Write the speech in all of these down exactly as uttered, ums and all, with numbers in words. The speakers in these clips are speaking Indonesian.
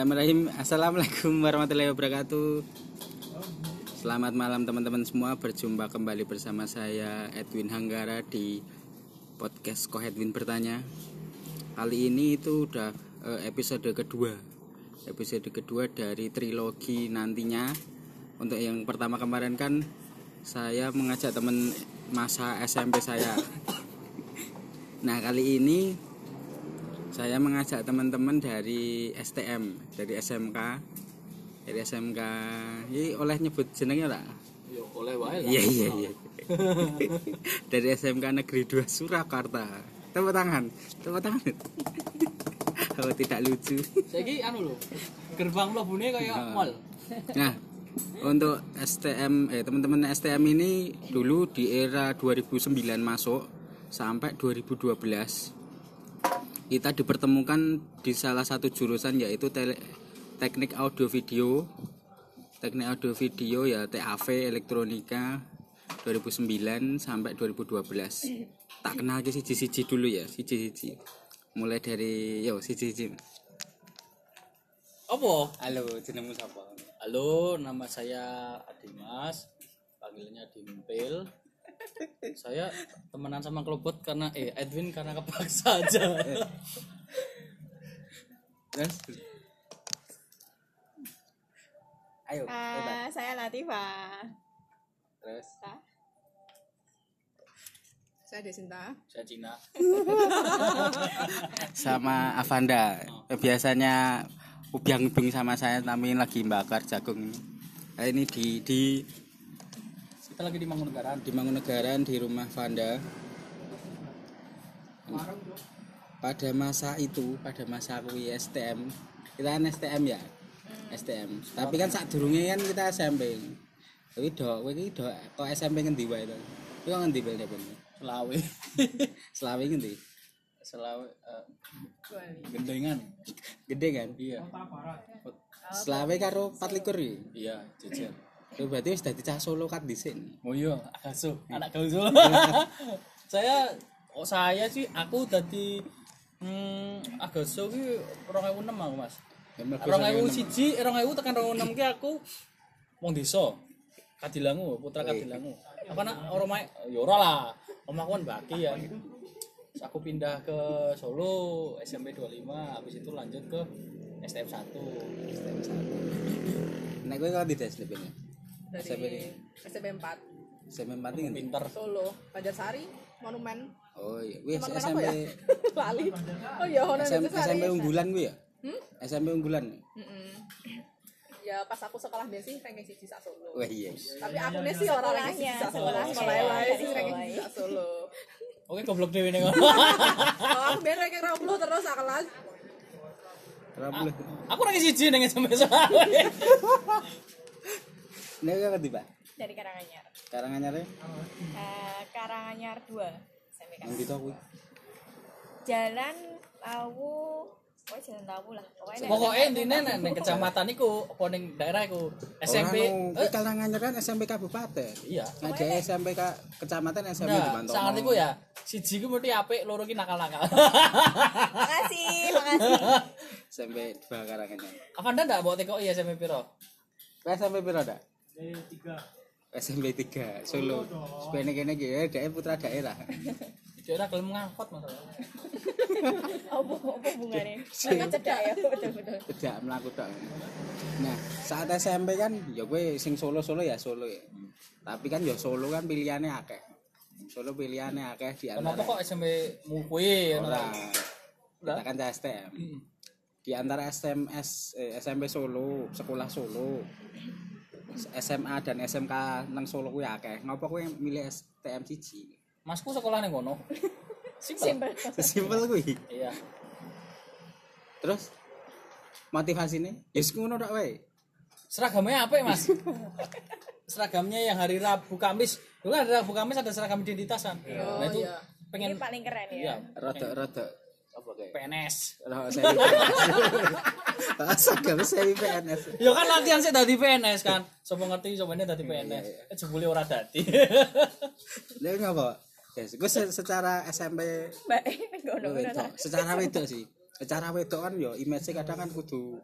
Bismillahirrahmanirrahim. Assalamualaikum warahmatullahi wabarakatuh. Selamat malam teman-teman semua. Berjumpa kembali bersama saya Edwin Hanggara di podcast Ko Edwin Bertanya. Kali ini itu udah episode kedua Episode kedua dari trilogi nantinya. Untuk yang pertama kemarin kan saya mengajak teman masa S M P saya. Nah kali ini saya mengajak teman-teman dari S T M, dari S M K, dari S M K. Ini oleh nyebut jenengnya lah. Yo oleh wae lah. Iya iya iya. Dari S M K Negeri dua Surakarta. Tepuk tangan, tepuk tangan. Oh tidak lucu. Saiki anu lho. Gerbang mlebune kayak mall. Nah, untuk S T M eh teman-teman S T M ini dulu di era dua ribu sembilan masuk sampai dua ribu dua belas. Kita dipertemukan di salah satu jurusan yaitu tele, teknik audio video. Teknik audio video ya T A V elektronika dua ribu sembilan sampai dua ribu dua belas. Tak kenal aja siji-siji dulu ya, siji-siji. Mulai dari yo siji-siji. Apa? Halo, jenengmu sapa? Halo, nama saya Adimas. Panggilannya Dimpil. Saya temenan sama Klobot karena eh Edwin karena kepaksa aja. Terus ayo, Uh, saya Latifah. terus Saya Desinta. Saya Cina. sama Avanda. Biasanya ubiang-ubing sama saya tapi lagi bakar jagung. Nah, ini di di Kita lagi di Mangkunegaran. di Mangkunegaran di rumah Vanda. Pada masa itu, pada masa aku S T M, kita kan S T M ya, S T M. Tapi kan saat durunge kan kita S M P. Tapi dok, kowe iki dok kok S M P ngendi wae to? Kowe ngendi bel dhewe? Selawe. Selawe ngendi? Selawe uh, gendengan. Gede kan? Iya. Selawe karo empat likur iki. Iya, jejer. Itu berarti wis dadi cah Solo kat dhisik. Oh iya, asuh, anak gaul. Saya oh saya sih aku dadi hmm Agaso ki dua ribu enam aku, Mas. dua ribu satu, dua ribu tekan dua ribu enam ki aku wong desa. Kadilangu, putra Kadilangu. Apa nak ora mae ya ora lah. Omahku kan bagi ya. Terus aku pindah ke Solo S M P dua puluh lima, habis itu lanjut ke S T M satu. S T M satu. Nek kowe kok di S T M ini? Dari S M P ini? S M P empat S M P empat ini? Pinter. Solo, Banjarsari, Monumen. Oh iya, wis Monumen S M apa P ya? Lali. Oh iya, Hono S M P S M P unggulan kuwi ya? Hmm? S M P unggulan. Heeh. Ya pas aku sekolah dia sih ranking siji sak Solo. Wah iya. Tapi aku nih sih orang ranking siji sak Solo. Sekolah wae sih ranking siji sak Solo. Oke, goblok dhewe ning ngono. Oh, aku biar ranking dua puluh terus sak kelas. Rabu. Aku lagi siji ning S M P Selawe. Nek kok ndi, Pak? Dari Karanganyar. Karanganyar e? Eh, Karanganyar dua. S M P Nang ndi to kuwi? Jalan Tawu, pokoknya jalan Tawu lah. Pokoknya Pokoke intine nek ning kecamatan iku apa ning daerah iku S M P. Kuwi Karanganyar kan S M P kabupaten. Iya. Nek dhewe S M P ka kecamatan S M P di Nah, Bantono. sangat iku ya. Siji ku mesti apik, loro ki nakal-nakal. Makasih, makasih. S M P dua Karanganyar. Avanda ndak mbok tekoki S M P piro? S M P piro dak? tiga. S M P tiga Solo. Sepene kene iki dhek putra daerah. Daerah gelem ngangkot masalah. Apa apa hubungannya? Sangat cedak ya, betul-betul. Tidak melaku tok. Nah, saat S M P kan ya kowe sing Solo-Solo ya Solo ya. Tapi kan ya Solo kan pilihannya akeh. Solo pilihannya akeh di antara. Kenapa kok S M P mu kuwi? Ora. Kita kan S T M. Di antara S M S eh, S M P Solo, sekolah Solo. S M A dan S M K nang Solo kuwi akeh. Ngopo kowe milih S T M siji? Masku sekolah ning kono. Simpel. Sesimpel kuwi. Iya. Terus motivasine? Ya ngono tok wae. Seragamnya apa ya, Mas? Seragamnya yang hari Rabu Kamis. Dulu kan hari Rabu Kamis ada seragam identitasan. Oh, Nah itu iya. pengen Ini paling keren ya. iya, Rada-rada apa kayak? P N S. Rada seri P N S. Asal seri P N S. Ya kan latihan sih dadi P N S kan. Sopo ngerti sopane dadi P N S. Eh jebule ora dadi. Lha ngapa? Yes, gue secara S M P Mbak, ngono wedok, secara wedok sih. Secara wedok kan yo image kadang kan kudu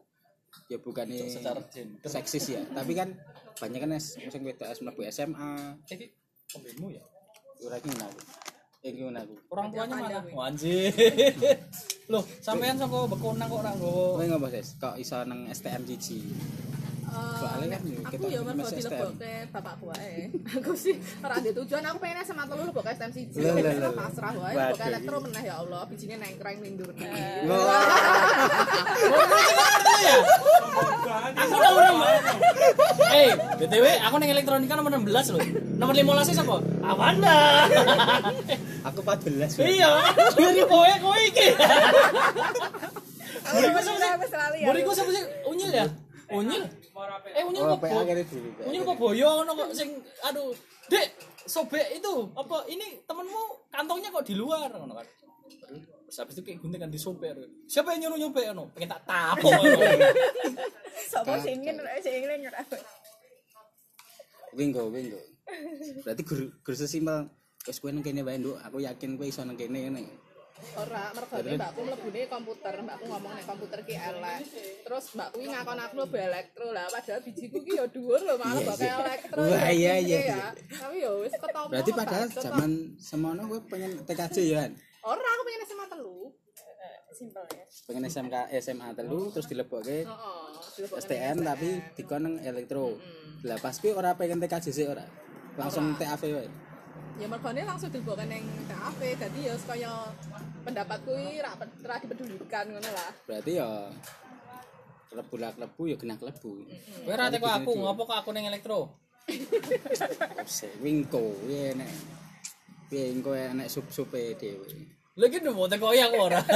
ya bukan secara gender. seksis ya, tapi kan banyak kan sing wedok es mlebu S M A. Iki pembemu ya. Ora ki aku. Iki aku. Orang tuanya mana? Oh, anjir. Loh, sampean saka Bekonang kok ora nggowo. Kowe ngopo, Sis? Kok iso nang S T M siji? Soalnya kan aku ya mergo dilebokke bapakku wae. Aku sih ora ndek tujuan, aku pengen S M A telu lebokke S T M siji. Pasrah wae lebokke elektro meneh ya Allah, bijine nengkreng nindur. Aku udah udah. Eh, B T W aku nang elektronika nomor enam belas loh. Nomor lima belas sapa? Awanda. Aku empat belas. Iya, dari kowe kowe iki. Buriku selalu ya. Buriku sapa sih? Unyil ya? Unyil. Eh unyil Oh, kok. P A kene dulu. Unyil kok boyo ngono kok sing aduh. Dek, sobek itu apa ini temenmu kantongnya kok di luar ngono kan. Terus habis itu kayak gunting kan disopek. Siapa yang nyuruh-nyopek ngono? Pengen tak tapok ngono. Sopo sing ingin sing ingin nyerah. Wingo, wingo. Berarti guru guru sesimpel wis kowe nang kene wae, Nduk. Aku yakin kowe iso nang kene ngene. Ora, mergane mbakku mlebune komputer, mbakku ngomong nek komputer ki elek. Terus mbak kuwi ngakon aku mlebu elektro lah, padahal bijiku ki ya dhuwur lho, malah mbok elektro. Wah, iya iya. Tapi ya wis ketemu. Berarti padahal zaman semono kowe pengen T K J ya kan? Ora, aku pengen S M A telu. Simpel ya. Pengen S M K S M A telu terus dilebokke Heeh, S T M tapi dikon nang elektro. Lah pas kuwi ora pengen T K J sik ora. Langsung T A V wae. ya mergane langsung dilebokke ning T A V, dadi ya kaya pendapatku iki ra ra dipedulikan ngono lah. Berarti ya klebu lah klebu ya kena klebu. Kowe ra teko aku, ngopo kok aku ning elektro? Sik wingko piye nek piye engko enek sub-supe dhewe. Lha iki ndemo teko ya aku ora.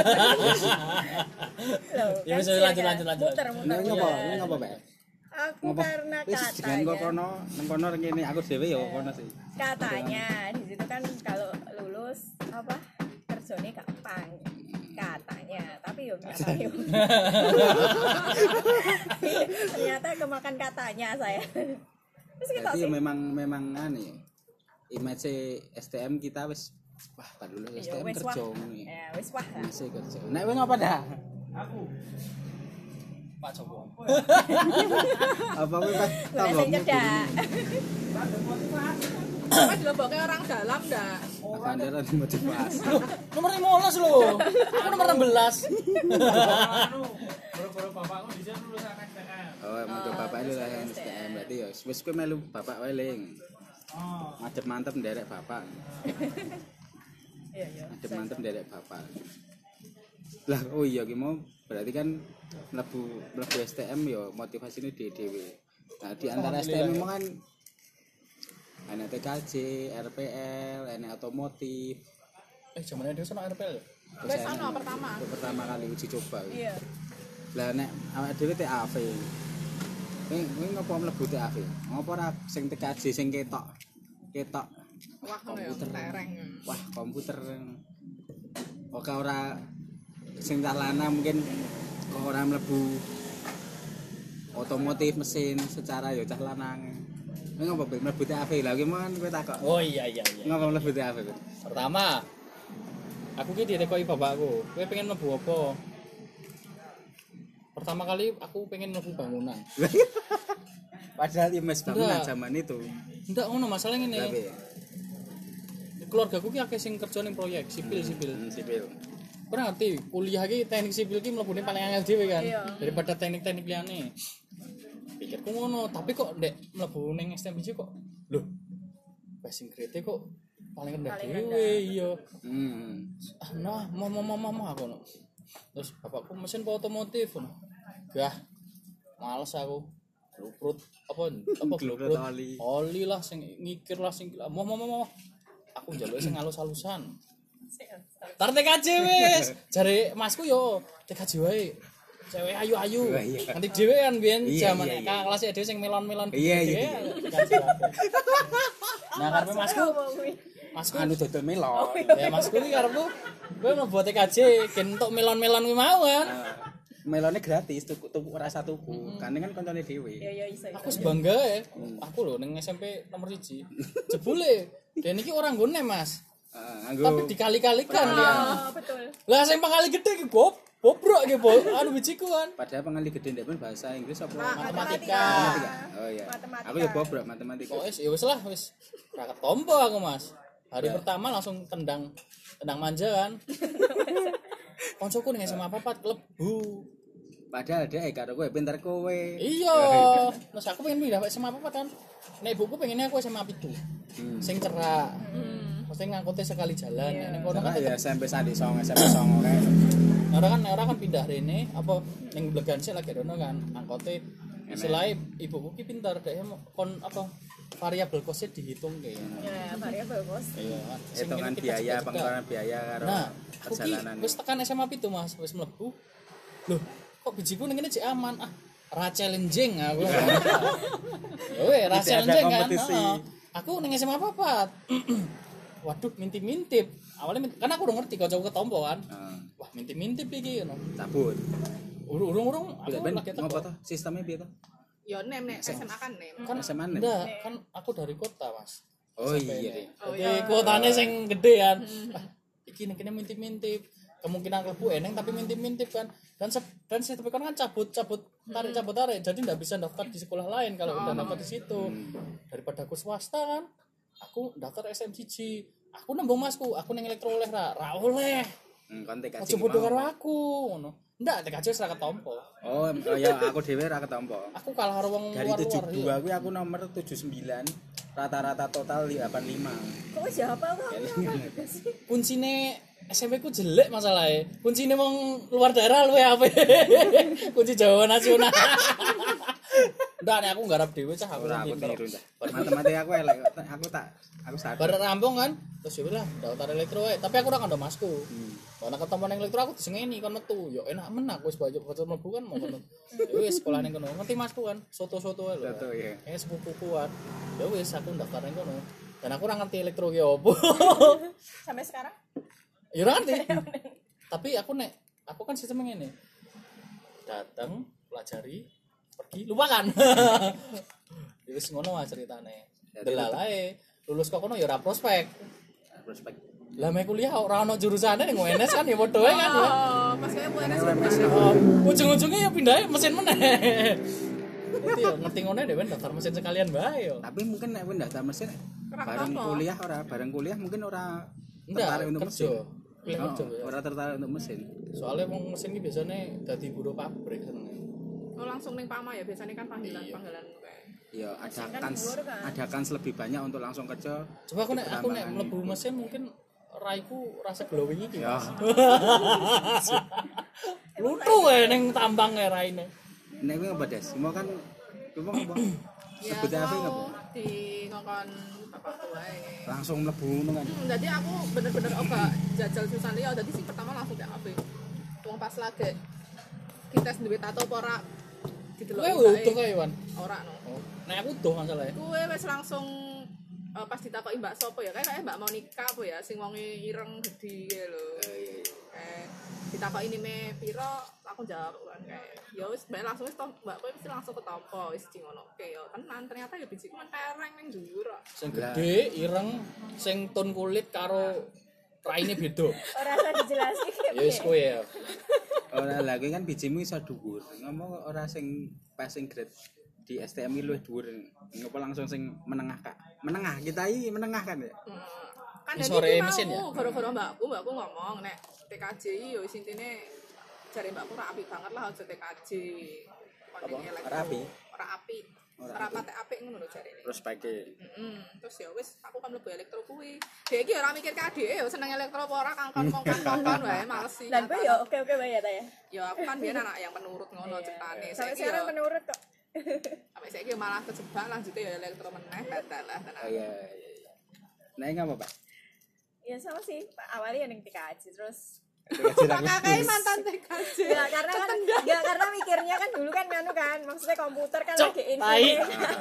Ya wis lanjut lanjut lanjut. Nek ngopo? Nek ngopo, Pak? Aku karena Wis jenengan kok katanya kono, nang kono rene aku dhewe ya kono sih. katanya di situ kan kalau lulus apa kerjanya gampang katanya, tapi yo nyatanya ternyata kemakan katanya saya. Terus kita Berarti sih ya memang memang anu ya. Image S T M kita wis wah tak lulus S T M wis kerja wah. ngono ya. Ya wis wah lah. Masih kerja. Nek kowe ngapa dah? Pak Joko. Apa kowe pas Lah sing cedak. Apa dilebokke orang dalam ndak? Akan ada motivasi. Nomor lima belas lho. Aku nomor enam belas. Baru-baru bapakku bisa lulusan S T M. Oh, emang ke bapak lu lah yang S T M berarti ya wis kowe melu bapak wae ling. Oh, Madep mantep nderek bapak. Iya iya. Madep mantep nderek bapak. Lah oh iya ki mau berarti kan mlebu mlebu S T M ya motivasine dhewe-dhewe. Nah, di antara S T M memang kan enek T K J, R P L, enek otomotif. Eh, zamane dhewe sono R P L. Wis ana pertama. Itu pertama kali uji coba. Iya. Lah nek awake dhewe T A V. Kowe kowe ngopo mlebu T A V? Ngopo ora sing T K J sing ketok? Ketok. Wah, ngono ya tereng. Wah, komputer. Oke ora sing tak lana mungkin kok ora mlebu otomotif mesin secara ya cah lanang. Kowe ngopo Bel? Mlebu T A V? Lah kowe mon kowe takok. Oh iya iya iya. Ngopo mlebu T A V? Bel? Pertama, aku ki ditekoki bapakku. Kowe pengen mlebu apa? Pertama kali aku pengen mlebu bangunan. Padahal ya mes bangunan Enggak. zaman itu. Ndak ngono masalah ngene. Tapi Keluargaku ki akeh sing kerja ning proyek sipil-sipil. hmm, sipil. Pernah ngerti kuliah ki teknik sipil ki mlebune paling angel dhewe kan Iya. daripada teknik-teknik liyane. Pikirku ngono, tapi kok ndek mlebu ning S T M biji kok lho. Passing grade kok paling rendah Paling dhewe iya. Hmm. Ah, nah, mau mau mau mau aku no. Terus bapakku mesin otomotif no. Gah. Males aku. Luprut apa apa Luprut luprut oli. oli lah sing ngikir lah sing mau mau mau. Aku njaluk sing halus-halusan. Tar T K J wis. Jare masku yo T K J wae. Cewek ayu-ayu. Wah, iya. Nanti dhewe kan biyen Iya, jaman iya, iya. kakak kelas dhewe sing melon-melon. Iya, gitu iya. ya, T K J wae. Nah, karepe masku, masku Anu dodol melon. ya masku iki karepku kowe mlebu T K J gen entuk melon-melon kuwi mau kan. Melonnya gratis, tuku tuku rasa tuku. Kan kan koncone dhewe. Iya iya iso. Aku sebangga ya. Aku lho ning S M P nomor siji. Jebule dan iki orang nggone Mas. Heeh, nganggo Tapi dikali-kalikan dia. Oh, betul. Lah sing kali gede iki gop bobrok ge, Bo. Anu bijiku kan. Padahal pengali gede ndek pun bahasa Inggris apa Matematika. matematika. Oh iya. Matematika. Aku ya bobrok matematika. Oh, wis ya wis lah wis. Ra ketompo aku, Mas. Hari Ya. pertama langsung tendang tendang manja kan. Koncoku ning S M A papat klebu. Padahal dia karo kowe pinter kowe. Iya. Terus aku pengen pindah ke S M A papat kan. Nek ibuku pengennya aku S M A pitu. Hmm. Sing cerak. Mesti ngangkutnya sekali jalan. Nek kono kan Karena ya S M P Sandi Song, S M P Songo kae. orang kan orang kan pindah rene apa ning Blegansik lagi dono kan angkote istilahnya ibuku ki pintar deh kon apa variabel cost dihitung kayak Ya, variabel kos. iya Hitungan biaya, pengeluaran biaya karo nah aku ki perjalanan. wis tekan S M A pitu Mas wis mlebu loh kok bijiku ning kene cek aman ah ra challenging aku ya weh ra Tidak ada challenging kan kompetisi. Heeh. Aku ning S M A papat waduh mintip-mintip awalnya mintip, karena aku udah ngerti kalau ketompo kan Heeh. wah mintip-mintip iki ngono Cabut. urung-urung aku Ben lagi ngopo teko to? Sistemnya piye to? Yo nem nek S M A kan nem. kan S M A nih? enggak kan aku dari kota Mas Oh S M P iya. ini. Oh, Jadi iya. kuotanya sing gede kan Wah, iki ning kene mintip-mintip kemungkinan klebu eneng tapi mintip-mintip kan dan se dan saya tapi kan cabut cabut tarik cabut tarik jadi nggak bisa daftar di sekolah lain kalau udah daftar di situ daripada aku swasta kan aku daftar S M C G aku nembung Masku aku ning elektro oleh ra ra oleh Hmm, kon T K aja C. bodoh karo aku ngono ndak T K C wis ra ketompo Oh, oh ya aku dhewe ra ketompo. aku kalah karo wong Dari tujuh luar-luar puluh dua kuwi aku nomor tujuh puluh sembilan, rata-rata total delapan puluh lima. Kok wis hafal kok? kuncine S M P ku jelek masalahnya kuncine wong luar daerah luwe apa kunci Jawa nasional ndak nek aku nggarap dhewe cah aku Ora aku pinter. tiru dah. Matematika aku elek kok. Aku tak aku sadar. Bareng rampung kan terus ya lah daftar elektro wae tapi aku ora kandha Masku Hmm. karena ketemu ning elektro aku disengeni kon metu yo enak men aku wis baju baju mlebu kan mau kono ya wis sekolah ning kono ngerti Masku kan soto-soto ae lho Soto, iya. eh sepupu kuat ya wis aku daftar ning kono dan aku ora ngerti elektro ki opo Sampai sekarang? ya ora ngerti tapi aku nek aku kan sistemnya ngene datang pelajari pergi lupakan ya wis ngono wae ceritane delalae lulus kok kono ya ora prospek Prospek. lah mek kuliah ora ono jurusane ning U N S kan ya padha wae kan ya Oh, pas kayak Bu Enes Oh, ujung-ujungnya ya pindah mesin meneh Nanti ya ngerti ngono dhewe daftar mesin sekalian bae yo Tapi mungkin nek kowe daftar mesin bareng ketompo. kuliah ora, bareng kuliah mungkin ora enggak tertarik untuk kerja mesin. kuliah Oh, kerja ya ora tertarik untuk mesin. soalnya wong mesin ki biasanya dadi buruh pabrik senenge Oh, langsung ning Pama ya biasanya kan panggilan-panggilan kayak. Ya ada kan kans dhuwur kan. ada kans lebih banyak untuk langsung kerja. coba aku nek aku nek Pertambangan. mlebu mesin mungkin raiku rasa glowing iki Ya. lutu wae ning tambang e raine Nek kowe ngopo Des? Mau kan kowe mau ngopo? Ya Sebutnya apa mau ngopo? di ngongkon bapak tuae. Langsung mlebu ngono kan. Hmm, jadi aku bener-bener oga jajal susah liya. Jadi sing pertama langsung kayak apa? Wong pas lagi kita duwe tato apa ora didelok kowe utuh kae Wan ora no. oh nek aku utuh masalahnya Kuwe wis langsung eh, pas ditakoki Mbak Sopo ya kayak kayak Mbak Monica apa ya sing wonge ireng gede kae lho. Eh ditakoki ini me piro aku jawab kan kayak ya wis mbak langsung wis toh Mbak kowe mesti langsung ketompo wis sing ngono. Oke ya tenan ternyata ya bijiku mentereng ning dhuwur kok. sing gede ireng sing ton kulit karo raine beda Ora usah dijelasin. ya wis kowe ya Ora lagi kan bijimu iso dhuwur. Ngomong ora sing passing grade di S T M iki luwih dhuwur. Ngopo langsung sing menengah Kak. Menengah kita iki menengah kan ya. Hmm. Kan Ini jadi sore iki mau, mesin ya? gara-gara mbakku mbakku ngomong nek T K J iki yo wis intine jare mbakku ora apik banget lah aja T K J. Apa? Ora apik? Ora apik. Ora Ora apik. patek apik ngono lho jarene. Prospeke. Heeh. Terus ya wis aku kan mlebu elektro kuwi. Dhek iki ora mikir ka adike yo seneng elektro apa ora kangkon kongkon wae males sih. Dan gue ya oke-oke bae ya ta ya. Ya aku kan biyen anak yang penurut ngono ceritane. Sampai Saiki sekarang yo menurut kok. sampai saiki malah kejebak lanjutnya ya elektro meneh batal lah tenan. Oh iya iya iya. Nah, ini apa, Pak? Ya sama sih, Pak awalnya yang T K J terus Kakaknya mantan T K J. Enggak karena kan enggak karena mikirnya kan dulu kan nganu kan maksudnya komputer kan Cok, lagi tai. ini.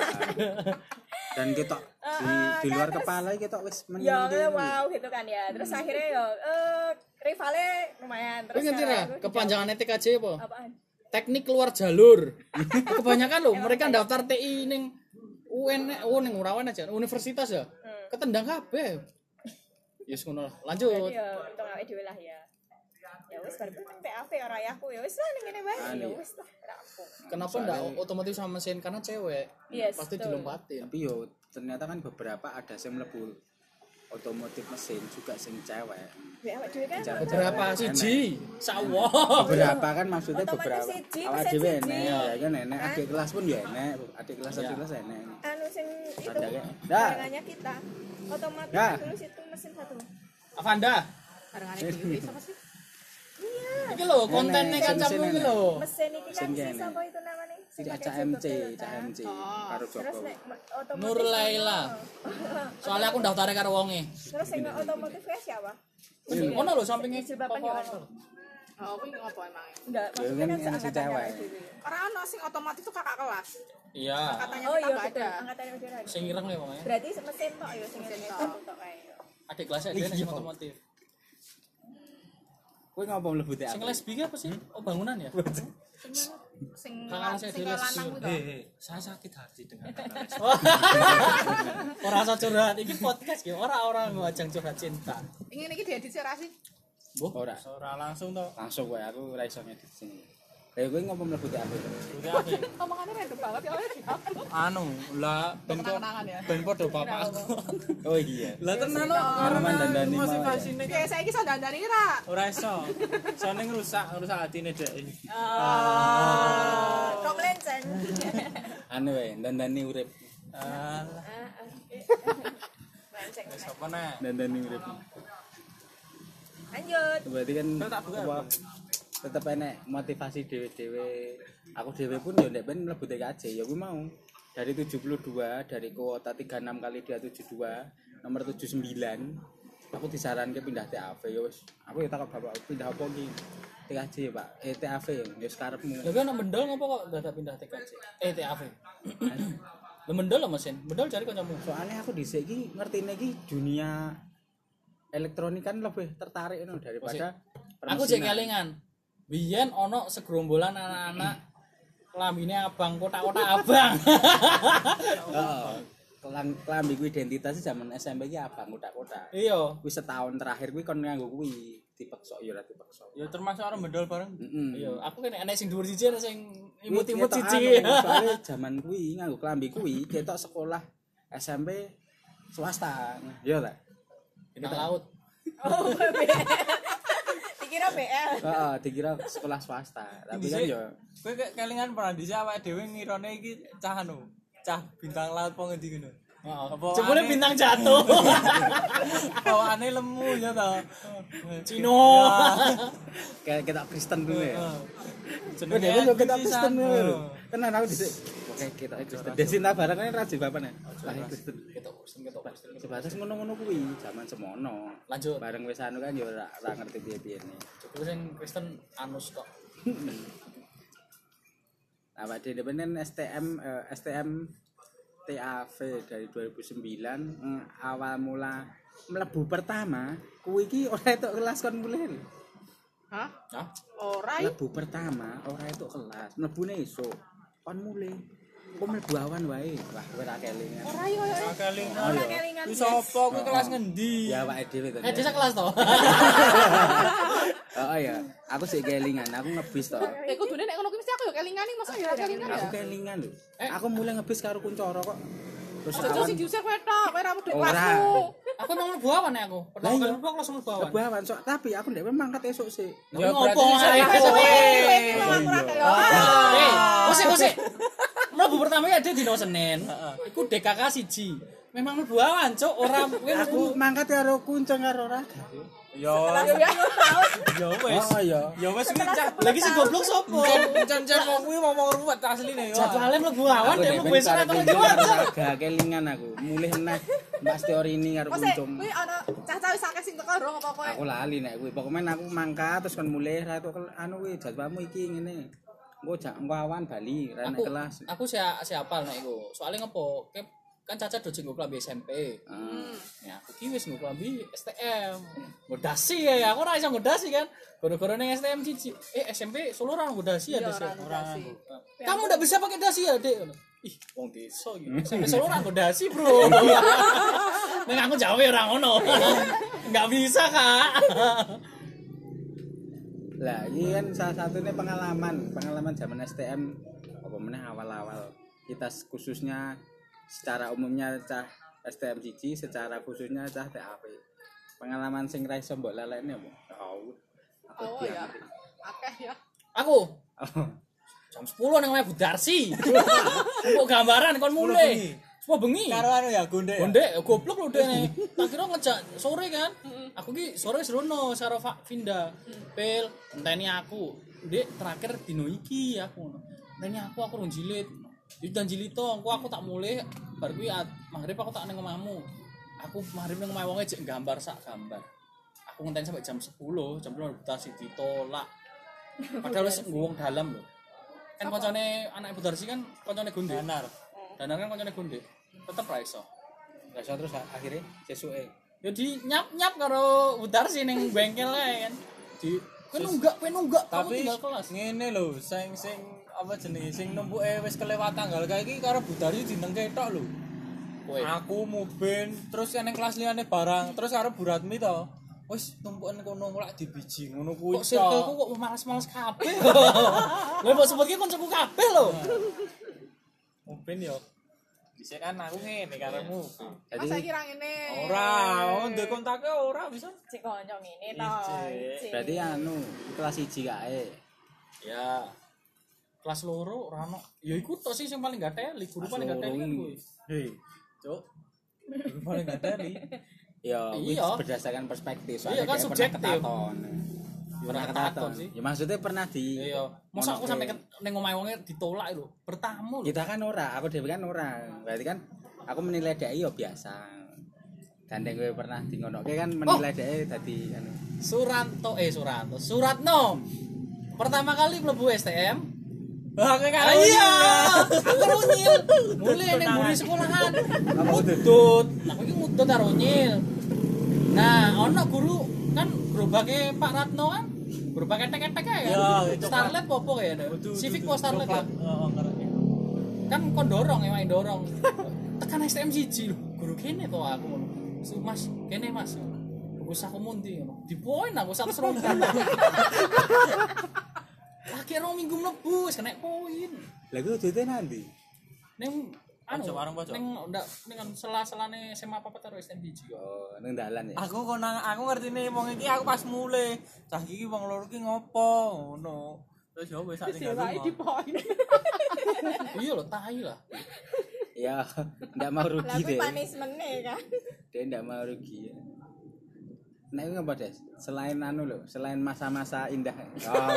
Dan kita di, di luar kepala kita wis Ya menang. wow gitu kan ya. Terus akhirnya ya eh rivalnya lumayan kowe terus. ngerti ra sekarang aku kepanjangannya T K J apa dijawab, apaan? teknik keluar jalur kebanyakan loh mereka daftar T I ning U N oh ning Urawan aja universitas ya ketendang kabeh yes ngono lah lanjut Berarti ya untung awake dhewe lah ya. Ya wis bar penting P A V ora ayahku ya wis lah ning kene wae ya wis lah rampung. Kenapa enggak otomotif sama mesin karena cewek? Yes, pasti betul. dilompatin. Tapi yo ternyata kan beberapa ada yang mlebu otomotif mesin juga sing cewek. Ya awak dhewe kan Beberapa siji, sawah. Beberapa kan maksudnya Otomotif beberapa siji, awak mesin dhewe siji. enek ya kan enek Kan? adik kelas pun ya enek adik kelas adik Iya. kelas enek. anu sing itu Ada kayak- Dah. barengannya kita otomatis Dah. dulu situ mesin satu. Avanda. Barangane dhewe siapa sih? Iki lho kontennya Nenek, kancamu mesin iki nenek. lho. Mesin iki kan Mesin si kene. sapa itu namanya? Si Sing pakai C M C, jilbab itu C M C Oh. karo Terus Joko. nek otomotif Nur Laila. Soalnya aku daftarnya karo wonge. Terus sing otomotif kayak siapa? Ono lho sampinge Jilbaban pokok. ya, kan? Oh, kuwi ngopo emang? Enggak, Ya, maksudnya kan kan yang si seangkatan cewek. awake dhewe. Ora ono sing otomatis tuh kakak kelas. Iya. Katanya Oh kita iya nggak betul, ada. angkatan udara. Sing ireng ya pokoknya. Berarti mesin tok ya sing Mesin itu tok. tok kae. Adik kelasnya dia sing otomotif. Kowe ngopo mlebu teh? Sing lesbi ki apa sih? Oh bangunan ya? Sing Kakak saya sing di les. lanang kuwi to. Eh, saya sakit hati dengan Ora usah curhat iki podcast ya, ora orang ngajang curhat cinta. Ingin iki diedit sih ra sih? Bu, Ora. ora langsung to. Langsung kowe aku ora iso ngedit sing. Lah kowe ngopo mlebu teh aku? Omongannya random banget ya oleh Anu, lah ben kok kenangan ya. ben padha bapakku. Oh iya. Lah tenan Arman dandani mau. motivasine Ya saiki iso dandani iki ra. ora iso. Soale ngrusak ngrusak atine dek. Ah, kok melenceng. Anu wae, dandani urip. Alah, Melenceng. wis apa nek? Dandani urip. Lanjut. Berarti kan Tak buka. apa, tetep enek motivasi dhewe-dhewe. Aku dhewe pun ya nek ben mlebu T K J ya kuwi mau. Dari tujuh puluh dua dari kuota tiga puluh enam kali dia tujuh puluh dua nomor tujuh puluh sembilan aku disaranke pindah T A V ya wis. Aku ya takut bapak pindah apa iki? T K J ya, Pak. Eh T A V ya wis karepmu. Lah kan mendol ngopo kok dadak pindah T K J? Eh T A V. Lah mendol lah mesin. Mendol cari kancamu. Soalnya aku dhisik iki ngertine iki dunia elektronik kan lebih tertarik ngono daripada Aku cek kelingan. Biyen ono segerombolan anak-anak kelambine abang, kotak-kotak abang. Heeh. Kelang klambi ku identitas zaman S M P ki abang kotak-kotak. Iya. Kuwi setahun terakhir kuwi kon nganggo kuwi dipeksa ya ora dipeksa. Ya termasuk orang mendol bareng. Heeh. Iya, aku kan enek sing dhuwur siji enek sing imut-imut Ketok siji. anu, soalnya zaman kuwi nganggo klambi kuwi ketok sekolah S M P swasta. Iya ta? Ini laut. Oh, B L. Dikira B L. Heeh, dikira sekolah swasta. Tapi kan ya Kowe kayak kelingan pernah dhisik awake dhewe ngirone iki cah anu, cah bintang laut po ngendi ngono. Heeh. Apa Jebule aneh? bintang jatuh. Bawaane lemu ya to. Cino. kayak kita Kristen dulu ya. Jenenge Jenenge yo kita Kristen Kristen lho. dulu. Tenan aku dhisik. Oke, kita Kristen. Desinta barang kan rajin bapane. Lah Kristen. Ketok Kristen, ketok Kristen. Sebatas ngono-ngono kuwi zaman semono. Lanjut. Bareng wis anu kan ya ora ora ngerti piye-piyene. Jebule sing Kristen anus kok. Nah, Pak Dede benen S T M eh, S T M T A V dari dua ribu sembilan mm, awal mula mlebu pertama kuwi iki ora entuk kelas kon mulih. Hah? Hah? Ora iki. Mlebu pertama ora entuk kelas, mlebune esuk. Kon mulih. Kok mlebu awan wae. Wah, kowe ra kelingan. Ora iki koyo Kelingan. Oh, iya. Kelingan. Ku sapa kuwi kelas ngendi? Ya Pak Dhewe to. Eh, desa kelas to. Oh ya, aku sik kelingan, aku ngebis to. Eh kudune nek ngono kuwi mesti aku yo kelingan iki, masa yo kelingan ya. Aku kelingan lho. Aku mulai ngebis karo kuncoro kok. Terus Aja awan sing diusir kowe tok, kowe ra mlebu Ora. kelasmu. Aku nang mlebu awan nek aku. Pertama Lah, kali iya. mlebu aku langsung mlebu awan. kebawan sok, tapi aku ndek mangkat esuk sik. Ya Ya, ngopo berarti ae Kowe kowe. kowe iki mau aku ra kaya. Eh, kose kose. Mlebu pertama ya ada dino Senin. Iku D K K siji. Memang mlebu awan, Cuk. Ora kowe mlebu. Aku mangkat karo kuncung karo Raga. Ya Ya ya wis. Oh iya. Ya wis kuwi cah Lagi sing goblok sopo? Encen-encen wong kuwi ngomong ruwet asline ya. Jadwale mlebu awan Aku nek ndek mlebu ben besok karo atau kuncung lewat. karo Raga kelingan aku. Mulih neh Mbak teori ini karo Kok sik kuncung. kuwi ana cah-cah wis akeh sing teko ro apa kowe? Aku lali nek kuwi. Pokoknya aku mangkat terus kon mulih ra entuk kel- anu kuwi jadwalmu iki ngene. Engko jak engko awan bali ra nek Aku kelas. aku si si apal nek iku. Soale ngopo? Ke- kan Caca do jenggo klambi S M P. Heeh. Ya, aku ki wis nggo klambi S T M. Ngodasi ya, aku ora iso ngodasi kan. Gara-gara ning S T M siji. Eh S M P Solo ora ngodasi ya, Iya, Des. ora ngodasi. Kamu ndak bisa pakai dasi ya, Dek. Ih, wong desa iki. S M P Solo ora ngodasi, Bro. Ning aku jawab ora ngono. Enggak bisa, Kak. Lah, ini kan salah satunya pengalaman, pengalaman zaman S T M apa meneh awal-awal. Kita khususnya secara umumnya cah S T M siji, secara khususnya cah T A P. Pengalaman sing ra iso mbok lelekne apa? Oh. Oh ya. Akeh ya. Aku Oh. jam sepuluh nang omahe Bu Darsi. Kok gambaran kon mulai. Semua bengi. Karo anu ya gondek. ya? Gondek goblok lho dene. Tak kira ngejak sore kan. Aku ki sore serono karo Vinda. Pel enteni aku. Ndek terakhir dino iki aku ngono. Enteni aku aku rung jilid. Wis dan jilid to, engko aku tak mulih bar kuwi magrib aku tak ning omahmu. Aku magrib ning omahe wonge jek gambar sak gambar. Aku ngenteni sampai jam sepuluh, jam sepuluh Darsi ditolak. Padahal wis ngwong dalam lho. Kan koncone anak Ibu Darsi kan koncone Gondek. Danar. Danar kan koncone Gondek. Tetep ra iso. Ra iso terus akhirnya sesuke. Ya di nyap-nyap karo Udar sih ning bengkel kae kan. Di kowe nunggak, kowe nunggak, kamu Tapi tinggal kelas. ngene lho, sing sing apa jenenge sing numpuke wis kelewat tanggal kae iki karo Budari dinengke tok lho. Kowe. Aku Muben, terus yang kelas liyane barang, terus karo Bu Ratmi to. Wis tumpuken kono lak dibiji ngono kuwi. Kok circleku kok malas-malas kabeh. Lha mbok sebutke koncoku kabeh lho. Muben yo. Dhisik kan aku ngene karemu. Mas saiki ra ngene. Ora, oh ndek kontake ora bisa. Cek kanca ngene to. Ijik. Cek. Berarti anu kelas siji kae. Ya. Kelas loro ora ono. Ya iku tok sih sing paling gateli, guru paling gateli kan kuwi. Hei, Cuk. Iku paling gadari. Ya, wis Iya. berdasarkan perspektif. Iya, kan kayak subjektif. Pernah ketaton. Pernah ketaton. ketaton sih. Ya maksudnya pernah di Iya. Masa aku ngono sampai ke- ke- ning omahe wonge ditolak lho. Bertamu lho. Kita kan ora, aku dhewe kan ora. Berarti kan aku menilai dhek yo biasa. Gandeng kowe pernah di ngono. Kowe kan menilai dhek dadi anu. Suranto eh Suranto. Suratno. Pertama kali mlebu S T M. Ah, kowe kan. Ah, iya, aku runyil. Mulai ning mburi sekolahan. Mudut. Nah, aku iki mudut karo runyil. Nah, ono guru kan gerobake Pak Ratno kan. Gerobak ketek-ketek ae Ya, kan. itu Starlet popo ya. Civic po Starlet ya. Heeh, ngerti. Kan kon dorong emang dorong. Tekan S T M siji lho. Guru kene to aku ngono. Su, Mas, kene Mas. Bagus aku mundi ngono. Di poin aku seratus rombu. Lagi rong minggu mlebu wis kena poin. Lah kuwi dite nanti. Ning anu Pojok, warung pojok. ning ndak ning kan sela-selane S M A apa karo S M siji kok. Oh, ning dalan ya. Aku kok nang aku ngertine wong iki aku pas mulai. Cah iki wong loro iki ngopo ngono. Terus yo wis sak tinggal Diwai di rumah. poin. Iya lho, tai lah. Ya, ndak mau Lah rugi kuwi deh. punishment-e kan. Dia ndak mau rugi. Nah, itu apa, Des? Selain anu loh, selain masa-masa indah. Oh,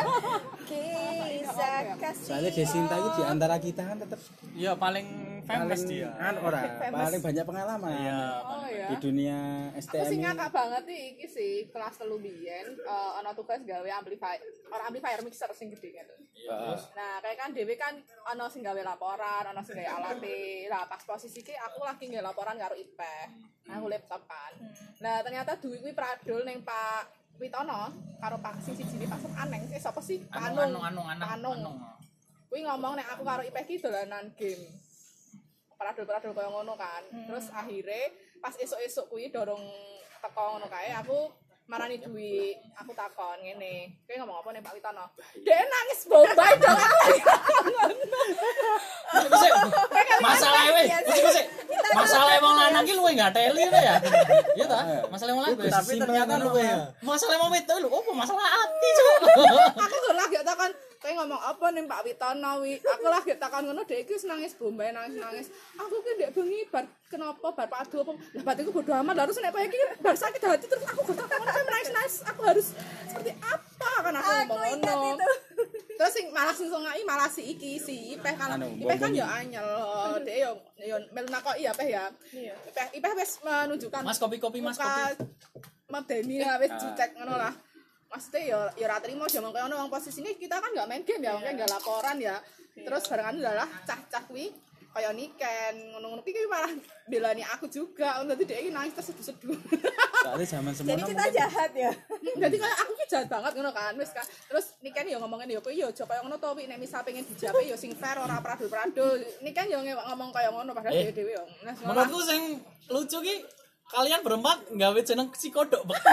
Kisah kasih. soalnya Desinta itu di antara kita kan tetap Iya paling famous paling dia. kan ora, Famous. paling banyak pengalaman. Iya. Oh ya. Di dunia S T Aku M sing ini. ngakak banget nih iki sih kelas telu biyen eh, ana tugas gawe amplifier ora amplifier mixer sing gede gitu. Heeh. Nah, kayak kan dhewe kan ana sing gawe laporan, ana sing gawe alate. Lah pas posisi ki aku lagi gawe laporan karo I P E. Aku laptop kan. Nah, ternyata duwi kuwi pradul ning Pak Witono karo Pak sing siji Pak Aneng. Eh sapa sih? Pak Anu anu anu anu. Anung. Kuwi ngomong nek aku karo I P E ki dolanan game. Pradul-pradul kaya ngono kan. Terus akhirnya pas esuk-esuk kuwi dorong teko ngono kae aku marani duwi, aku takon ngene. Kowe ngomong apa nih Pak Witono? Dek nangis bombay dong. Masalah weh, wis masalah wong lanang ki luwe gateli to ya. Iya ta? Masalah wong lanang Tapi ternyata luwe ya. Masalah wong wedok lho, opo masalah ati, Cuk. Aku tuh lagi takon, kowe ngomong apa nih Pak Witono wi? Aku lagi takon ngono dek iki wis nangis bombay nangis-nangis. Aku ki ndek bengi bar kenapa bar padu apa? Lah batiku bodo amat harus nek kowe iki bar sakit hati terus aku gak takon kowe nangis-nangis. Aku harus seperti apa kan aku ngomong ngono. Terus sing malah sing songai malah si iki si Ipeh kan. Anu, Ipeh kan bonbon ya anyel. Dek yo yo melu nakoki ya Peh ya. Ipeh Ipeh wis menunjukkan Mas kopi-kopi Mas kopi. medeni lah wis dicek ngono lah. Maksudnya ya ya ra trimo jaman koyo ngono wong posisine kita kan enggak main game ya, mungkin enggak laporan ya. Terus barengan adalah cah-cah kuwi kaya niken ngono-ngono iki malah belani aku juga. Dadi dhek iki nangis terseduh-seduh. Soalnya zaman Jadi semono kita jahat ya. Jadi kayak aku ki jahat banget ngono kan wis kan. Terus niken ya ngomongin ya kowe ya aja kaya ngono to wi nek misal pengen dijape ya sing fair ora pradul-pradul. Niken ya ngomong kaya ngono padahal Eh. dhewe-dhewe ya. Nah, Menurutku sing lucu ki kalian berempat nggawe jeneng si kodok beku.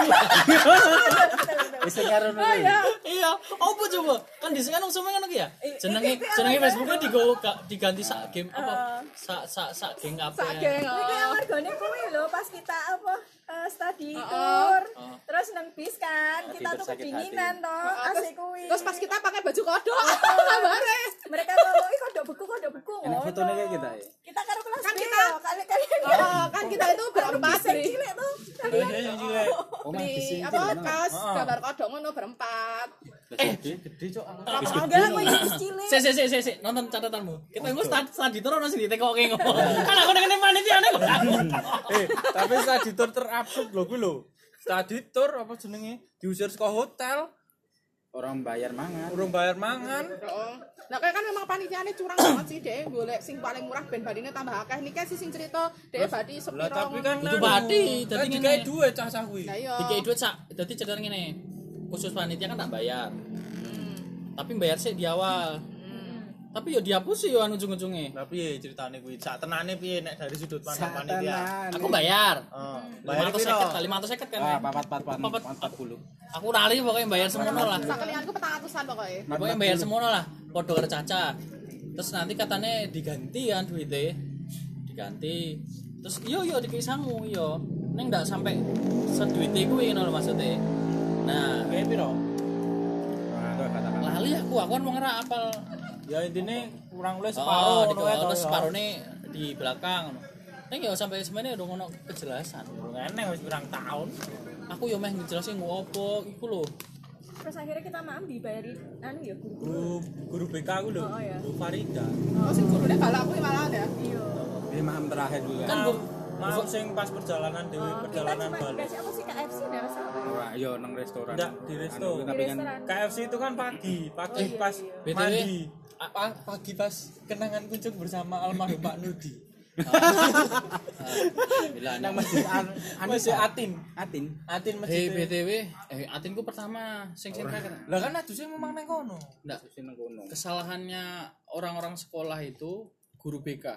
Wis karo ngono. Oh ya. Iya, apa coba? Kan di sini kan semua ngono ki ya. Jenenge jenenge Facebooknya digo diganti sak game apa? Sak sak sak geng apa? Sak geng. Iki yang wargane kuwi lho pas kita apa eh, study tour. Terus nang bis kan, kita tuh bersakit kedinginan toh, asik kuwi. Terus pas kita pakai baju kodok, kabare. mereka ngomong ih kodok beku kodok beku. Enak fotonya kayak kita ya. Kita karo kelas Kan B kita- loh, kalian kalian Oh, kan kita itu berempat sing nih. cilik tuh. Iya yang cilik. Oh, mah di Di sini. apa kaos gambar kodok ngono berempat. Gede gede cok. Enggak, kuwi bis cilik. Se se se se se nonton catatanmu. Kita engko studi studi tour ono sing ditekoke ngono. Kan aku ning panitia nek. Eh, tapi study tour terabsurd lho kuwi lho. Study tour apa jenenge? Diusir saka hotel, Orang bayar mangan. urung bayar mangan. Heeh. Nah, kayak kan memang panitiane curang banget sih deh, golek sing paling murah ben badine tambah akeh. Niki sih sing cerita dhek badi sepiro. Lah tapi kan Kudu badi, dadi dadi ngene. dikai duit cah-cah kuwi. Lah iya. Dikei duit sak. Dadi ceritanya ngene. Khusus panitia kan tak bayar. Tapi bayar sih di awal. Tapi yo dihapus sih yo anu ujung-ujunge. Lah piye ceritane kuwi? Sak tenane piye nek dari sudut pandang panitia? Aku bayar. Heeh. Bayar Bayar piro? lima ratus kan. Wah, ya? papat papat Papat. empat puluh. Aku lali pokoknya bayar semono lah. Sakalianku petang atusan pokoknya. Pokoknya bayar semono lah. Podo karo Caca. Terus nanti katanya diganti kan duitnya. Diganti. Terus iyo iyo dikei sangu iyo. Neng ndak sampai seduite kuwi ngono lho maksudnya. Nah, Kayak piro? Nah, itu katakan. lali aku aku kan mau ngira apal. Ya intine kurang luwih Oh, separuh di ngono wae to. terus separone di belakang. Neng yo sampai sebenarnya udah ngono kejelasan. Ngene wis pirang tahun. Aku yo meh ngejelasin nggo opo iku lho. Terus akhirnya kita maam dibayarin anu ya guru. Guru guru B K aku lho. Oh, iya. Bu Farida. Oh, sing gurune galak kuwi malah ya. Iya. Ini maham terakhir dulu ya. Kan Mau Bu- mau sing pas perjalanan dewe Oh, kita perjalanan cuma balik. dikasih apa sih K F C enggak salah. Ora, yo nang restoran. Ndak, di resto. Anu, Di tapi kan restoran. K F C itu kan pagi, pagi Oh, iya, pas iya. B T W, mandi. Pa- pagi pas kenangan kunjung bersama almarhum Pak Nudi. Bila nang nih. masjid An Masih Atin. Atin. Atin Eh masjid. B T W, eh atinku pertama sing sing terakhir. Lah kan adusnya memang nang kono. Nggak, Sing nang kono. kesalahannya orang-orang sekolah itu guru B K.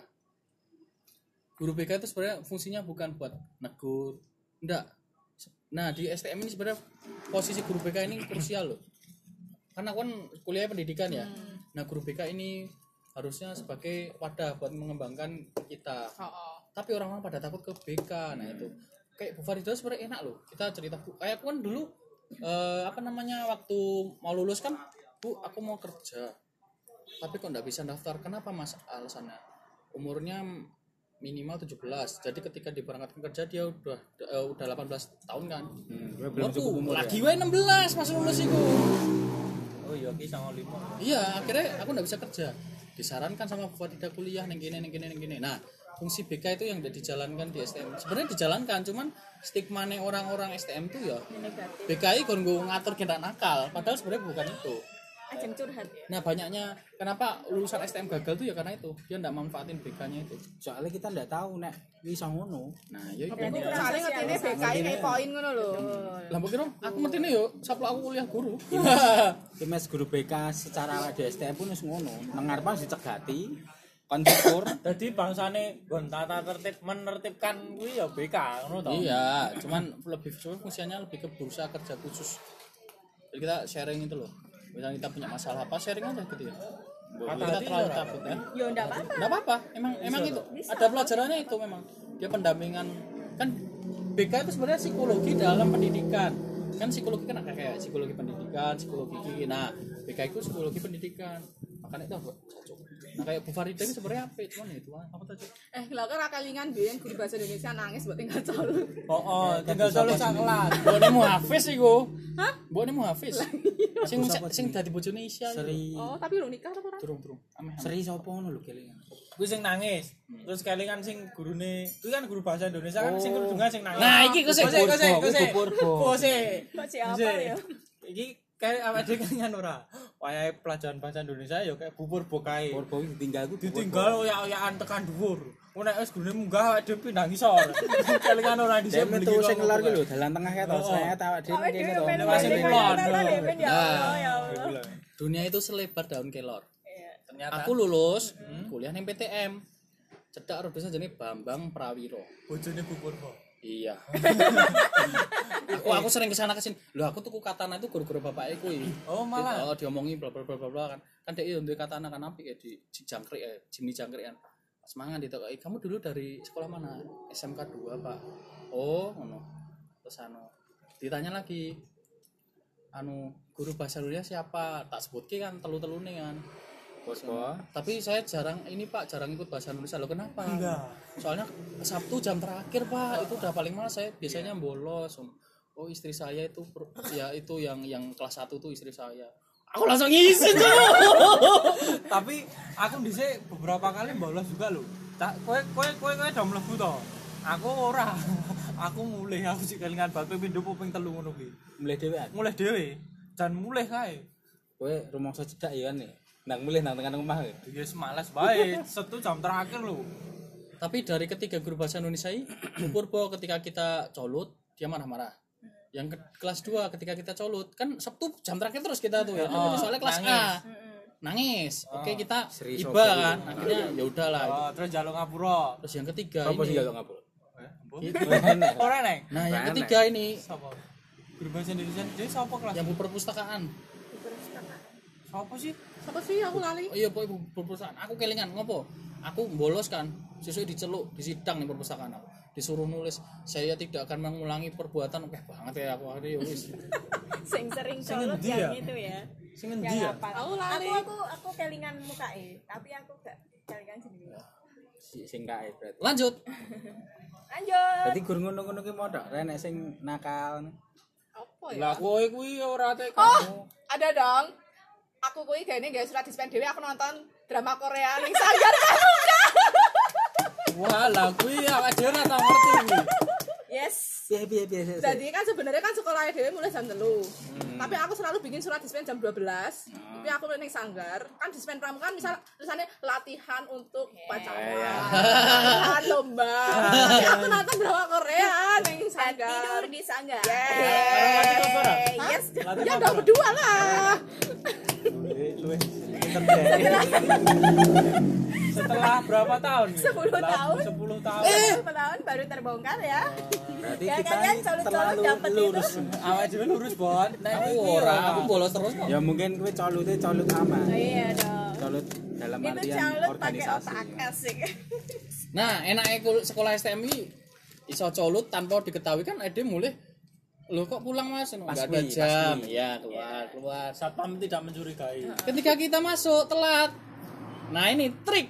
Guru B K itu sebenarnya fungsinya bukan buat negur. Enggak. Nah, di S T M ini sebenarnya posisi guru B K ini krusial loh. Karena kan kuliah pendidikan ya. Nah, guru B K ini harusnya sebagai wadah buat mengembangkan kita. Heeh. Tapi orang-orang pada takut ke B K. Nah, itu kayak Bu Farida sebenarnya enak loh. Kita cerita Bu, kayak aku kan dulu eh, apa namanya waktu mau lulus kan, Bu, aku mau kerja. Tapi kok enggak bisa daftar. Kenapa Mas? Alasannya umurnya minimal tujuh belas. Jadi ketika diberangkatkan kerja dia udah uh, udah delapan belas tahun kan. Hmm, gue belum Waktu cukup umur ya. lagi wae enam belas pas lulus iku. Oh iya ki sama lima. Iya, akhirnya aku enggak bisa kerja. Disarankan sama Bu Farida kuliah ning kene ning kene ning kene. Nah, fungsi B K itu yang udah dijalankan di S T M. Sebenarnya dijalankan, cuman stigmane orang-orang S T M itu ya Negatif. B K I kon nggo ngatur gendak nakal, padahal sebenarnya bukan itu. Ajeng curhat ya. Nah, banyaknya kenapa lulusan S T M gagal tuh ya karena itu. Dia enggak manfaatin B K-nya itu. Soalnya kita ndak tahu nek iso ngono. Nah, ya itu. Berarti kurang Soalnya ngertine B K I kayak poin ngono lho. Lah mbok kira aku ngertine yo, saplok aku kuliah guru. Ki mes guru B K secara di S T M pun wis ngono. Nang ngarepan dicegati kontur. Jadi bangsane gon tata tertib menertibkan kuwi ya B K ngono to. Iya, cuman lebih fungsinya lebih ke bursa kerja khusus. Jadi kita sharing itu loh. Misalnya kita punya masalah apa, sharing aja gitu ya. Kita Hati-hati terlalu ya. takut ya. Yo enggak apa-apa. Enggak apa-apa, emang emang itu ada pelajarannya itu memang. Dia pendampingan kan B K itu sebenarnya psikologi dalam pendidikan. Kan psikologi kan ada kayak psikologi pendidikan, psikologi gigi. Nah, B K itu psikologi pendidikan. Makanya itu apa? Cocok. Nah, kayak Bu Farida ini sebenarnya apa? Cuman ya itu apa tadi? Eh, lha kan kelingan biyen guru bahasa Indonesia nangis buat tinggal calon. Oh, oh, tinggal solo sak kelas. Mbok mu Hafiz iku. Hah? Mbok mu Hafiz. Sing sing dadi bojone Isya. Seri Oh, tapi lu nikah apa ora? Durung-durung. Ameh. seri sapa ngono lho kelingan. Kuwi sing nangis. Terus kelingan sing gurune, kuwi kan guru bahasa Indonesia kan sing kerudungan sing nangis. Nah, iki ku sing Kose, kose, kose. Purbo. Kose. Kok siapa Kose. ya? Iki kayak apa dia kelingan ora. Wayahe pelajaran bahasa Indonesia ya kayak bubur bokae. Purbo iki ditinggal ku Ditinggal oyak-oyakan tekan dhuwur. Ku nek wis gurune munggah awake dhewe pindah ngisor. Kelingan ora dhisik Dene tuh sing ngelar ki lho dalan tengah ya to. Oh. Saya awak dhewe Awake kene dhewe to. men masih men kulon. men men ya Allah ya Allah. Dunia itu selebar daun kelor. Iya. Ternyata Aku lulus kuliah ning P T M. Cedak ro dosen jenenge Bambang Prawiro. bojone bubur kok. Iya. aku aku sering kesana kesini. Loh aku tuku katana itu guru-guru bapaknya kuwi. Oh, malah. Oh, diomongi bla bla bla bla bla kan. Kan dia duwe katana kan apik ya di di jangkrik ya, Jimny jangkrik kan. Pas mangan ditokoki, "Kamu dulu dari sekolah mana?" S M K dua, Pak. Oh, ngono. Terus anu ditanya lagi. Anu, guru bahasa Indonesia siapa? Tak sebutke kan telu-telune kan. Bos-bos. Tapi saya jarang ini Pak, jarang ikut bahasa Indonesia. Loh kenapa? Enggak. Soalnya Sabtu jam terakhir Pak, itu udah paling malas saya biasanya bolos. Oh istri saya itu ya itu yang yang kelas satu tuh istri saya. Aku langsung ngisi tuh. Tapi aku dhisik beberapa kali bolos juga lho. Tak kowe kowe kowe kowe udah mlebu to. Aku ora. Aku mulih aku sik kelingan batu pindho ping telu ngono kuwi. Mulai dhewean. Mulih dhewe. Dan mulih kae. Kowe rumangsa cedak ya kan. Nang mulih nang tengah omah. Ya males bae. Setu jam terakhir lho. Tapi dari ketiga guru bahasa Indonesia ini, Purbo ketika kita colut dia marah-marah. Yang ke, kelas dua ketika kita colut kan Sabtu jam terakhir terus kita tuh ya. Oh, soalnya kelas nangis. A. Nangis. Oke, kita Seri iba sopo kan. Akhirnya ya udahlah. Oh, terus jaluk ngapura. Terus yang ketiga Sopo ini. sih gak ngapur? Ora neng. Nah, yang ketiga ini Sapa? Guru bahasa Indonesia dia sapa kelas? yang bu perpustakaan. Sapa sih? Siapa sih aku lali? Oh iya, Pak, ibu perpustakaan. Aku kelingan ngopo? Aku bolos kan. Sesuk diceluk di sidang nih perpustakaan aku. Disuruh nulis, "Saya tidak akan mengulangi perbuatan." Oke banget ya aku hari ya wis. Sing sering Sing colot ngendi yang ya? itu ya. Sing ngendi Yang ya? apa? Aku lali. Aku aku aku kelingan mukae, tapi aku gak kelingan jenenge. Si sing kae berarti. Lanjut. Lanjut. Berarti guru ngono-ngono ki modok renek sing nakal. Apa ya? Lah kowe kuwi ora tek Oh, kamu. ada dong. Aku kuwi gene gak surat dispen dhewe aku nonton drama Korea ning Sanggar kamu enggak. Wah, lah kuwi awake dhewe ora tau ngerti kuwi. Yes. Piye piye piye. Jadi kan sebenarnya kan sekolahnya dhewe mulai jam telu. Tapi aku selalu bikin surat dispen jam dua belas. Tapi aku ning Sanggar, kan dispen pramu kan misal tulisannya latihan untuk baca latihan lomba. Tapi aku nonton drama Korea ning Dan Sanggar. tidur di sanggar. Yeay. Yes. Ya udah berdua lah. Setelah berapa tahun? nih? sepuluh Setelah tahun. sepuluh tahun. sepuluh tahun baru terbongkar ya. Berarti Ya kita kalian ini colot-colot terlalu dapet lurus. itu. Awake dhewe lurus, Bon. Nah, Aku iki ora, aku bolos terus kok. Ya mungkin kowe colute colut aman. Oh iya dong. Colut dalam Itu artian calon pakai organisasi. otak asik. Nah, enaknya kul- sekolah S T M ini iso colut tanpa diketahui kan ade mulai loh kok pulang Mas? Enggak ada Paswi, jam. paswi. Ya, keluar, keluar. Satpam tidak mencurigai. Ketika kita masuk telat. Nah, ini trik.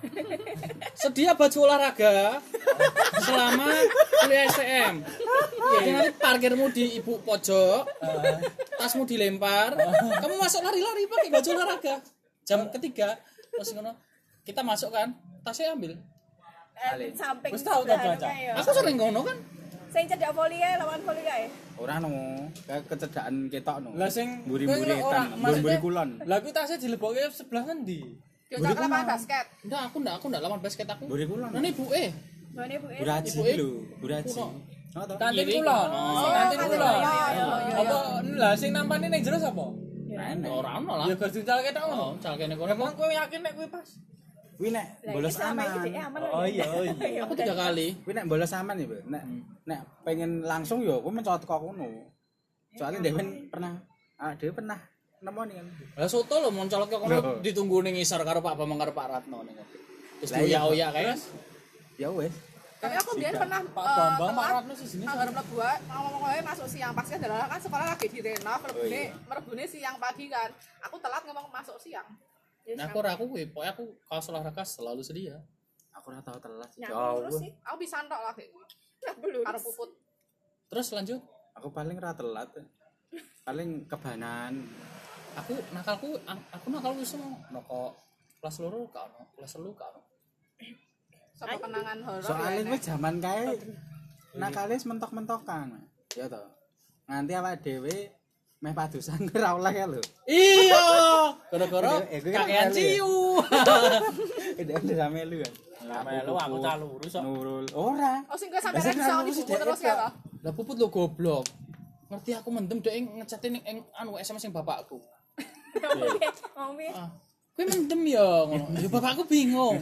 Sedia baju olahraga selama kuliah S T M. Jadi nanti parkirmu di ibu pojok, tasmu dilempar, kamu masuk lari-lari pakai baju olahraga. Jam ketiga, terus ngono, kita masuk kan, tasnya ambil. Eh, Samping. Wis tau tak baca? ya. Aku sering ngono kan. Sing cedak voli kae lawan voli kae. Ora no, kayak kecedaan ketok no. Lah sing mburi-mburi kowe ora- tan, maksudnya- mburi-mburi kulon. Lah kuwi tasnya dilebokke sebelah ngendi? Yo tak lapangan basket. Enggak, aku enggak, aku enggak lawan basket aku. Mburi kulon. Nah, ini Bu eh. Mana Bu? Eh? Buraji Ibu, eh. lho, buraji. Kuno. Oh, toh? Kantin Kiri. kulon. Oh. Sing kantin Oh, kulon. iya, iya, iya, Apa lah sing nampani ning jero sapa? Enak. Ora ono lah. Ya gas dical ketok ngono. Oh, calkene kono. Emang kowe yakin nek kuwi pas? Kuwi nek Lah, bolos iki selama aman. iki dhek aman. Oh iya, oh iya. Aku tiga kali. Kuwi nek bolos aman ya, Bu. Nek nek pengen langsung ya kuwi mencolot kok kono. Soalnya Dewen pernah ah Dewen pernah nemoni kan. Lah soto lho moncolot kok kono Loh. ditunggu ning isor karo Pak Bambang karo Pak Ratno ning kono. Terus Lah, iya. dioyak-oyak kae. Ya wes. Tapi aku biar pernah Pak eh, Bambang, Pak telat, Ratno sih sini. Anggar mlebu wae, ngomong wae masuk siang pas kan adalah kan sekolah lagi direnov, mlebune mlebune siang pagi kan. Aku telat ngomong masuk siang. Nah, aku ora aku kuwi, pokoknya aku kalau olahraga selalu sedia. Aku ora tau telat. Ya Nyambung terus Allah. sih. Aku bisa ntok lah kayak gue. Belum. Karo puput. Terus lanjut, Aku paling ora telat. Paling kebanan. aku nakalku aku nakalku semua noko kelas loro ka ono, kelas telu ka ono. Sama kenangan horor. Soalnya ya, kuwi Nek. jaman kae nakale mentok-mentokan. Ya toh. Nganti awake dhewe meh padusan ora oleh ya lho. Iya, gara-gara Eh, gue kan kakean melu ya. ciu. Itu udah melu kan. Melu aku cah lurus kok. Nurul. Ora. Oh sing kowe sampe Lah, sing reksa anu di sih, buku Dek, terus Dek. ya toh. Lah puput lo goblok. Ngerti aku mendem dek ngechatin ning anu S M S sing bapakku. Ngomong piye? Ah, Kowe mendem ya ngono. Ya bapakku bingung.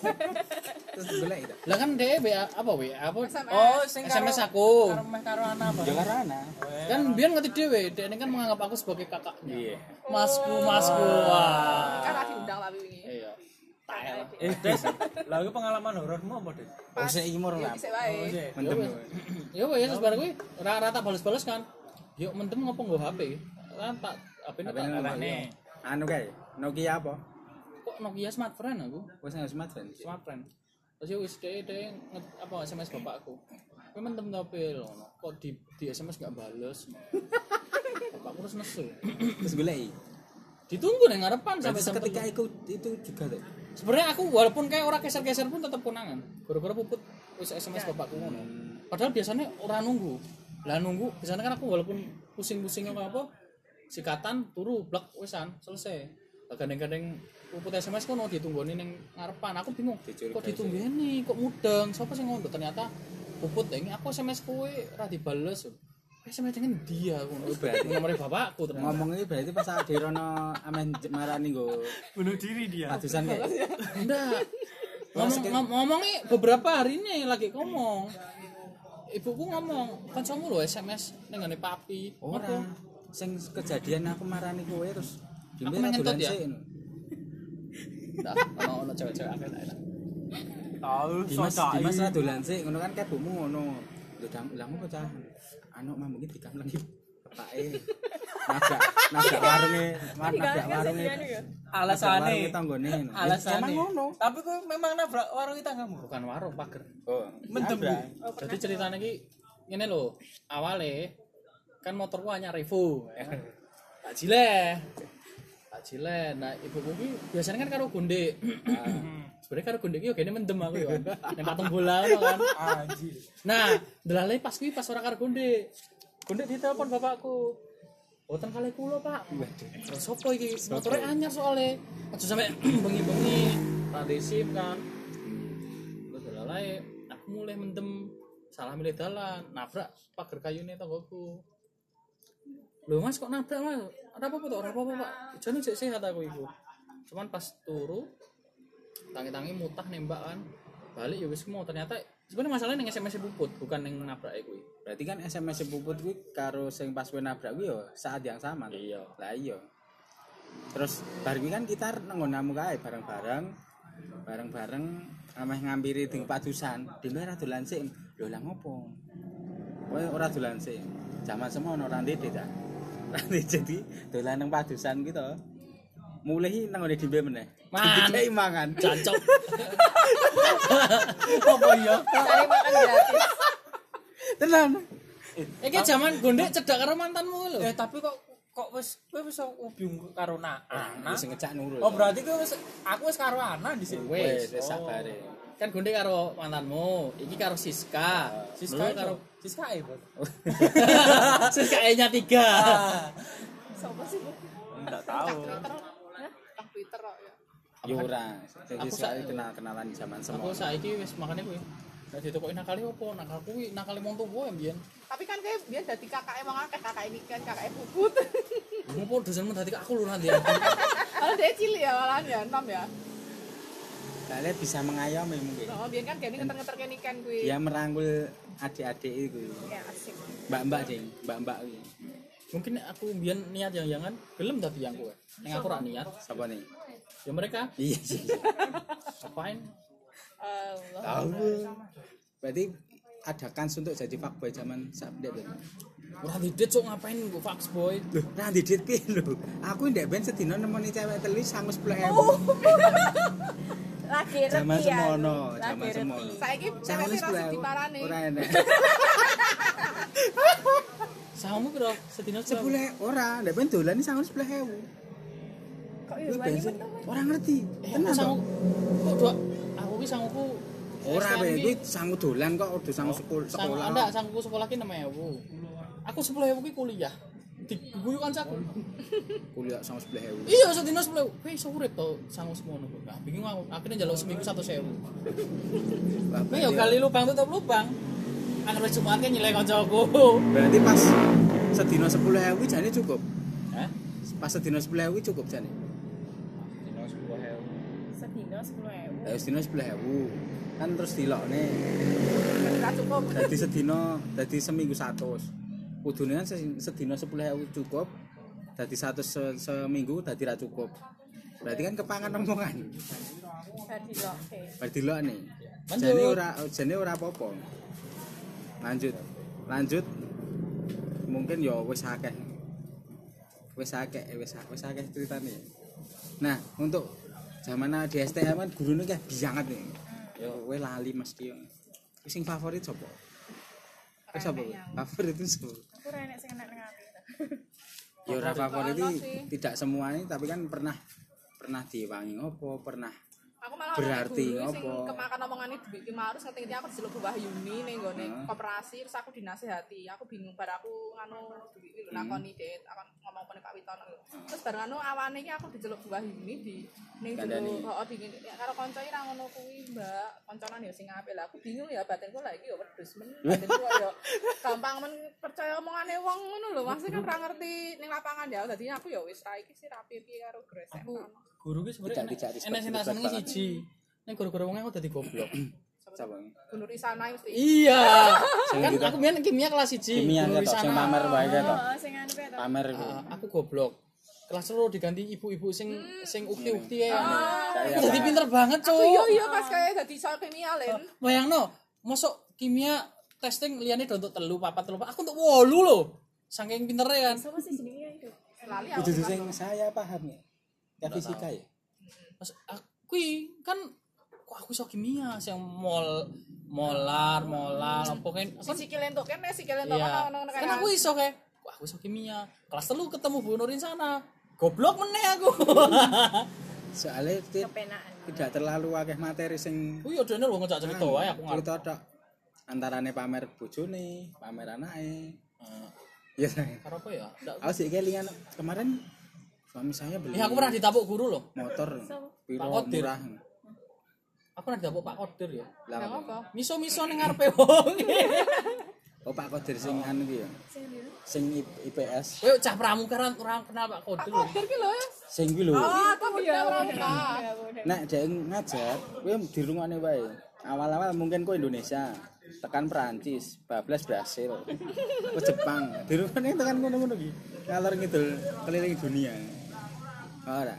Terus golek itu. Lah kan dhek W A apa W A apa? Oh, sing S M S aku. karo meh karo anak apa? Ya karo ana. Kan biar ngerti dhewe, dhek ini kan menganggap aku sebagai kakaknya. Iya. Masku, masku. Wah. Kan ora diundang tapi wingi. Iya. Tael. Eh, Des, lha iki pengalaman horormu apa, Des? Oh, sik iki mur Ya lah. bisa wae. Mendem. Ya wes terus bareng kuwi ora ora tak bales-bales kan. Yuk mendem ngopo nggo H P. Kan tak H P-ne tak Arane. Anu kae, Nokia apa? kok Nokia smartphone aku. Wis nang smartphone. Smartphone. Terus ya wis dhek dhek apa S M S bapakku. Kowe mendem ta pil ngono. Kok di di S M S gak bales. Bapakku terus nesu. Terus golek. Ditunggu nang ngarepan sampai Sampai jam ketika telu. itu itu juga tuh. Sebenarnya aku walaupun kayak orang geser-geser pun tetap konangan. Gara-gara puput wis S M S bapakku ngono. Padahal biasanya orang nunggu. Lah nunggu, biasanya kan aku walaupun pusing-pusing apa apa, sikatan turu blek wisan selesai. Lah kadang-kadang puput S M S kono ditunggoni ning ngarepan. Aku bingung. Kok ditunggoni, kok mudeng. Sapa sing ngono? Ternyata puput ini aku S M S kowe ora dibales. S M S dengan dia ngono. Berarti nomor bapakku ternyata. Ngomong ini berarti pas awake dhewe rono amen marani nggo Bunuh diri dia. padusan kayak. Enggak. Ngomong ngom- ngomongnya beberapa hari ini lagi ngomong. Ibuku ngomong, kancamu lho S M S ning ngene papi. Ora. Sing kejadian aku marani kowe terus Aku dhewe pengen dolan tot ya? sik. Enggak, ono ono cewek-cewek akeh lah. Tahu Dimas sodai. Dimas ra dolan sik ngono kan kayak bumu ngono. Lho dang lha ngopo cah? Anu mambu iki dikamleng bapake. Nabrak nabrak warunge, nabrak warunge. Alasane. tanggone. Alasane. Emang ngono. Tapi kowe memang nabrak warung tanggamu. Bukan warung, pager. Oh, Mendem. nabrak. Jadi ceritanya iki ngene lho, awale kan motorku hanya Revo. Tak jile. Tak jile. Nah, ibuku ki biasanya kan karo gondek. Sebenarnya karo gondek ki yo kene mendem aku yo. Ning patung bola ngono kan. Anjir. Nah, delale pas kuwi pas ora karo gondek. Gondek ditelepon bapakku. Boten kali kula, Pak. Terus sopo iki? Motore anyar soalnya. Aja sampe bengi-bengi rada sim kan. Terus delale aku mulai mendem salah milih dalan, nabrak pagar kayune tanggoku. Lho Mas kok nabrak Mas? Ada apa-apa toh? Ora apa-apa, Pak. Jane sik sehat aku iku. Cuman pas turu tangi-tangi mutah nembak kan. Balik ya wis mau ternyata sebenarnya masalahnya ning S M S puput bukan ning nabrak kuwi. Berarti kan S M S puput kuwi karo sing pas kowe nabrak kuwi yo saat yang sama. Iya. Lah iya. Terus bar kuwi kan kita nang nggonamu kae bareng-bareng. Bareng-bareng ameh ngampiri di padusan. Dene ora dolan sik. Lho lah ngopo? Kowe ora dolan sik. Zaman semono ora ndek ta. Ora jadi dolan nang padusan ki to. Mulai nang ngene dhewe meneh. Man. Dikai mangan. Jancok. Apa iya? Cari makan gratis. Tenan. Iki zaman gondek cedak karo mantanmu lho. Eh tapi kok kok wis kowe wis ubung karo na- Ana. Wis ngecak nurul. Oh berarti kowe wis aku wis karo Ana di sini. Wes, wis sabare. Kan gondek karo mantanmu, iki karo Siska. Siska Dulu karo Siska e, Bos. Siska E-nya tiga. Sopo sih? Enggak tahu. Hah? Kang Twitter kok ya. Yo ora. Jadi Aku sekali sa- kenal-kenalan zaman Aku semono. saiki wis makane kuwi. Nek ditokoki nakali opo? Nakal kuwi nakali wong tuwa mbiyen. Tapi kan kayak biar dadi kakake wong akeh, kakak ini kan kakake puput. Ngopo dosenmu dadi aku lho nanti. Kalau dia cilik ya malahan ya, enam ya. Kalian bisa mengayomi mungkin. Oh, biar kan gini ngeter-ngeter kene ikan kuwi. Dia merangkul adik-adik itu. Ya asik. Mbak-mbak ding, mbak-mbak kuwi. Mungkin aku mbiyen niat yang jangan gelem dadi yang kowe. Ning aku ora niat. Sapa nih? Ya mereka Iya sih. ngapain? Allah. Tahu. Berarti ada kans untuk jadi fuckboy zaman sabda berarti. Ora didet sok ngapain kok fuckboy. Loh, nah didit pi lho. Aku ndek ben sedina nemoni cewek telu sangu sepuluh ribu. Lagi reti Zaman ya. semono, Lagi zaman reti. semono. Saiki Sangu cewek sepuluh rasa ribu. diparani. Ora enak. Sahamu piro sedina Sepuluh ora, ndek ben dolan sangu sepuluh ribu. Kok Kuwi ya wani bensin. meneng. Ora ngerti. Eh, Tenan sangu. to. Kok dua aku ki sanguku Ora S T M be, ki- kuwi sangu dolan kok udah sangu sekol- Sang, sekolah. anda sangku sekolah ki enam ribu. Aku sepuluh ribu ki kuliah. Diguyu kancaku. Kuliah sangu sepuluh ribu. Iya, sedina sepuluh ribu. Kowe iso urip to sangu semono kok. Nah, bingung aku. Akhirnya njaluk seminggu seratus ribu. Kowe yo kali lubang tutup lubang. Angger wis Jumat ki nyileh kancaku. Berarti pas sedina sepuluh ribu jane cukup. Hah? Pas sedina sepuluh ribu cukup jane. Dino sepuluh Lah sedina sepuluh ribu. Kan terus dilokne. Ora cukup. Dadi sedina, dadi seminggu seratus. Kudune kan sedina sepuluh ribu cukup. Dadi seratus se seminggu dadi ra cukup. Berarti kan kepangan omongan. Dadi loke. Bar dilokne. Lanjut. Jane ora jane ora apa-apa. Lanjut. Lanjut. Mungkin ya wis akeh. Wis akeh, wis wis akeh ceritane. Nah, untuk zaman di S T M kan gurune kayak bianget nih. Ya kowe lali mesti. Wis sing favorit sapa? Wis sapa? Favorit itu sapa? Aku ora enek sing enak nang ati. Ya ora favorit Ono iki sih. tidak semuanya tapi kan pernah pernah diwangi ngopo, pernah Aku malah Berarti ono guru sing apa? kemakan omongane Dwi Marus ngerti aku dijeluk Mbah Yuni ning gone Hmm. koperasi terus aku dinasehati. Aku bingung bar aku nganu Dwi iki lho Hmm. nakoni Dit, akan ngomong pene Pak Witono lho. Terus bar nganu awane iki aku dijeluk Mbah Yuni di ning Kandhani. jero heeh di ya, karo kancoe ra ngono kuwi, Mbak. Kancanan ya sing apik lah. Aku bingung ya batinku lah iki ya wedhus men. Batinku ya gampang men percaya omongane wong ngono lho. Maksudnya kan ra ngerti ning lapangan ya. Dadi aku ya wis ra iki sih ra piye garo gresek. Aku guru ki sebenarnya Tidak- tidak enek respect- sing tak respect senengi banget. siji. Nek guru-guru wong aku dadi goblok. sapa? Gunur Isana mesti. Iya. Sing Kan gitu. aku biyen kimia kelas siji. Kimia guru ketok sing Wisana. pamer wae ketok. Oh, sing anu kae to. Pamer iku. Ah, aku goblok. Kelas loro diganti ibu-ibu sing sing ukti-ukti ya. Saya Jadi Pak. pinter banget, Aku Cuk. iya iya pas kayak dadi soal kimia len. Bayangno, mosok kimia testing liyane do untuk telu, papat, telu. Aku untuk wolu lho. Saking pintere kan. Sapa sih jenenge itu? Lali Kudu aku. sing saya paham ya. Ya fisika ya. Mas aku i, kan kok aku iso kimia sing mol molar, molar, apa kan. Si sikil entuk kene sikil entuk Iya. ono ono Kan aku iso kayak, wah aku iso kimia. Kelas telu ketemu Bu Nurin sana. Goblok meneh aku. Soalnya ti- Kepenaan. tidak terlalu akeh materi sing Ku yo dene lho ngejak cerita wae aku ngarep. cerita tok. Antarane pamer bojone, pamer anake. Eh, Ya. Karo apa ya? Ndak- Aku sih kelingan kemarin suami saya beli Ya aku pernah ditapuk guru loh. motor piro Pak Kodir. murah. Aku pernah ditapuk Pak Kodir ya. Lah Nang apa? apa? Miso-miso ning ngarepe wong. Oh Pak Kodir sing anu ki ya. Sing ndi? Sing I- IPS. Kowe cah pramuka ora ora kenal Pak Kodir. lho. Kodir ki lho. Sing kuwi lho. Oh, aku udah ora Ya, bodoh. Nek dhek ngajar, kowe dirungokne wae. Awal-awal mungkin kok Indonesia, tekan Perancis, bablas Brasil, ke Jepang. Dirungokne tekan ngono-ngono ki. Ngalor ngidul keliling dunia. Ora.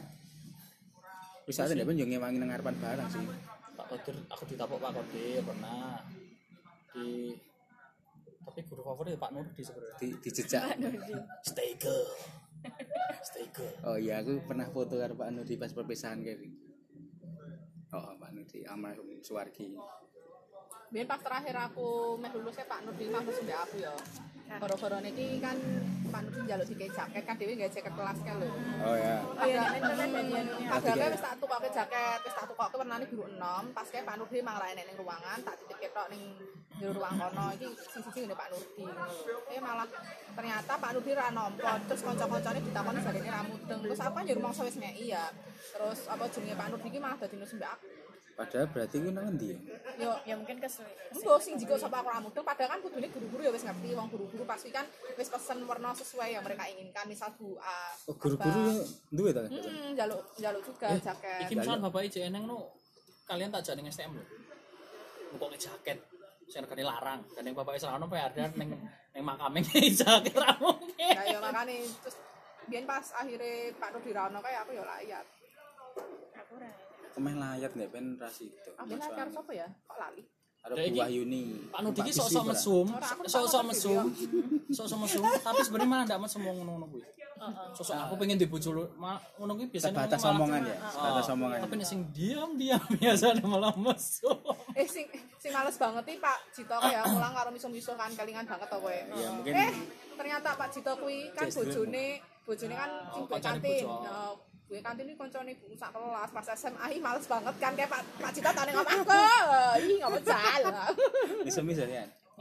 Wis ate ndek pun yo ngewangi nang ngarepan barang sih. Pak Kodir, aku ditapuk Pak Kodir pernah. Di tapi guru favorit ya Pak Nurdi sebenarnya. Di dijejak. Stay girl. Stay girl. Oh iya, aku pernah foto karo Pak Nudi pas perpisahan kayak gitu. Oh, Pak Nudi almarhum Suwargi. Biyen pas terakhir aku meh lulus ke Pak Nurdin langsung mbek aku ya. Gara-gara niki kan Pak Nurdin njaluk dikei jaket kan dhewe gawe jaket kelas kan lho. Oh ya. Oh iya, nek internet dadi anunya. Padahal wis tak tukoke jaket, wis tak tukoke warnane biru enom, pas kae Pak Nurdin mang ra enek ning ruangan, tak titip ketok ning jero ruang kono iki sing siji ngene Pak Nurdin ngono lho. Eh malah ternyata Pak Nurdin ra nampa, terus kanca-kancane ditakoni jarene ra mudeng. Terus apa ya rumangsa wis ngeki ya. Terus apa jenenge Pak Nurdin iki malah dadi nus mbek aku. Padahal berarti ku nang endi ya? Yo Ya mungkin kesuwi. Mbok sing jiko sapa aku ra mudeng padahal kan kudune guru-guru ya wis ngerti wong guru-guru pasti kan wis pesen warna sesuai yang mereka inginkan misal Bu A. Oh, guru-guru yo duwe ta? Hmm, jaluk jaluk juga jaket. Iki misalnya bapak I J N no kalian tak jadi S T M lho. Buka jaket. Sing regane larang. Dan yang bapak Israno pe ada ning ning makame jaket ra mungkin. Ya ya makane terus biyen pas akhire Pak Nurdi Rano kae aku ya layat. Aku ora. Kemeh layat nek ben ras itu. Aku nek karo sapa ya? Kok lali? Karo Ya, iki- Bu Wahyuni. Pak Nudi iki Pak sok-sok Bisi, mesum, Ora, aku sok-sok tak mesum. Sok-sok mesum, tapi sebenarnya malah ndak mesum ngono-ngono kuwi. Sosok aku pengen dibojo lu, ma- ngono kuwi biasanya Sebatas malah- omongan ya, Ah, sebatas omongan. Tapi nek sing diam-diam biasanya malah mesum. Eh sing sing males banget iki Pak Jito kayak mulang karo miso-miso kan kelingan banget to kowe. Iya, mungkin Eh, ternyata Pak Jito kuwi kan Just bojone, bojone kan sing Oh, duwe kancane kantin. bojo. Nah, duwe kantin iki kancane ibu sak kelas pas S M A iki males banget kan kayak Pak Pak Jito tane ngomong aku. Ih, ngomong salah. miso-miso ya.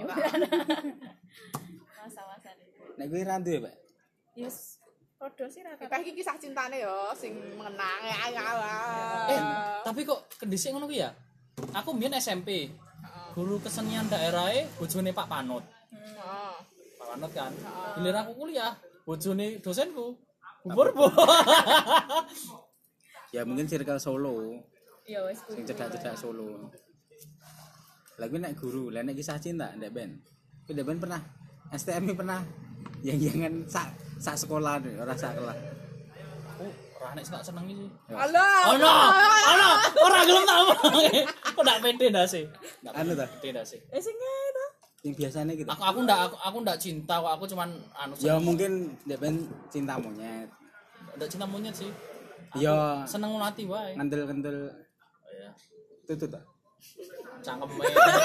Masa-masa itu. Nek kuwi ra duwe, Pak. Yes. Podo sih rata. Kayak iki kisah cintane yo sing mengenang ya. Eh, tapi kok kendisi ngono kuwi ya? Aku mbiyen S M P. Guru kesenian daerahnya bojone Pak Panut. Heeh. Pak Panut kan. Giliran aku kuliah, bojone dosenku. Bubur bu. Ya mungkin circle Solo. Ya wis Sing cedak-cedak Solo. Lah kuwi nek guru, lah nek kisah cinta ndek ben. Kuwi ndek ben pernah S T M pernah yang-yangan sak sak sekolah ora sak kelas. Oh, ora nek tak seneng iki. Alah. Ono, ono, ora gelem tak omong. Kok ndak pede ndak sih? Anu ta, Pede ndak sih? Eh sing ngene to. sing biasane gitu. Aku aku ndak aku, aku ndak cinta kok, aku cuman anu Ya mungkin ndek ben cinta monyet. ndak cinta monyet sih. Ya Seneng nulati wae. ngendel-ngendel Oh, iya. tutut ta. Cangkeme.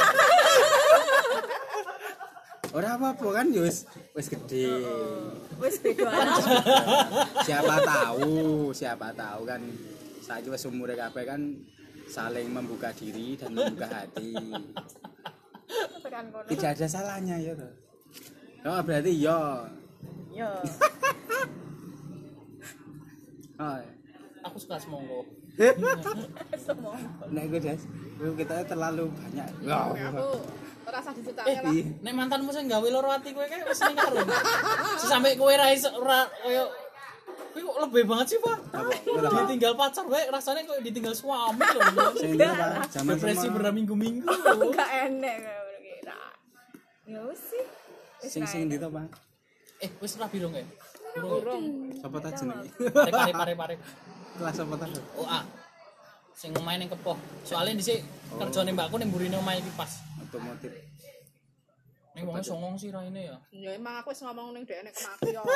Ora apa-apa kan ya wis wis gede. Wis beda. Siapa tahu, siapa tahu kan saiki wis umure kabeh kan saling membuka diri dan membuka hati. Tekan kono. Tidak ada salahnya ya toh. Oh, berarti ya. Yo. Oh, Aku suka semongko. Semua. nek gue Des, kita terlalu banyak. Ya, Aku rasa dicetak Eh, lah. nek mantanmu sing gawe loro ati kowe kae wis ning karo. Sampai kowe ra iso ora koyo kowe kok lebih banget sih, Pak. apa? Kowe apa? Ditinggal pacar wae rasanya kok ditinggal suami loh. Sing ndi apa? Zaman Depresi semua. berminggu-minggu. Enggak enek kayak ngono ki. Nah. Ya wis sih. Wis Sing sing ra ndi to, Bang? Eh, wis rabi dong ya. Burung. Apa ta jenenge? Pare pare pare pare. Kelas apa ta? Oh, ah. Sing omahe ning Kepoh. Soalnya dhisik kerjane mbakku ning mburine omahe iki pas. Otomotif. Ning wong songong sih raine ya. Ya emang aku wis ngomong ning dhek nek kemaki yo.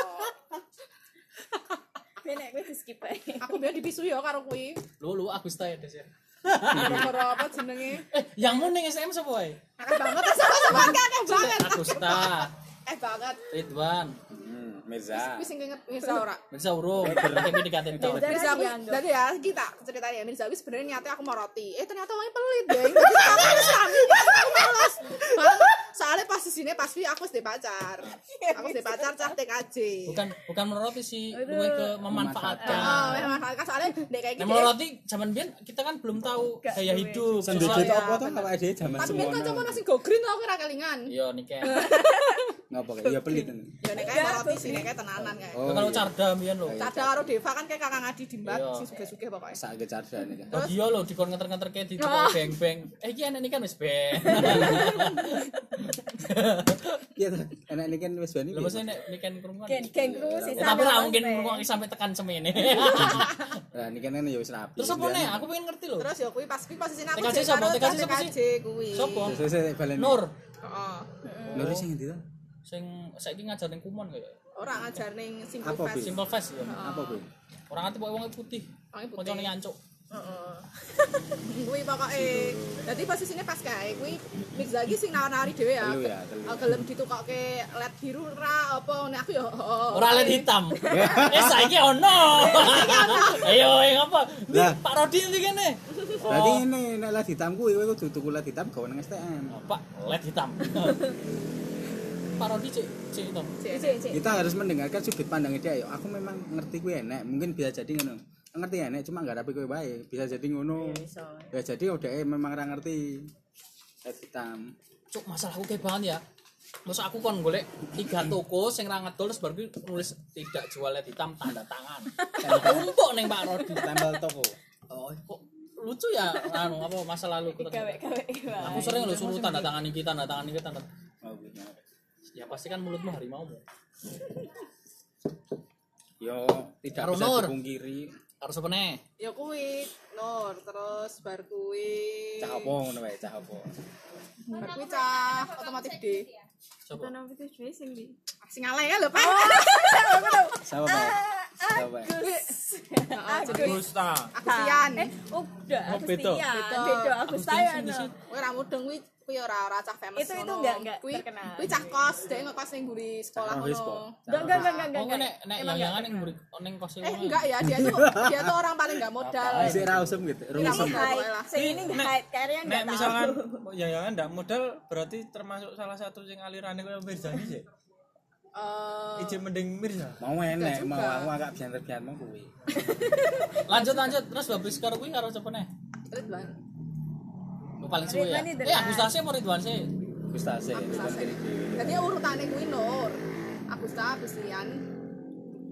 Nek kowe di skip ae. Aku biar dipisu yo karo kuwi. Lu lu Agusta ya, Des ya. Gara-gara apa jenenge? Eh, yang mu ning S M sapa wae? Akeh banget sama-sama akeh banget. Agusta, Eh banget. Ridwan, Hmm, Mirza. Wis sing inget Mirza ora? Mirza Urung, tapi dikatain tau. Mirza. Mirza aku dianggap. tadi ya kita ceritanya Mirza wis sebenarnya niatnya aku mau roti. Eh ternyata orangnya pelit deh. Jadi aku wis sami aku malas. Soalnya pas di sini pas wi aku sudah pacar. Aku sudah pacar cah T K J. Bukan bukan meroti sih, luwe ke memanfaatkan. Oh, memang kan soalnya dek kayak Nah, gitu. meroti zaman biyen kita kan belum tahu gaya hidup. Sendiri Soalnya- itu apa tuh awake dhewe zaman Tapi kan semono. cuma nasi go green loh kira kelingan. Iya niken. Ngopo kayak ya pelit. Ya nek kayak roti sih nek kayak tenanan kayak. Oh, Kalau iya. carda mbiyen lho. Cada karo Deva kan kayak kakak ngadi dimbat Iya. sing sugih-sugih pokoknya. Sak kecardan iki. Oh iya lho dikon ngeter-ngeter kayak di beng-beng. Eh iki enek nikan wis beng. Iya to. Enak iki kan wis bani. Lho mesti nek niken krungu. Gen geng kru Ya, sisa. tapi ra mungkin ngomong sampai tekan semene. Lah niki kan ya wis rapi. Terus apa nih? Aku pengen ngerti lho. Terus ya kuwi pas kuwi posisine aku T K J jek siapa? karo T K J T siapa K sih? J kuwi. Sopo? Terus saya balen. Nur. Heeh. Nur sing ndi to? Sing saiki ngajar ning Kumon kaya. Ora ngajar ning Simple Apa, Fest. Bi? Simple Fest ya. Apa kuwi? Ora ngerti pokoke wong putih. Wonge putih. Koncone yancuk. Heeh. Kuwi pokoke dadi posisine pas kae kuwi Mirza iki sing nawar-nawari dhewe ya. Telu ya, telu. Oh, gelem ditukokke led biru ra apa nek aku ya oh, Ora led hitam. Eh saiki ono. Ayo yang apa? Ndi Lah. Pak Rodi ndi kene? Berarti ini nek led hitam kuwi kowe kudu tuku led hitam gawe nang S T M. Oh, Pak, led hitam. Pak Rodi cek cek itu. Cek. Cek cek. Kita harus mendengarkan sudut pandang dia. Yo, aku memang ngerti kuwi enek, mungkin bisa jadi ngono. Ngerti enek cuma enggak rapi kowe wae. Bisa jadi ngono. Iso. Ya jadi udah eh, memang ora ngerti. Led hitam. Cuk, masalahku kayak banget ya. Masa aku kon golek tiga toko sing ra ngedol terus baru nulis tidak jual led hitam tanda tangan. Tumpuk ning Pak Rodi. Tempel toko. Oh, kok lucu ya anu apa masa lalu aku Gawe-gawe. aku sering lho suruh tanda tangan iki tanda tangan iki tanda Oh, gitu. ya pasti kan mulutmu harimaumu Yo tidak Karo bisa Nur. dipungkiri. harus apa nih Ya kuwi Nur terus bar kuwi. Cah apa ngono wae, cah apa. Bar kuwi cah otomotif D. coba Ana itu dhewe sing di. Sing alay ya lho, Pak. Siapa Pak? Siapa? Heeh, jadi Gusta. aku sian. Eh, udah Oh, aku beda. setia. Beda. Beda aku saya Agustin no. sing Kuwi ra mudeng kuwi kuwi ora ora cah famous. Itu- itu ngono. enggak- enggak Kuwi terkenal. kuwi cah kos, dhek ngekos ning mburi sekolah Cah Rohis, ngono. Pak. Enggak enggak enggak enggak. oh enggak. nek nek yang yangan yang murid neng kos Eh enggak ya, dia tuh dia tuh orang paling enggak modal. Masih ra usum gitu. Ini Rusem. apa? Hide. lah. Sing ini Nek- hide karya Nek enggak tahu. misalkan ya ya ndak modal berarti termasuk salah satu sing alirane koyo Mirza iki sih. Eh, Ije mending Mirza. Mau enek, juga. mau aku agak biar-biar mau kuwi. lanjut lanjut terus babis karo kuwi karo coba nih Ridwan. oh, paling suwe ya Ridwan ini eh Agustasi apa Ridwan sih Gustase, Agustase. bukan kiri-kiri. Jadi urutane kuwi Nur. Agusta, Agustian,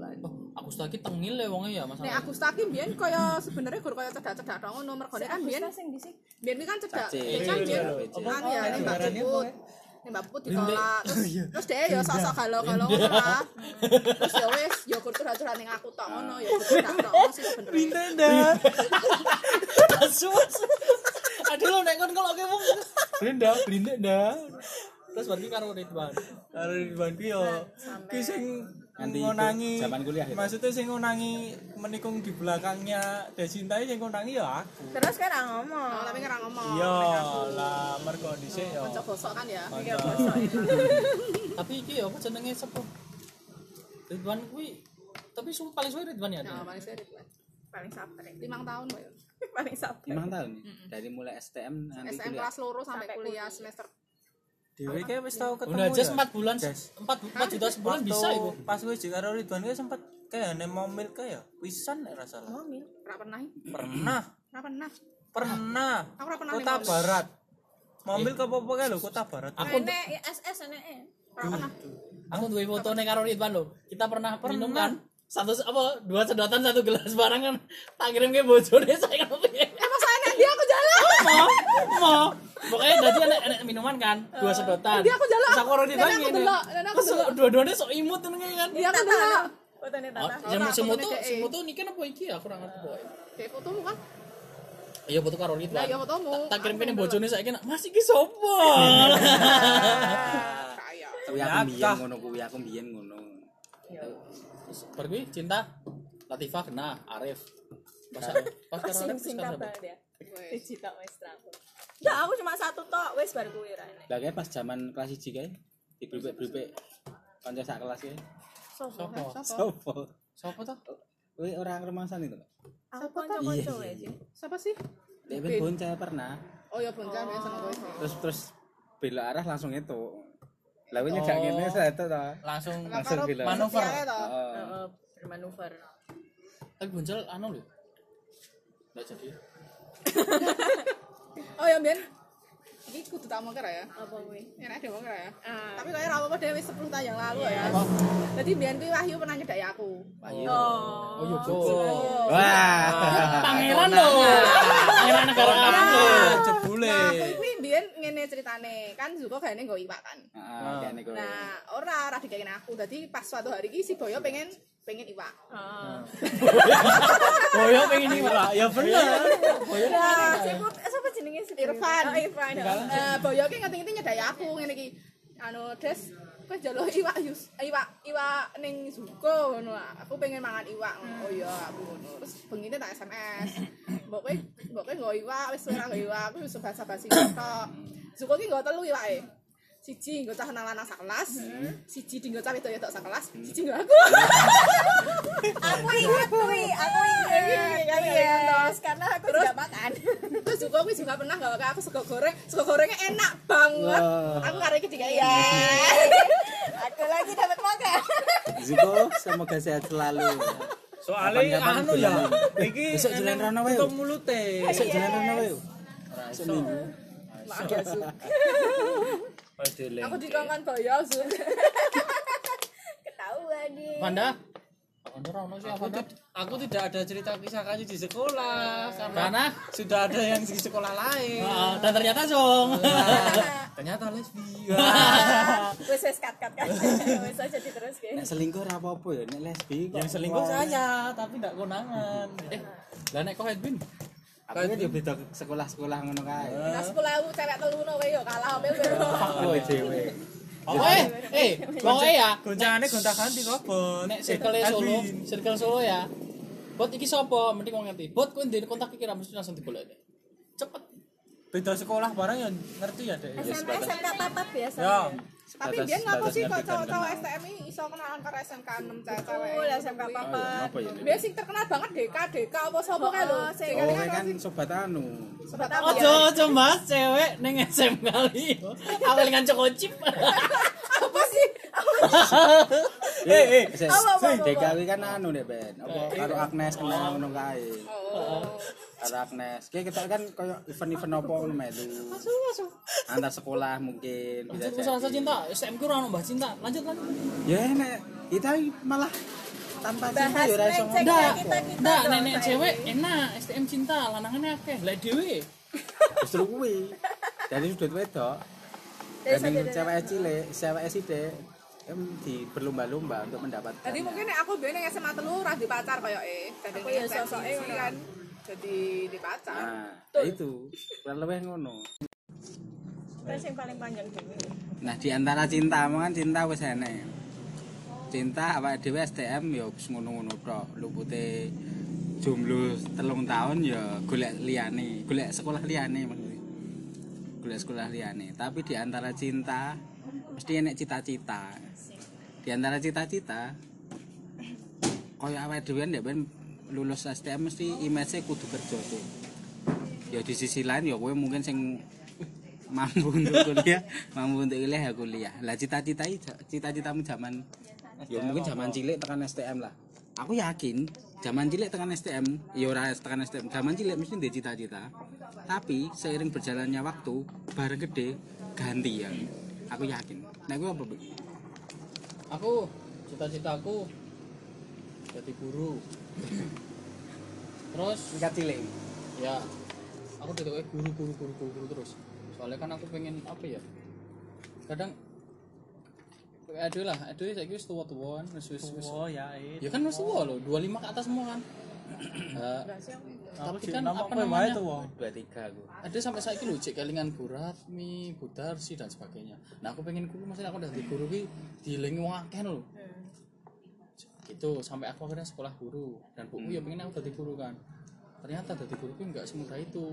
Ridwan. Oh, aku lagi tengil ya wonge ya masalah. Nek Agusta ki mbiyen kaya sebenarnya gur kaya cedak-cedak tok ngono mergone kan mbiyen Sing dhisik. mbiyen ki kan cedak. Cace. Dia kan mbiyen Apa? kan ya nek Mbak Negaranya Puput. apa, Nek Mbak Puput ditolak terus terus dia ya sok-sok galau-galau ngono lah. Terus ya wis ya gur curhat-curhat ning aku tok ngono ya gur curhat tok ngono sih sebenarnya. Ndak. Asu. Aduh lo nek kon kalau ke wong. Blinda, blinda dah. Terus berarti karo Ridwan. Karo Ridwan ku yo ki sing Nanti ngonangi zaman kuliah ya? maksudnya sing ngonangi menikung di belakangnya Desinta sing ngonangi ya aku. Terus kan ora Oh, ngomong. tapi kan ora ngomong. Iya lah mergo dhisik yo. Kanca bosok kan ya. Mikir bosok. Tapi iki ya apa jenenge sapa? Ridwan kuwi tapi suwe paling suwe Ridwan ya. Nah, paling sering Ridwan. Paling sabar. limang tahun Mbak. Paling sabar. lima tahun dari mulai S T M nanti S M kuliah. kelas loro sampai Sampai kuliah kuliah. semester. Dhewe ki wis tau ketemu. Udah aja ya? empat bulan, Des. empat juta sebulan Waktu bisa iku. Pas wis karo Ridwan ki sempat kayak ane momil kayak pisan nek ra salah. Ngomil. Ora pernah. Pernah, Ora pernah. pernah. Aku ora pernah Kota ning mall. Barat. Mobil ke apa kae lho Kota Barat. Aku Nek S S nek. Ora pernah. aku duwe fotone karo Ridwan lho. Kita pernah minum kan satu apa dua sedotan satu gelas barang kan tak kirim ke bojone saya kan piye. Emang saya nek dia aku jalan. Mau, mau. Pokoknya tadi enak, enak minuman kan, dua sedotan. Dia aku jalan. Terus aku orang Dan Ridwan aku gini. delok, dan aku Terus delok. dua-duanya sok imut kan kan. Dia aku delok. Fotone Oh, Tata. yang Ora, semutu, fotonya D E. semutu ini kan apa iki ya? Aku ora ngerti pokoke. Kayak fotomu kan? Iya foto karo Ridwan. Lah, iya fotomu. Tak kirim kene bojone saiki nak, "Mas iki sopo?" Kaya. Tapi aku mbiyen ngono kuwi, aku mbiyen ngono. Terus bar kuwi cinta Latifah kena Arif. Pas pas karo Sing Arif sing terus karo kabar siapa? ya. Siji tok wis terakhir. Ya aku cuma satu tok wis bar kuwi ra enek. Lah kayak pas zaman kelas satu kae dibripek-bripek kanca sak kelas kae. Sopo? Sopo? Sopo to? Kowe ora ngremasan itu, Pak? Aku kanca-kanca wae sih. Siapa sih? Dek ben boncah pernah. Oh ya boncah biasa sama kowe. Terus terus belok arah langsung itu. Lah kowe nyejak ngene saya itu to. Langsung Langsung belok. manuver. Heeh. Heeh, bermanuver. Tapi Bonjol anu lho. Enggak jadi. Oh ya Bian. Iki kudu tak mongker ya. Apa kuwi? Enak deh mongker ya. Ah. Tapi kayak ora apa-apa dhewe sepuluh tahun yang lalu ya. Jadi Bian kuwi Wahyu pernah nyedaki aku. Ayo. Oh yo go. Wah. Pangeran lho. Pangeran negara alam lho. Jebule. Nah, aku kuwi Bian ngene ceritane. Kan Zuko gane nggo iwak kan. Heeh, kene kowe. Nah, ora ora dikene aku. Dadi pas suatu hari iki si Boyo pengen pengen iwak. Heeh. Boyo pengen iwak. Ya bener. Nah, sebut siapa jenenge sih? Irfan. Oh, Irfan. Eh, Boyo ki ngerti-ngerti nyedaki aku ngene iki. Anu, Des, kowe njaluk iwak Yus, iwak iwak ning Zuko ngono. Aku pengen mangan iwak. Oh iya, aku ngono. Terus bengine tak S M S. Mbok kowe, mbok kowe nggo iwak, wis ora nggo iwak, aku wis basa-basi tok. Zuko ki nggo telu iwake. Siji nggo cah lanang sak kelas, siji nggo cah wedok sak kelas, siji nggo aku. Aku ingat kuwi, aku ingat. Iya, terus karena aku tidak makan. Terus juga aku juga pernah gawe aku sego goreng, sego gorengnya enak banget. Wah. Aku karo iki dikai. Iya. Aku lagi dapat makan. Ziko, semoga sehat selalu. Soalnya Kapan-kapan anu ya, dolan. iki Besok jalan rono wae. Tutup mulute. Besok jalan rono wae. Seminggu. Maaf ya, Su. Aku dikongkon Boyo, Su. Ketahuan nih. Panda. Panda ora ono sih Aku, apa? tid- aku tidak ada cerita kisah kayu di sekolah karena Karena sudah ada yang di sekolah lain. Ah, dan ternyata Song. Ternyata lesbi. Wes wes kat kat kat. Wes aja diterus Nek selingkuh ora apa-apa ya, nek lesbi kok. Yang selingkuh saya, tapi tidak konangan. Eh, lah nek kok Edwin? Aku kan ya beda sekolah-sekolah ngono kae. Nah, sekolah aku cewek telu no kowe yo kalah ambil kowe. Kowe dhewe. Pokoknya, eh, pokoknya ya. Goncangannya gonta-ganti kok, Bon. Nek circle Solo, circle Solo ya. Bot iki sapa? Mending wong ngerti. Bot kuwi ndek kontak iki ra mesti langsung digoleki. Cepet. Beda sekolah bareng yang ngerti ya, Dek. S M P S M K papat biasa. Ya. Tapi dia ngapa sih kok cowok-cowok S T M ini iso kenalan karo S M K enam cewek. Betul, S M K papat. Apa ya? Dia sing terkenal banget Deka, Deka apa sapa kae lho. Sing Oh, kan kan sobat anu. sobat Ojo ojo Mas, cewek ning S M kali. Awal dengan cokocip. apa sih? Eh, eh, Apa, apa, apa, D K W kan anu nek Ben. Apa karo Agnes kenal ngono kae. Oh. Karo Agnes. Kayak kita kan koyo event-event apa ngono melu. Antar sekolah mungkin bisa Lanjut masalah cinta, S M ku ora ono Mbah Cinta. Lanjut lanjut. Ya nek kita malah tanpa cinta Bahas ya ora iso melenceng ngomong. Ndak, kita-kita ndak dong, nenek Pak cewek Edi. enak, S T M cinta, lanangannya akeh. Lek dhewe. Justru kuwi. Dari sudut wedok. Dari Dan sudut cewek cilik, cewek sithik em di berlomba-lomba untuk mendapatkan. Jadi mungkin nek aku biyen ning S M A telu ra di pacar koyoke. Dadi Aku ya ning S M sosoke C ngono. kan jadi di pacar. Nah, ya itu. Kurang lebih ngono. Terus yang paling panjang dulu. Nah, di antara cinta, kan cinta wis enek. Cinta awake dhewe S T M ya wis ngono-ngono tok. Lupute jomblo telung tahun ya golek liyane, golek sekolah liyane maksudnya. Golek sekolah liyane. Tapi di antara cinta mesti enek cita-cita. Di antara cita-cita koyo awake dhewe nek ben lulus S T M mesti image-e kudu kerja tuh. Ya di sisi lain ya kowe mungkin sing mampu untuk kuliah, mampu untuk kuliah ya kuliah. Lah cita-cita cita-citamu zaman ya mungkin zaman cilik tekan S T M lah. Aku yakin zaman cilik tekan S T M, ya ora tekan S T M, zaman cilik mesti ndek cita-cita. Tapi seiring berjalannya waktu, bareng gede ganti ya. Aku yakin. Nah, gue apa, Bu? Aku cita-citaku jadi guru. Terus Tingkat cilik. ya aku ditoke guru guru guru guru guru terus. Soalnya kan aku pengen apa ya? Kadang aduh lah, aduh saya wis tua-tua kan, wis wis wis. Oh ya itu. Ya kan wis tua loh, dua puluh lima ke atas semua kan. Eh, tapi kan apa namanya? tuh? dua tiga aku. Ada sampai saiki lho cek kelingan Buratmi, Budarsi dan sebagainya. Nah, aku pengen guru maksudnya aku udah di guru ki dielingi wong akeh lho. Gitu sampai aku akhirnya sekolah guru dan buku ya pengen aku jadi guru kan. Ternyata jadi guru ki enggak semudah itu.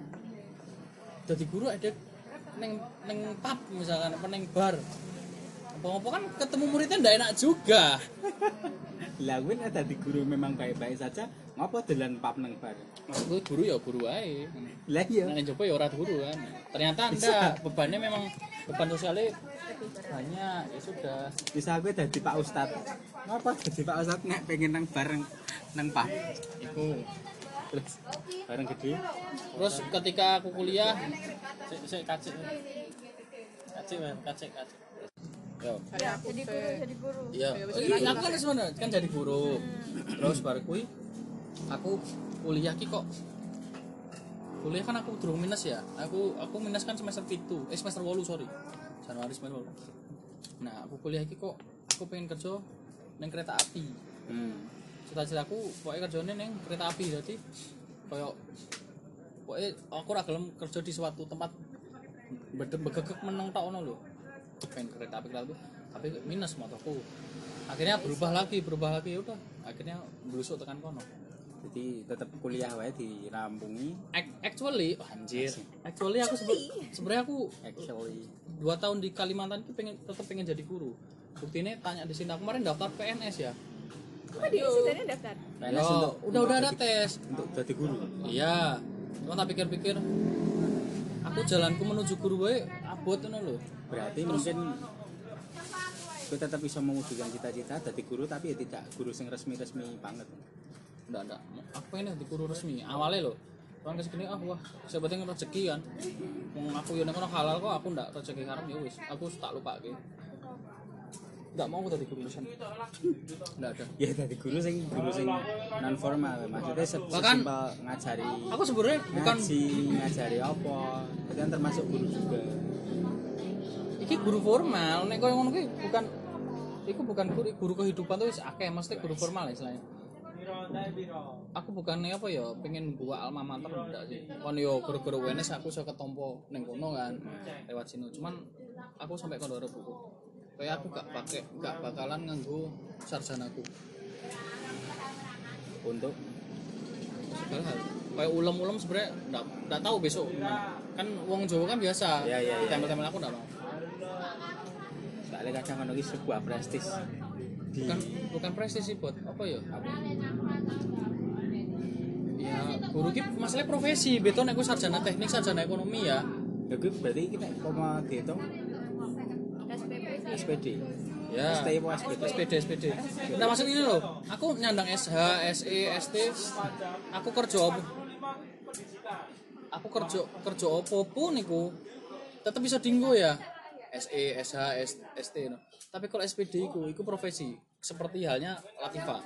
Jadi guru ada neng neng pub misalkan apa neng bar. Apa-apa kan ketemu muridnya ndak enak juga. Lah gue ada di guru memang baik-baik saja, ngapa dolan pub nang bar? Maksudku guru ya guru ae. Lah iya. Nah, coba ya ora guru kan. Ternyata Anda bebannya memang beban sosialnya banyak, ya sudah. Bisa gue dadi Pak Ustad. Ngapa dadi Pak Ustad nek pengen nang bareng nang pub? Iku. Terus bareng gede. Terus ketika aku kuliah, sik sik kacik. Kacik, Mas, kacik, kacik. Yo. Kayak aku Jadi teh. guru, jadi guru. Iya, iya, aku kan sebenarnya kan jadi guru. Terus baru kui aku kuliah ki kok kuliah kan aku durung minus ya. Aku aku minus kan semester pitu, eh semester wolu sorry. Januari semester wolu. Nah, aku kuliah ki kok aku pengen kerja neng kereta api. Hmm. Cita-citaku pokoknya kerjanya neng kereta api jadi koyo pokoknya aku ora gelem kerja di suatu tempat begegek meneng tok ono lho. Pengen kereta api kereta api tapi minus motoku. Akhirnya berubah lagi, berubah lagi udah. Akhirnya blusuk tekan kono. Jadi tetap kuliah wae dirampungi. Ac- Actually, oh, anjir. Actually aku sebe- sebenarnya aku Actually, dua tahun di Kalimantan itu pengen tetap pengen jadi guru. Buktinya tanya di sini aku kemarin daftar P N S ya. Kok di sini daftar? P N S Yo, untuk udah udah ada jadi- tes. untuk jadi guru. Iya. Cuma tak pikir-pikir aku jalanku menuju guru bae abot ngono lho. Berarti mungkin gue tetap bisa mewujudkan cita-cita jadi guru tapi ya tidak guru sing resmi-resmi banget. Nggak, nggak. Aku pengen jadi guru resmi. Awalnya lho. Orang kesini ah wah, sebetulnya rezeki kan. Wong aku yo nek ono halal kok aku ndak rezeki haram ya wis. Aku tak lupa ke. Nggak mau aku jadi guru dosen. Nggak ada. Ya jadi guru sing guru sing non formal maksudnya se- Bahkan- sesimpel ngajari Aku sebenarnya bukan ngaji, ngajari apa. Itu kan termasuk guru juga. iki guru formal. Nek koyo ngono kuwi bukan iku bukan guru guru kehidupan tuh wis akeh, mesti guru formal istilahnya. Aku bukan apa ya pengen buat alma mater ndak sih. Kon yo guru-guru W N S aku iso ketompo ning kono kan lewat sini. Cuman aku sampai kono buku. Kayak aku gak pakai gak bakalan nganggo sarjanaku Untuk segala hal. Kayak ulem-ulem sebenarnya ndak ndak tahu besok gimana. Kan wong Jawa kan biasa. Ya, ya, ya. Tempel-tempel aku ndak mau. soalnya kadang kan ini sebuah prestis di Bukan bukan prestis sih buat apa ya? apa? Ya guru ki masalah profesi. Beto nek aku sarjana teknik, sarjana ekonomi ya. Ya gue berarti kita koma dihitung S P D. Ya. S T I apa S P D? S P D S P D. Nah maksud ini loh, aku nyandang S H, S E, S T, aku kerja apa? Aku kerja kerja apa pun niku tetep bisa dinggo ya. S E, S H, S, ST no. Tapi kalau S P D itu itu profesi seperti halnya Latifah.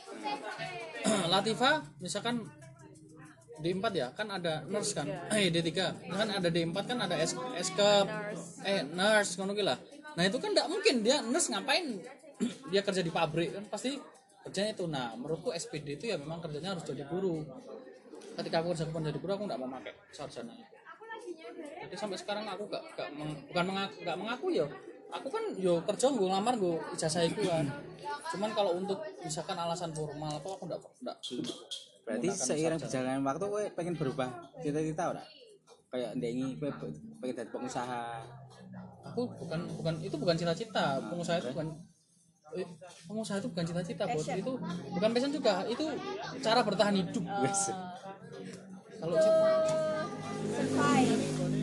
Latifah misalkan D empat ya kan ada nurse kan eh D tiga kan ada D empat kan ada S eskep eh nurse ngono ki lah. Nah itu kan enggak mungkin dia nurse ngapain dia kerja di pabrik kan pasti kerjanya itu. Nah menurutku S P D itu ya memang kerjanya harus jadi guru. Ketika aku kerja jadi guru aku enggak mau pakai sarjana. Jadi sampai sekarang aku gak, gak meng, bukan mengaku gak mengaku ya. Aku kan yo kerja gue ngelamar gue ijazah itu kan. Cuman kalau untuk misalkan alasan formal apa aku enggak enggak Berarti seiring berjalannya waktu kowe pengen berubah cita-cita ora? Kayak ndengi kowe pengen dadi pengusaha. Aku bukan bukan itu bukan cita-cita. Pengusaha itu bukan eh, pengusaha itu bukan cita-cita, Bos. Itu bukan passion juga. Itu cara bertahan hidup, guys. Kalau survive.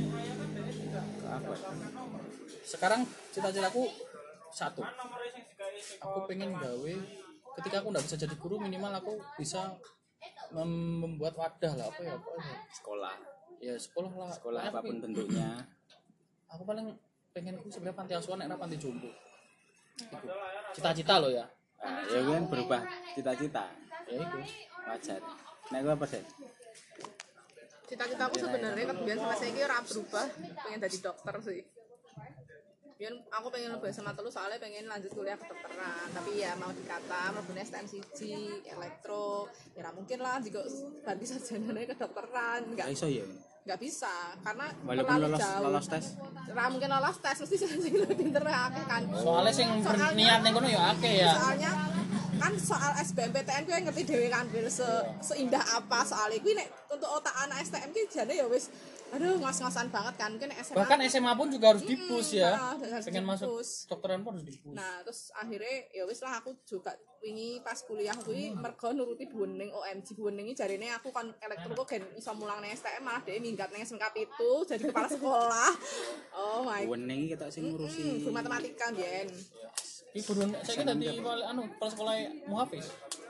Apa? sekarang cita-citaku satu. Aku pengen gawe ketika aku nggak bisa jadi guru minimal aku bisa mem- membuat wadah lah apa ya apa ya Sekolah. ya sekolah lah Sekolah Aku- apapun bentuknya. aku paling pengen aku sebenarnya panti asuhan enak panti jompo itu cita-cita lo ya Nah, ya kan berubah cita-cita. ya itu Wajar. Nek kowe apa sih? Cita-citaku sebenarnya kemudian sama saya kira berubah, pengen jadi dokter sih. Biar aku pengen lebih sama terus soalnya pengen lanjut kuliah kedokteran, tapi ya mau dikata mau S T M siji, elektro, ya nggak mungkin lah jika ganti sarjananya kedokteran, nggak Gak iso ya. nggak bisa karena Walaupun terlalu lolos jauh. lolos tes. Nggak mungkin lolos tes mesti sih lebih pinter akeh kan. soalnya sing Soalnya- berniat ning kono ya akeh ya Soalnya kan soal S B M P T N gue ngerti dhewe kan Bil, se seindah apa soalnya gue nek untuk otak anak S T M ki jane ya wis aduh ngos-ngosan banget kan mungkin S M A bahkan S M A pun juga harus dipus ya nah, harus pengen masuk dipus. dokteran pun harus dipus Nah, terus akhirnya ya wis lah aku juga wingi pas kuliah kuwi mergo nuruti buwening O M G buwening iki jarine aku kan elektro kok gen iso mulang nang S T M malah dhek minggat nang S M K pitu jadi kepala sekolah. Oh my god. Wening iki ketok sing Hmm, ngurusi. guru matematika biyen. iki guru saya tadi anu kepala sekolah muhafiz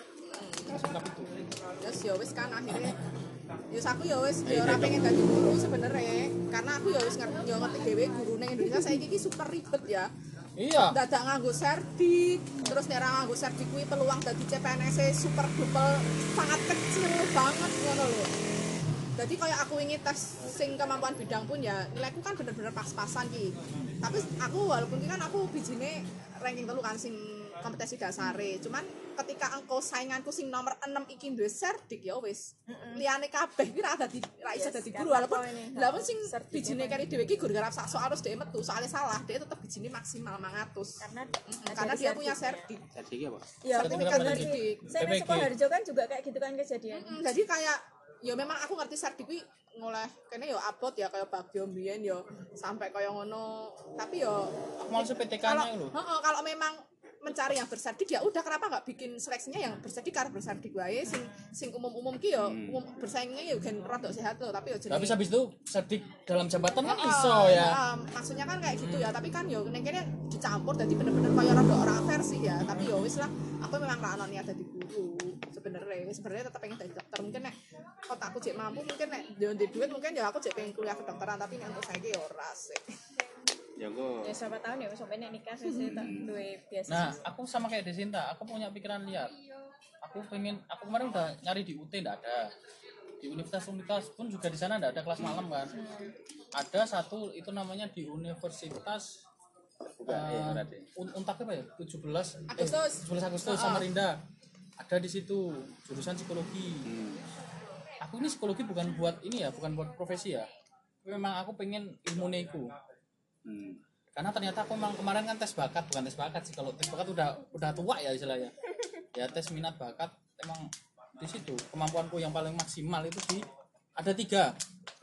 Terus ya wis kan akhirnya ya aku ya wis ya ora pengen dadi guru sebenarnya karena aku ya wis ngerti ya ngerti dhewe guru ning Indonesia saiki iki super ribet ya. iya Dadak nganggo serdik, terus nek ora nganggo serdik kuwi peluang dadi C P N S e super duper sangat kecil banget ngono lho. Jadi kayak aku ingin tes sing kemampuan bidang pun ya nilaiku kan bener-bener pas-pasan ki. Tapi aku walaupun ki kan aku bijine ranking telu kan sing kompetensi dasare. Cuman ketika engkau sainganku sing nomor enam iki duwe serdik ya wis. Liyane kabeh ki ora dadi ora iso dadi guru walaupun lha pun sing bijine kari dhewe ki guru garap sak soal terus dhewe metu soalnya salah, dia tetep bijine maksimal lima ratus. Karena Karena dia punya serdik. Jadi iki apa? ya Sertifikat bukan dari serdik. saya di Sukoharjo kan juga kayak gitu kan kejadian. Mm, jadi kayak ya memang aku ngerti serdik kuwi ngoleh kene ya abot ya kayak bagyo mbiyen ya sampai kaya ngono. Tapi ya aku mau P T kalau K-nya lho heeh, kalau memang mencari yang berserdik ya udah kenapa nggak bikin seleksinya yang berserdik karena berserdik wae sing sing umum-umum ki ya umum bersaingnya ya gen rada sehat loh tapi ya jenenge tapi habis itu serdik dalam jabatan kan Oh, iso ya maksudnya kan kayak gitu ya tapi kan yo ning kene dicampur jadi bener-bener kayak rada ora fair sih ya tapi yo wis lah aku memang ra ono niat dadi guru sebenarnya sebenarnya tetap pengen jadi dokter mungkin nek otakku cek mampu mungkin nek yo ndek duit mungkin ya aku cek pengen kuliah kedokteran tapi nek untuk saiki yo ora sih Ya kok. Ya siapa tahu nih sampai nek nikah sih tak duwe biasa. nah aku sama kayak Desinta aku punya pikiran liar aku pengen aku kemarin udah nyari di U T nggak ada di universitas-universitas pun juga di sana nggak ada kelas malam kan ada satu itu namanya di universitas Bukan ya uh, berarti. Un- Untak apa ya tujuh belas Agustus. tujuh belas Agustus Samarinda ada di situ jurusan psikologi Hmm. aku ini psikologi bukan buat ini ya bukan buat profesi ya memang aku pengen ilmu neku Hmm. karena ternyata aku memang kemarin kan tes bakat bukan tes bakat sih kalau tes bakat udah udah tua ya istilahnya ya tes minat bakat emang di situ kemampuanku yang paling maksimal itu di ada tiga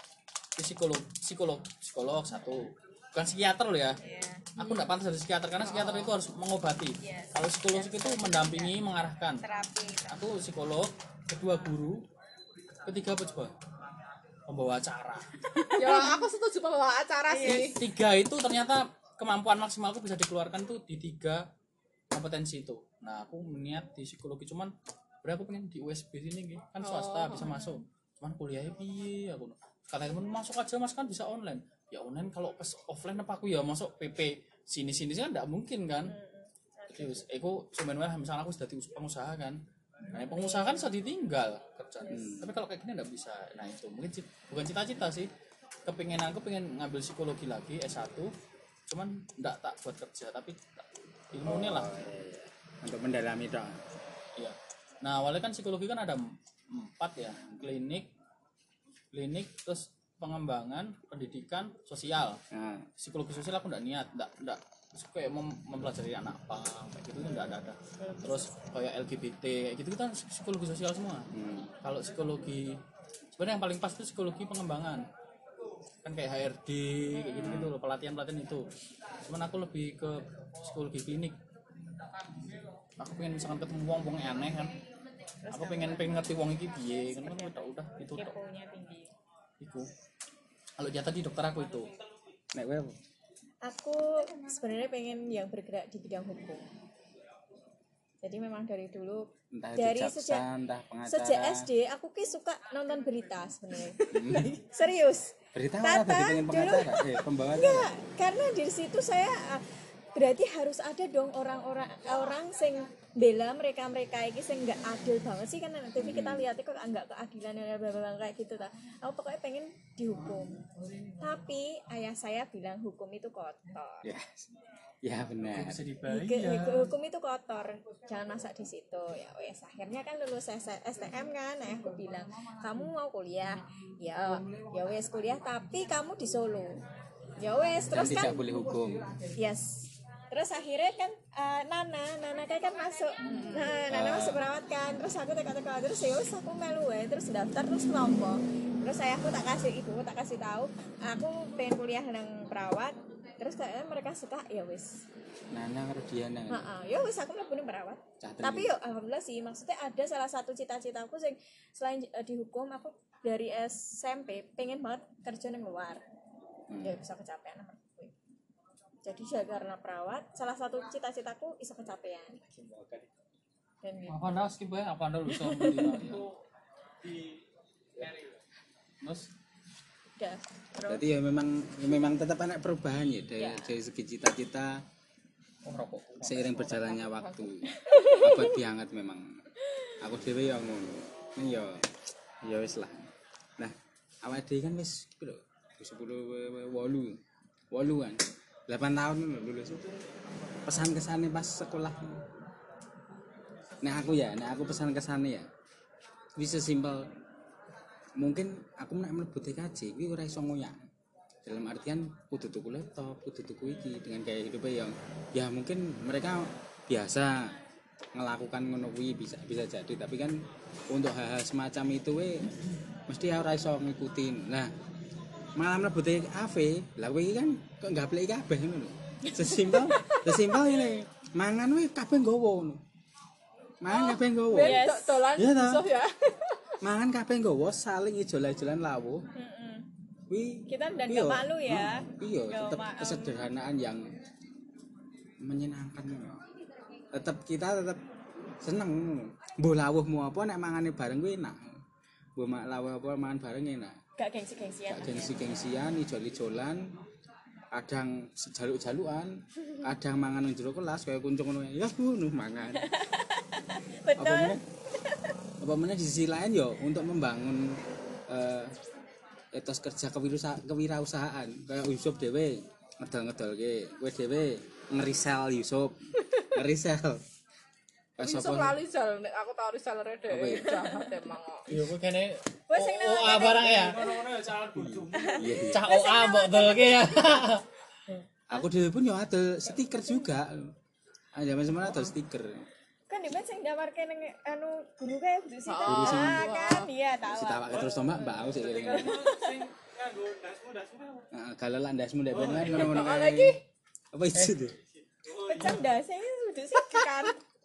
di psikolog psikolog psikolog satu bukan psikiater loh ya aku nggak pantas jadi psikiater karena psikiater itu harus mengobati kalau psikolog itu mendampingi mengarahkan terapi. aku psikolog kedua guru ketiga apa coba pembawa acara ya aku setuju pembawa acara sih tiga itu ternyata kemampuan maksimalku bisa dikeluarkan tuh di tiga kompetensi itu. Nah aku niat di psikologi cuman berarti aku pengen di U S B sini gitu. Kan swasta bisa masuk cuman kuliahnya piye aku kata temen masuk aja mas kan bisa online ya online kalau ke offline apa aku ya masuk P P sini-sini sih kan enggak mungkin kan. Jadi wis aku sebenarnya misalnya aku sudah pengusaha kan. Nah, pengusaha kan bisa ditinggal kerja. Hmm. Tapi kalau kayak gini enggak bisa. Nah, itu mungkin bukan cita-cita sih. Kepingin aku pengen ngambil psikologi lagi S satu. Cuman enggak tak buat kerja tapi ilmunya lah. Untuk mendalami dong. Iya. Nah, awalnya kan psikologi kan ada empat ya, klinik, klinik, terus pengembangan, pendidikan, sosial. Nah. Psikologi sosial aku enggak niat, enggak enggak kayak mem mempelajari anak pang kayak gitu tuh enggak ada. Terus kayak L G B T kayak gitu kan psikologi sosial semua. Hmm. Kalau psikologi sebenarnya yang paling pas itu psikologi pengembangan. Kan kayak H R D kayak gitu-gitu loh, pelatihan-pelatihan itu. Cuman aku lebih ke psikologi klinik. Aku pengen misalkan ketemu wong-wong aneh kan. Aku pengen pengen ngerti wong iki piye kan kan udah udah itu tok. Keponya tinggi. Iku. Kalau dia tadi dokter aku itu. Nek kowe Aku sebenarnya pengen yang bergerak di bidang hukum. Jadi memang dari dulu entah dari jaksa, sejak entah pengacara. sejak S D aku ki suka nonton berita sebenarnya. Serius. Berita Tata, apa tadi pengen pengacara? dulu, Eh, pembawa. Enggak, karena di situ saya uh, berarti harus ada dong orang-orang orang sing bela mereka-mereka iki sing enggak adil banget sih kan nanti kita lihat kok enggak keadilan bla bla kayak gitu ta. Aku pokoknya pengen dihukum. Tapi ayah saya bilang hukum itu kotor. Ya. Ya benar. Bisa Hukum, dibayar. hukum itu kotor, jangan masak di situ. Ya wes, akhirnya kan lulus S T M kan, ayahku bilang, kamu mau kuliah, ya, ya wes kuliah, tapi kamu di Solo. Ya wes, terus Dan kan, tidak boleh hukum. yes. Terus akhirnya kan uh, Nana, Nana kayak kan masuk, nah, Nana masuk perawat kan, terus aku teka-teka terus ya wes aku melu ya, terus daftar terus kelompok. Terus ayahku tak kasih ibu, tak kasih tahu, aku pengen kuliah nang perawat. Terus kayaknya mereka suka ya wis. Nana karo Diana. Heeh, ya wis aku mlebu ning perawat. Caten Tapi yo alhamdulillah sih, maksudnya ada salah satu cita-citaku sing selain uh, di hukum aku dari S M P pengen banget kerja ning luar. Hmm. Ya bisa kecapean aku. Jadi ya karena perawat, salah satu cita-citaku iso kecapean. Dan gitu. Apa anda skip ya? Apa anda lusa itu di Mas Udah. Berarti ya memang ya memang tetap anak perubahan ya dari, ya. dari segi cita-cita. Oh, rokok. Seiring berjalannya waktu. Abad diangkat memang. Aku dhewe ya ngono. Ini ya ya wis lah. Nah, awake dhewe kan wis piro? sepuluh wolu. wolu kan. delapan tahun lulus. Pesan kesane pas sekolah. Nah aku ya, nah aku pesan kesane ya. Bisa simpel. Mungkin aku nek mlebu T K J kuwi ora iso ngoyak. Dalam artian kudu tuku laptop, kudu tuku iki dengan gaya hidupnya yang ya mungkin mereka biasa ngelakukan ngono kuwi bisa bisa jadi tapi kan untuk hal-hal semacam itu we mesti ora iso ngikutin. Nah, malah mlebu T A V, lah kowe iki kan kok gapleki kabeh ngono lho. Sesimpel, sesimpel ngene. Mangan we kabeh nggowo ngono. Mangan kabeh nggowo. Ben dolan iso ya. Mangan kabeh nggawa saling ijolan-ijolan lawuh. Heeh. Kuwi kita ndak enggak malu ya. Iya, tetap kesederhanaan yang menyenangkan. Tetap kita tetap seneng. Mbuh lawuhmu apa nek mangane bareng kuwi enak. Mbuh mak lawuh apa mangan bareng enak. Gak gengsi-gengsian. Gak gengsi-gengsian, ijol-ijolan. Kadang sejaluk-jalukan, kadang mangan nang jero kelas kaya kuncung ngono. Ya ngono mangan. Betul. Apa mana di sisi lain ya untuk membangun uh, etos kerja kewirausahaan, kewirausahaan kayak Yusuf dhewe ngedol-ngedolke, kowe dhewe ngerisel Yusuf, ngerisel. Yusuf lali jal nek aku tau risel rede. Jahat emang kok. Iya kowe kene Wes sing O A barang ya. Ngono-ngono ya calon bojo. Cah O A mbok dolke ya. Aku dhewe pun ya adol stiker juga. Ah zaman semana adol stiker. Kan di sing dawarke ning anu guru kae kudu sita. Guru sing kan iya tahu. Sitawake terus to Mbak, Mbak aku sik kelingan. Sing nganggo dasmu-dasmu. Heeh, galelan ndasmu ndek ben ngono-ngono Kok kae. lagi? Apa itu tuh? Pecah ndase kudu sita kan.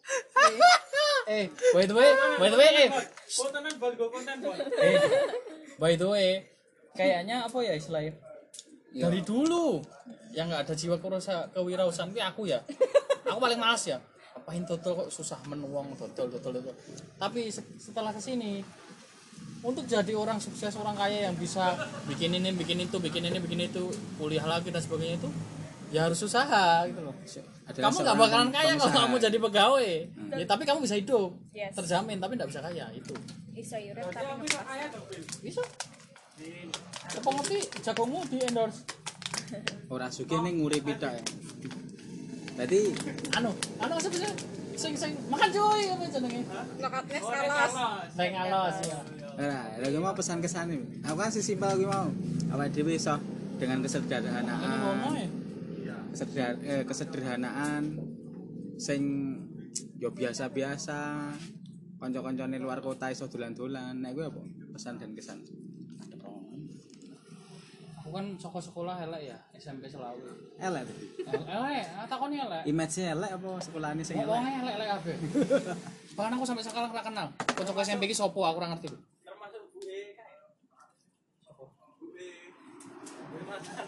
Eh, by the way, by the way, eh, Kontenan buat go konten buat. eh, by the way, kayaknya apa ya istilahnya? Ya. Dari dulu yang nggak ada jiwa kewirausahaan kewirausahaan itu aku ya. Aku paling malas ya. Apain total kok susah menuang total total total. Tapi setelah kesini, untuk jadi orang sukses, orang kaya yang bisa bikin ini, bikin itu, bikin ini, bikin itu, kuliah lagi dan sebagainya itu ya harus usaha gitu loh. Adalah Kamu nggak seorang bakalan kaya kalau pengusaha. kamu jadi pegawai. Hmm. Ya tapi kamu bisa hidup. Yes. Terjamin tapi nggak bisa kaya itu. Iso yurep tapi ngepas. Bisa. Apa ngerti jagomu di endorse. Ora sugih ning nguripi tok. ya. Dadi Anu, anu maksudnya sing sing makan cuy apa jenenge? Lokatnya salah. Sing alos ya. ora, lha mau pesan kesane. Aku kan sesimpel kuwi mau. Awake dhewe iso dengan Ini kesederhanaan. ngono ya. Keseder- eh, kesederhanaan sing yo biasa-biasa. Kanca-kancane luar kota iso dolan-dolan. Nek kuwi apa? Pesan dan kesan. Aku kan saka sekolah elek ya, S M P selawe. Elek tadi. Elek, takoni elek. Image-e elek apa sekolahane sing elek? Wong elek-elek kabeh. Bahkan aku sampai sekarang ora kenal. Kanca S M P iki sapa aku ora ngerti. Termasuk Bu E kan. Bu E. Bu E mantan.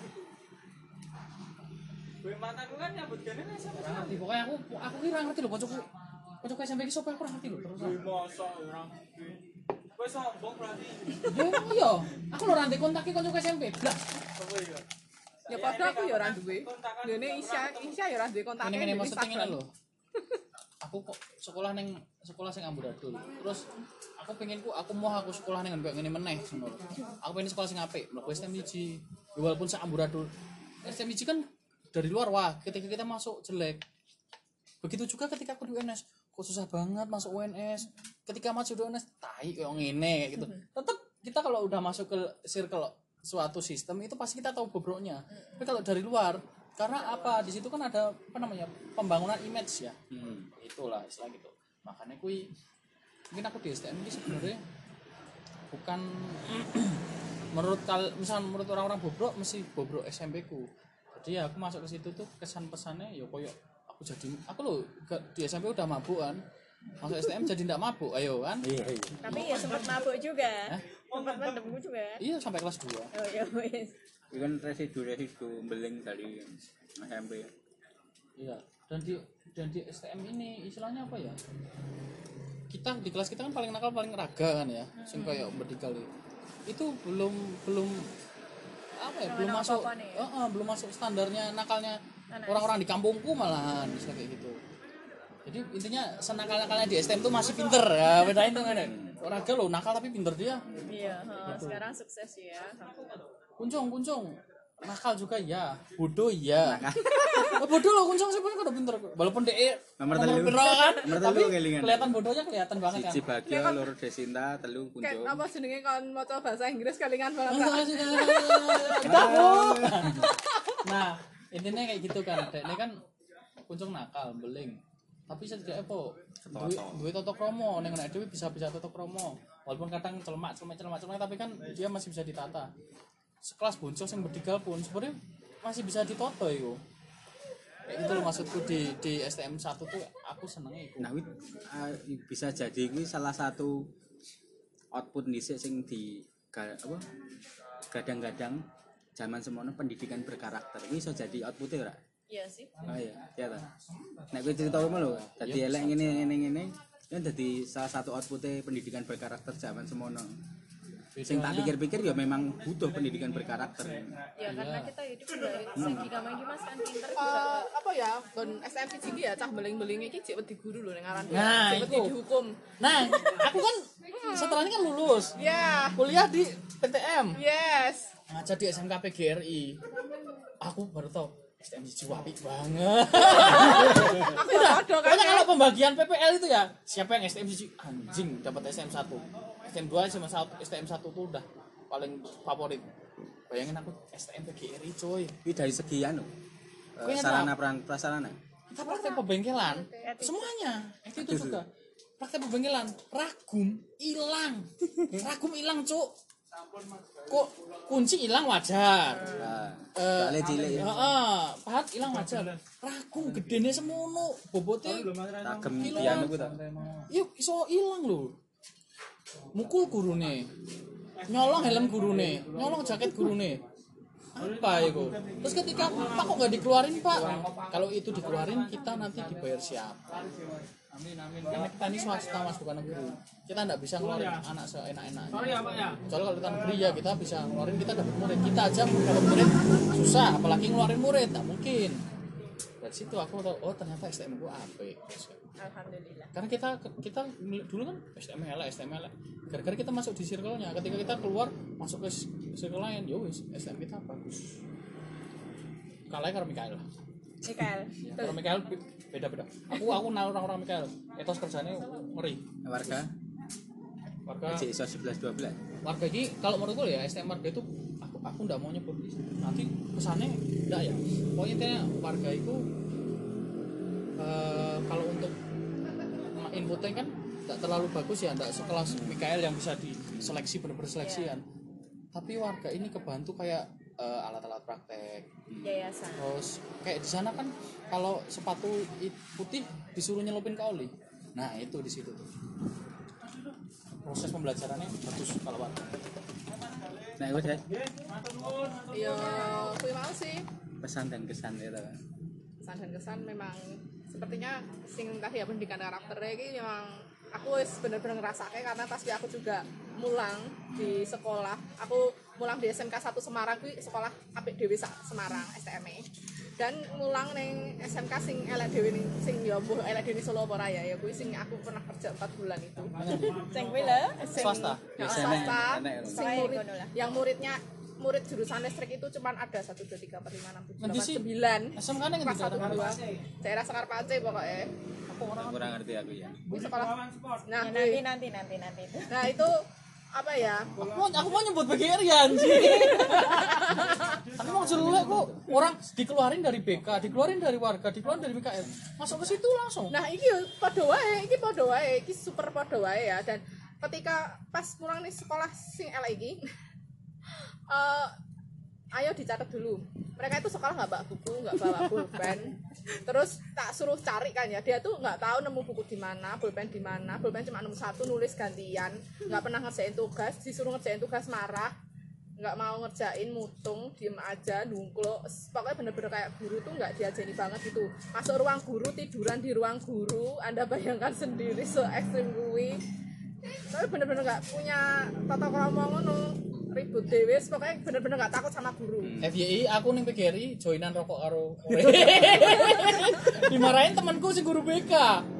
Bu E mantanku kan nyambut gane nek sama. Ora ngerti. Pokoknya aku aku ki ora ngerti lho kancaku. Kanca S M P iki sapa aku ora ngerti lho terus. Bu E mosok orang. Kowe sombong berarti. Ya iya, aku lho ora ndek kontak kanca S M P. Blas. Apa ya? Ya padha aku ya ora duwe. Dene Isya, Isya ya ora duwe kontak. Ini-ini maksudnya ngene lho. Aku kok sekolah ning sekolah sing amburadul. Terus aku pengen ku aku mau aku sekolah ning kayak ngene meneh ngono. Aku pengen sekolah sing apik, mlebu S T M siji. Walaupun sak amburadul. S T M siji kan dari luar wah, ketika kita masuk jelek. Begitu juga ketika aku di U N S, kok susah banget masuk U N S. Ketika masuk di U N S, tai kayak ngene kayak gitu. Tetap kita kalau udah masuk ke circle suatu sistem itu pasti kita tahu bobroknya. Tapi kalau dari luar, karena apa? Di situ kan ada apa namanya? Pembangunan image ya. Hmm. Itulah istilah gitu. Makanya kui mungkin aku di S T M ini sebenarnya bukan menurut kal misal menurut orang-orang bobrok mesti bobrok S M P ku. Jadi ya aku masuk ke situ tuh kesan pesannya ya koyo aku jadi aku loh di S M P udah mabuk kan. Masuk S T M jadi ndak mabuk, ayo kan? Iya, iya. Tapi ya sempat mabuk juga. Sempat mendemu juga. Iya sampai kelas dua. Oh ya wis. Itu kan residu-residu beling dari S M P. Iya. Dan di dan di S T M ini istilahnya apa ya? Kita di kelas kita kan paling nakal paling raga kan ya. Sing kayak medikal itu. Itu belum belum apa ya? Belum Belum masuk apa-apa nih ya? Heeh, belum masuk standarnya nakalnya Anak orang-orang di kampungku malahan bisa kayak gitu. Jadi intinya senakal-nakalnya di S T M tuh masih pinter ya, bedain tuh kan. Raga loh nakal tapi pinter dia. Iya, heeh, sekarang sukses ya. Kuncung, kuncung. Nakal juga ya, bodoh ya. Oh, bodoh loh kuncung sih punya udah pinter. Walaupun DE Nomor nomor telu. piro kan, Nomor tapi telu kelingan. kelihatan bodohnya kelihatan banget kan. Siji Bagya, loro Desinta, telu Kayak Kunjung. apa jenenge kon maca bahasa Inggris kelingan banget. Kita Nah, intinya kayak gitu kan. Ini kan kuncung nakal, beling. Tapi setidaknya po, duit duit toto kromo, neng anak dewi bisa bisa toto kromo. Walaupun kadang celemak celemak celemak celemak, tapi kan dia masih bisa ditata. Sekelas boncos yang bertiga pun sebenarnya masih bisa ditoto itu. Kayak gitu loh maksudku di di S T M satu tuh aku senengnya itu. Nah, kuwi uh, bisa jadi kuwi salah satu output dhisik sing di ga- apa? Gadang-gadang zaman semono pendidikan berkarakter. Kuwi iso jadi output-e ora? Iya sih. Oh iya, iya ta. Nek kowe cerita ngono lho, dadi elek ngene ngene ngene, ya dadi salah satu output-e pendidikan berkarakter zaman semono. Sing tak pikir-pikir ya memang butuh pendidikan berkarakter. Ya karena kita hidup dari segi namanya Mas kan pinter juga. Eh, apa ya kon S M P iki ya cah beling-beling iki cek wedi guru lho ning aran Nah, cek wedi itu. dihukum. Nah, aku kan setelah ini kan lulus. Ya. Kuliah di P T M. Yes. Ngajar di S M K P G R I. Aku baru tau S T M siji apik banget. Aku ya padha kan. Pokoknya kalau pembagian P P L itu ya, siapa yang S T M siji anjing dapat S T M satu. S T M dua sama S T M satu tuh udah paling favorit. Bayangin aku S T M P G R I coy. Kuwi dari segi anu. eh, Kuwi sarana peran prasarana. Kita praktek pembengkelan, semuanya. Itu itu juga. Praktek pembengkelan, ragum hilang. Ragum hilang, Cuk. Kok kunci hilang wajar. Nah, Eh, soalnya cilik ya. Heeh, pahat hilang wajar. Ragum gedene semono, bobote Tagem kiloan. piano ku ta. Yuk iso hilang lho. Mukul gurune. Nyolong helm gurune, nyolong jaket gurune. apa itu? Terus ketika Pak kok nggak dikeluarin Pak? Kalau itu dikeluarin kita nanti dibayar siapa? Amin amin. Karena kita ini swasta mas bukan negeri. Kita nggak bisa ngeluarin anak seenak-enaknya. Soalnya kalau kita negeri ya kita bisa ngeluarin, kita dapat murid. Kita aja dapat murid susah, apalagi ngeluarin murid tak mungkin. Dari situ aku tahu oh ternyata S T M gua apik. Alhamdulillah. Karena kita kita dulu kan S T M L S T M L. Gara-gara kita masuk di circle-nya, ketika kita keluar masuk ke circle lain, ya wis S T M kita bagus. Kalahnya karena Mikael. Mikael. Ya, kalau Mikael beda-beda. Aku aku naruh orang-orang Mikael. Etos kerjanya ngeri. Warga Warga J I S O sebelas dua belas. warga ini kalau menurut gue ya S T M warga itu aku aku enggak mau nyebut nanti kesannya enggak ya. Pokoknya intinya warga itu uh, kalau untuk inputnya kan enggak terlalu bagus ya, enggak sekelas Mikael yang bisa diseleksi benar-benar seleksian. Tapi warga ini kebantu kayak uh, alat-alat praktek. Yayasan. Terus kayak di sana kan kalau sepatu putih disuruh nyelupin ke oli. Nah, itu di situ tuh. Proses pembelajarannya bagus kalau warga. Nah, itu deh Ya, kuwi mau sih. pesan dan kesan itu. Kesan dan kesan memang sepertinya sing tadi ya pendidikan karakternya ini memang aku wis bener-bener ngerasake karena pas aku juga mulang di sekolah. Aku mulang di S M K satu Semarang kuwi sekolah apik dhewe sak Semarang S T M-e. Dan mulang ning S M K sing elek dhewe ning sing ya mbuh elek dhewe Solo apa Raya ya kuwi sing aku pernah kerja empat bulan itu. Sing kuwi lho. Sing- Swasta? Ya, Biasanya swasta. enak ya, Sing Pokoknya murid, ngono lah. yang muridnya murid jurusan listrik itu cuma ada satu dua tiga empat lima enam tujuh Nanti delapan sih, sembilan. S M K nya Kelas ngendi satu daerah? dua. Daerah Sekar Pace pokoknya. Kurang ngerti aku ya. Kuwi sekolah. Nah, Ya, kuwi. nanti nanti nanti nanti itu. Nah itu apa ya? Aku mau, aku mau nyebut B G R ya anjing. Tapi mau jelek kok. Orang dikeluarin dari B K, dikeluarin dari warga, dikeluarin dari B K M. Masuk ke situ langsung. Nah iki yo padha wae, iki padha wae, iki super padha wae ya. Dan ketika pas pulang nih sekolah sing elek iki, eh ayo dicatat dulu. Mereka itu sekolah nggak bawa buku, nggak bawa pulpen. Terus tak suruh cari kan ya, dia tuh nggak tahu nemu buku di mana, pulpen di mana, pulpen cuma nemu satu, nulis gantian, nggak pernah ngerjain tugas, disuruh ngerjain tugas marah, nggak mau ngerjain, mutung, diem aja, nungklo. Pokoknya bener-bener kayak guru tuh nggak diajari banget gitu. Masuk ruang guru, tiduran di ruang guru, Anda bayangkan sendiri se ekstrim gue. Tapi bener-bener nggak punya tata krama ngono, ribut dewe, pokoknya bener-bener nggak takut sama guru. F Y I aku ning P G R I joinan rokok karo ore. Dimarahin temanku si guru B K.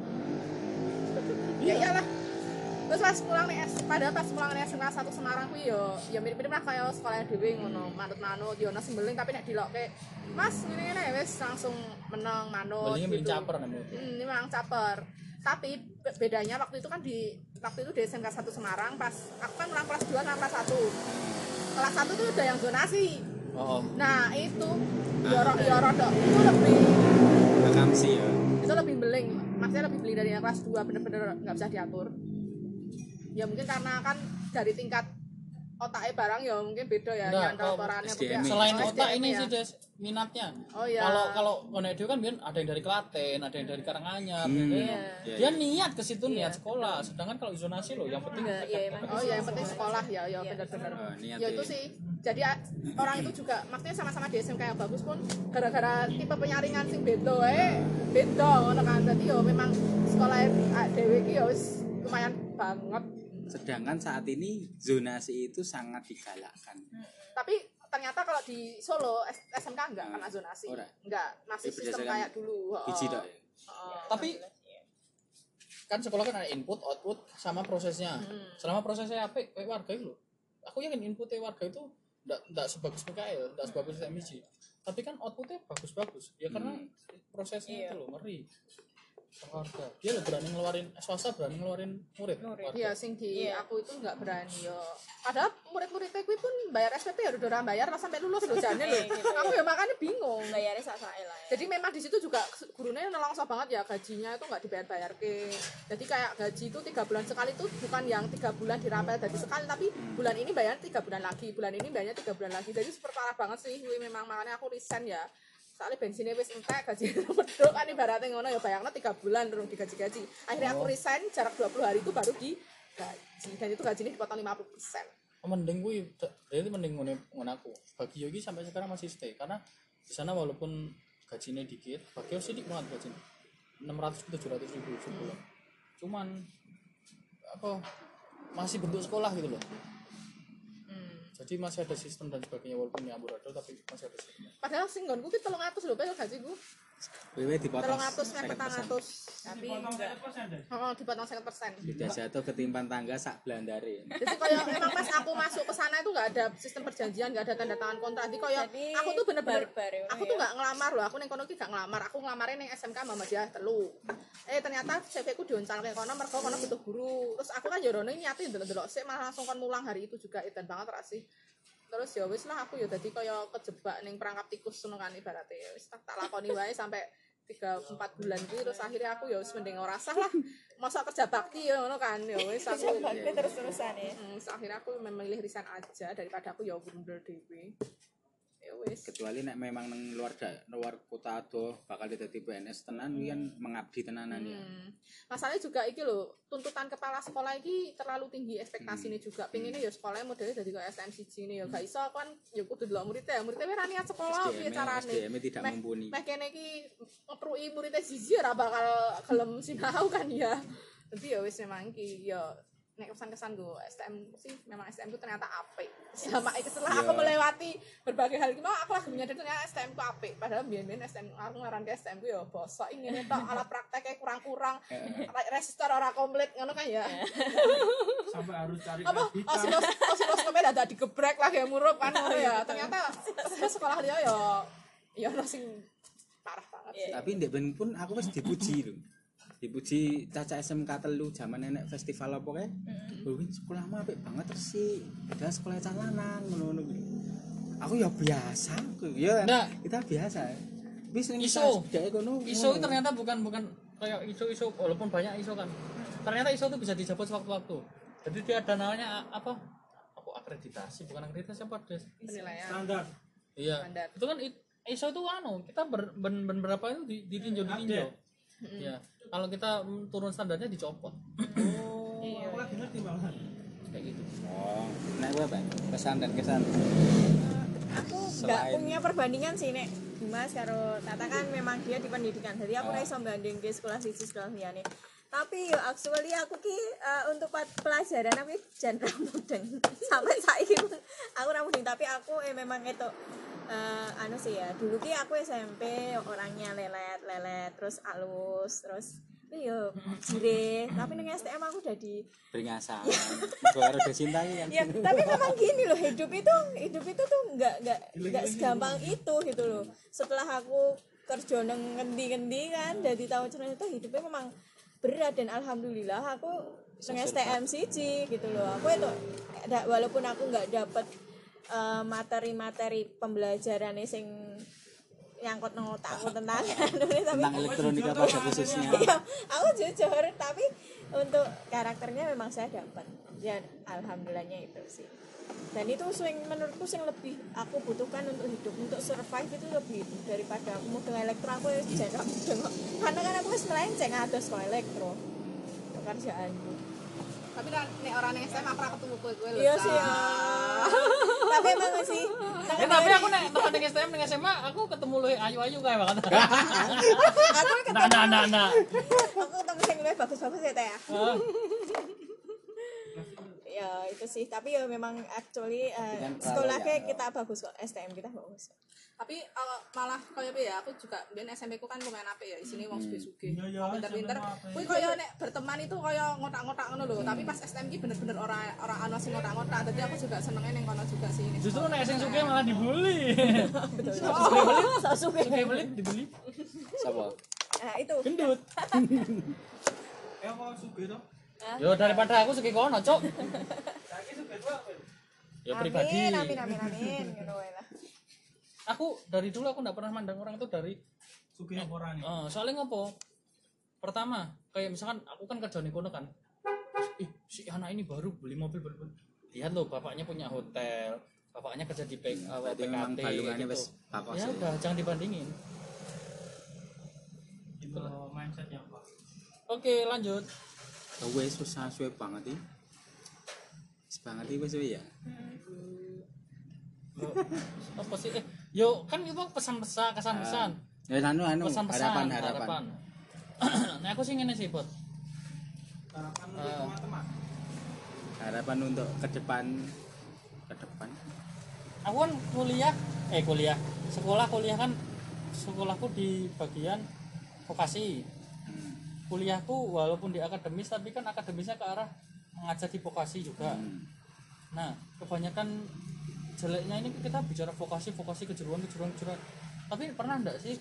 Ya iyalah. Terus pas pulang nih S, pada pas pulang nih S M K satu Semarang kuwi yo ya mirip-mirip lah kayak sekolah dhewe ngono, manut-manut yo ono sembeling tapi nek dilokke Mas ngene-ngene wis langsung meneng manut. Belinya beli caper nemu. Hmm, ini memang caper. Tapi be- bedanya waktu itu kan di waktu itu di S M K satu Semarang pas aku kan pulang kelas dua sama kelas satu. Kelas satu tuh udah yang zonasi. Oh, Nah, itu ya ro- ya rodok itu lebih Rekam sih ya. itu lebih beling, maksudnya lebih beling dari yang kelas dua, bener-bener nggak bisa diatur. Ya mungkin karena kan dari tingkat otaknya barang ya mungkin beda ya Enggak, nyantol kalau perannya S D M. selain Oh, otak S D M ini ya. sih Des minatnya. Oh iya. Kalau kalau Konedo kan biar ada yang dari Klaten, ada yang dari Karanganyar, Hmm. ada yang- Iya. Iya, dia iya. niat ke situ niat sekolah. Sedangkan kalau zonasi loh yang penting Enggak, iya, emang. Oh ya yang penting sekolah ya, ya Iya. benar-benar. Oh, niat Ya itu ya. sih. Jadi a- orang itu juga maksudnya sama-sama di S M K yang bagus pun gara-gara tipe penyaringan sing beda wae, beda ngono kan. Dadi yo memang sekolah dhewe iki yo wis lumayan banget. Sedangkan saat ini zonasi itu sangat digalakkan. Tapi ternyata kalau di Solo S- SMK enggak kena zonasi. Ora. Enggak, masih Ini sistem berdasarkan kayak dulu. heeh. Biji tok ya. Heeh. Tapi kan sekolah kan ada input, output sama prosesnya. Hmm. Selama prosesnya apik kayak warga itu loh. Aku yakin inputnya warga itu enggak enggak sebagus P K L, enggak sebagus S M I J. Tapi kan outputnya bagus-bagus. Ya karena prosesnya itu loh ngeri. Warga. Dia loh berani ngeluarin swasta berani ngeluarin murid. warga. Iya, sing di Iya. aku itu enggak berani yo. Padahal murid-muridnya kuwi pun bayar S P P ya udah ora bayar lah sampai lulus loh jane lho. Gitu. Aku ya makanya bingung. Bayarnya sak-sake lah ya. Jadi memang di situ juga gurunya nelongso banget ya, gajinya itu nggak dibayar-bayar ke. Jadi kayak gaji itu tiga bulan sekali tuh bukan yang tiga bulan dirapel dari sekali, tapi bulan ini bayar tiga bulan lagi, bulan ini bayarnya tiga bulan lagi. Jadi super parah banget sih. Wih, memang makanya aku resign ya. Soalnya bensinnya wis entek, gaji medok kan ibaratnya ngono ya bayangnya tiga bulan terus digaji-gaji. Akhirnya aku resign jarak dua puluh hari itu baru digaji. Dan itu gajinya dipotong lima puluh persen. mending kuwi berarti mending ngene ngono aku. Bagio iki sampai sekarang masih stay karena di sana walaupun gajinya dikit, Bagio sih dikit banget gajinya. enam ratus ke tujuh ratus ribu sebulan. Cuman apa masih bentuk sekolah gitu loh. Jadi masih ada sistem dan sebagainya walaupun ya amburadul tapi masih ada sistem. Padahal sing nggonku ki tiga ratus lho padahal gajiku. Wewe dipotong tiga ratus sampai empat ratus. Tapi Potong enggak. seratus persen deh. Heeh, dipotong lima puluh persen. tidak jatuh ketimpan tangga sak belandare. Jadi kayak emang pas aku masuk ke sana itu nggak ada sistem perjanjian, nggak ada tanda tangan kontrak. Jadi kayak Jadi, aku tuh bener-bener barbar ya, aku ya. tuh nggak ngelamar loh. Aku neng kono ki gak ngelamar. Aku ngelamarin neng S M K Muhammadiyah telu. Eh ternyata C V ku dioncalke kono mergo kono butuh guru. Terus aku kan yo rene nyati ndelok-ndelok sik malah langsung kon mulang hari itu juga edan banget ra sih. Terus ya wis lah aku ya dadi kaya kejebak ning perangkap tikus ngono kan ibarate. Wis tak, tak lakoni wae sampai tiga empat bulan gitu terus akhirnya aku ya wis mending ora sah lah. Masa kerja bakti ya ngono kan. Ya wis aku Bakti terus-terusan ya. Hmm, terus akhirnya aku memilih resign aja daripada aku ya grundel dhewe. Ya wis. Kecuali nek memang nang luar da, luar kota adoh bakal dadi P N S tenan kuwi kan mengabdi tenanan ya. Hmm. Masalahnya juga iki lho, tuntutan kepala sekolah iki terlalu tinggi ekspektasine juga. Pengennya ya sekolahnya modelnya dadi kaya S M C G ini ya gak iso kan ya kudu delok muridnya. Muridnya ora niat sekolah piye carane. S D M tidak Meh- mumpuni. Meh kene iki ngepruki muridnya siji ora bakal gelem sinau kan ya. Jadi ya wis memang iki ya nek kesan-kesan gue S T M sih memang S T M itu ternyata apik. Selama itu setelah aku Ya. melewati berbagai hal gimana aku lagi menyadari ternyata S T M ku apik. Padahal biyen-biyen S T M aku ngaran ke S T M ku ya bosok ngene tok alat prakteknya kurang-kurang. Resistor ora komplit ngono kan ya. Sampai harus cari Apa kelas gitar. osilos osiloskopnya dadak digebrek lah kayak murup kan ngono ya. Ternyata sekolah dia ya ya ono sing parah banget sih. Tapi ndek ben pun aku wis dipuji lho. Dipuji caca S M K telu zaman nenek festival apa kae. Lho iki sekolahmu apik banget sih. Padahal sekolah cah lanang ngono-ngono kuwi. Aku ya biasa, aku ya Nggak. kita biasa. Wis ning Iso. budake kono. ISO itu ternyata bukan bukan kayak ISO-ISO walaupun banyak ISO kan. Ternyata ISO itu bisa dijabut sewaktu-waktu. Jadi dia ada namanya a- apa? Apa akreditasi, bukan akreditasi apa? Des? Penilaian. Standar. Iya. Standar. Itu kan it- ISO itu anu, kita ber, ben, ben berapa itu di- ditinjau ditinjau. Ya. Kalau kita mm, turun standarnya dicopot. Oh, aku lagi ngerti banget. Kayak gitu. Oh, nek kowe apa? Kesan dan kesan. Aku nggak Selain- punya perbandingan sih nek Dimas karo Tata kan memang dia di pendidikan jadi aku Oh. ora iso banding ke sekolah siji sekolah liyane tapi yo actually aku ki eh, untuk pa- pelajaran aku jan ra mudeng sampai saiki pun aku ra mudeng tapi aku eh, memang itu eh, anu sih ya dulu ki aku S M P orangnya lelet lelet terus alus terus yo jire tapi nang S T M aku udah di Beringasan. Kok karo dicintai kan. ya tapi memang gini loh hidup itu hidup itu tuh nggak nggak nggak segampang itu gitu loh setelah aku kerja nang ngendi-ngendi kan jadi tahu cerita itu hidupnya memang berat dan alhamdulillah aku nang S T M siji gitu loh aku itu da- walaupun aku nggak dapet eh, materi-materi pembelajaran sing nyangkut nang otakku tentang tapi Tentang elektronika pada khususnya. iya aku jujur tapi untuk karakternya memang saya dapat dan alhamdulillahnya itu sih dan itu sing menurutku sing lebih aku butuhkan untuk hidup untuk survive itu lebih daripada aku mau dengan elektro aku ya jangan karena kan aku wis melenceng ada sekolah elektro pekerjaanku Tapi nek nek ora ning S M A pernah ketemu kowe kowe lho. iya Ca. sih ya. tapi emang sih Eh, tapi aku nek tekan ning S T M ning S M A aku ketemu lu ayu-ayu kayak banget. aku Nah, nah, nah, nah. aku ketemu sing luwih bagus-bagus ya teh ya Ah. ya itu sih tapi ya memang actually uh, Dengan sekolahnya ya. kita bagus kok S T M kita bagus Tapi uh, malah kaya piye ya aku juga ben S M P ku kan lumayan apik ya isine wong sugih-sugih. Iya, iya, Pinter-pinter. S M P apik. Kuwi kaya nek berteman itu kaya ngotak-ngotak ngono lho, tapi pas S T M ki bener-bener ora ora ana sing ngotak-ngotak. Dadi aku juga senenge ning kono juga sih. ning Justru sekolah. nek sing sugih malah dibully. so suka Sugih belit dibully. Sapa? nah itu Gendut. Eh, kok sugih to? Yo daripada aku sugih kono, Cuk. Saiki sugih ku apa? Ya pribadi. amin amin amin amin ngono wae lah Aku dari dulu aku enggak pernah mandang orang itu dari Sugih apa ora nih? eh soalnya ngopo? Pertama, kayak misalkan aku kan kerja di kono kan. Ih, si anak ini baru beli mobil baru. Lihat loh, bapaknya punya hotel, bapaknya kerja di P, uh, Berarti P K T memang balungannya gitu. wis bakos. Ya udah, jangan dibandingin. Itu mindsetnya apa? Oke, lanjut. Ya wis susah suwe banget iki. banget iki wis ya. Loh, apa sih eh yo kan itu pesan-pesan kesan-pesan Ya anu anu pesan-pesan harapan harapan. Nah aku sih ngene sih Bot. Harapan untuk Eh. teman-teman. Harapan untuk ke depan ke depan. Aku kan kuliah eh kuliah sekolah kuliah kan sekolahku di bagian vokasi. Hmm. Kuliahku walaupun di akademis tapi kan akademisnya ke arah mengajar di vokasi juga. Hmm. Nah kebanyakan jeleknya ini kita bicara vokasi vokasi kejuruan kejuruan kejuruan tapi pernah enggak sih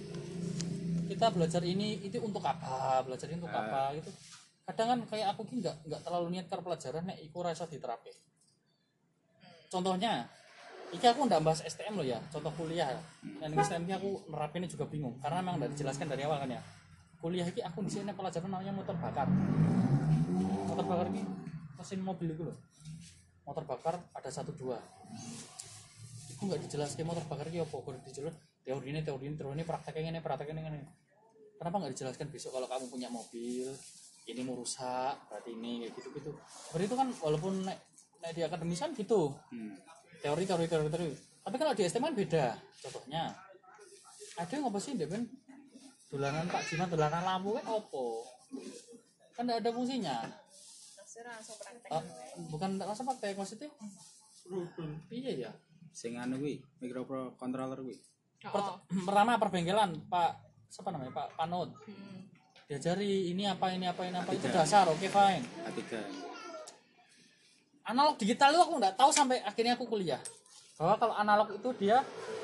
kita belajar ini itu untuk apa belajar ini untuk Ah. apa gitu kadang kan kayak aku ki nggak nggak terlalu niat karo pelajaran nek iku rasa diterapi contohnya iki aku ndak bahas S T M loh ya contoh kuliah dan S T M ki aku nerapinnya juga bingung karena memang udah dijelaskan dari awal kan ya kuliah iki aku di sini pelajaran namanya motor bakar motor bakar ini mesin mobil itu loh motor bakar ada satu dua itu nggak dijelaskan motor bakar ini apa kalau dijelaskan teori ini teori ini teori ini prakteknya ini prakteknya ini kenapa nggak dijelaskan besok kalau kamu punya mobil ini mau rusak berarti ini kayak gitu gitu berarti itu kan walaupun naik, naik di akademis kan gitu Hmm. teori teori teori teori tapi kalau di S T M kan beda contohnya ada yang apa sih dia kan dolanan Pak Jimat dolanan lampu kan opo kan nggak ada fungsinya langsung praktek. Ah, bukan langsung praktek maksudnya iya ya Sing anu kuwi, microcontroller kuwi. Per- pertama perbengkelan Pak siapa namanya Pak Panut Hmm. diajari ini apa ini apa ini apa itu Tiga. dasar oke fine A tiga. analog digital itu aku nggak tahu sampai akhirnya aku kuliah bahwa kalau analog itu dia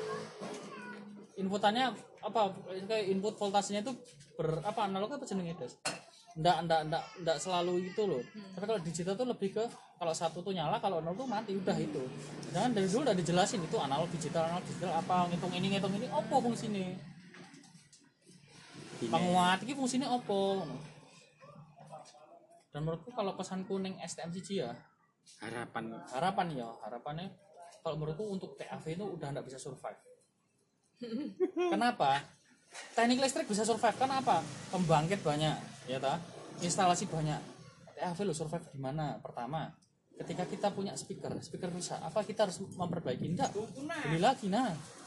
inputannya apa kayak input voltasenya itu ber apa analog apa jenenge das ndak ndak ndak ndak selalu itu loh tapi kalau digital tuh lebih ke kalau satu tuh nyala kalau nol tuh mati udah itu jangan dari dulu udah dijelasin itu analog digital analog digital apa ngitung ini ngitung ini apa fungsinya penguat ini fungsinya apa dan menurutku kalau pesanku neng S T M siji ya Harapan harapan ya harapannya kalau menurutku untuk T A V itu udah nggak bisa survive kenapa teknik listrik bisa survive kenapa pembangkit banyak ya ta instalasi banyak T A V lo survive di mana pertama ketika kita punya speaker speaker rusak apa kita harus memperbaiki enggak beli lagi nah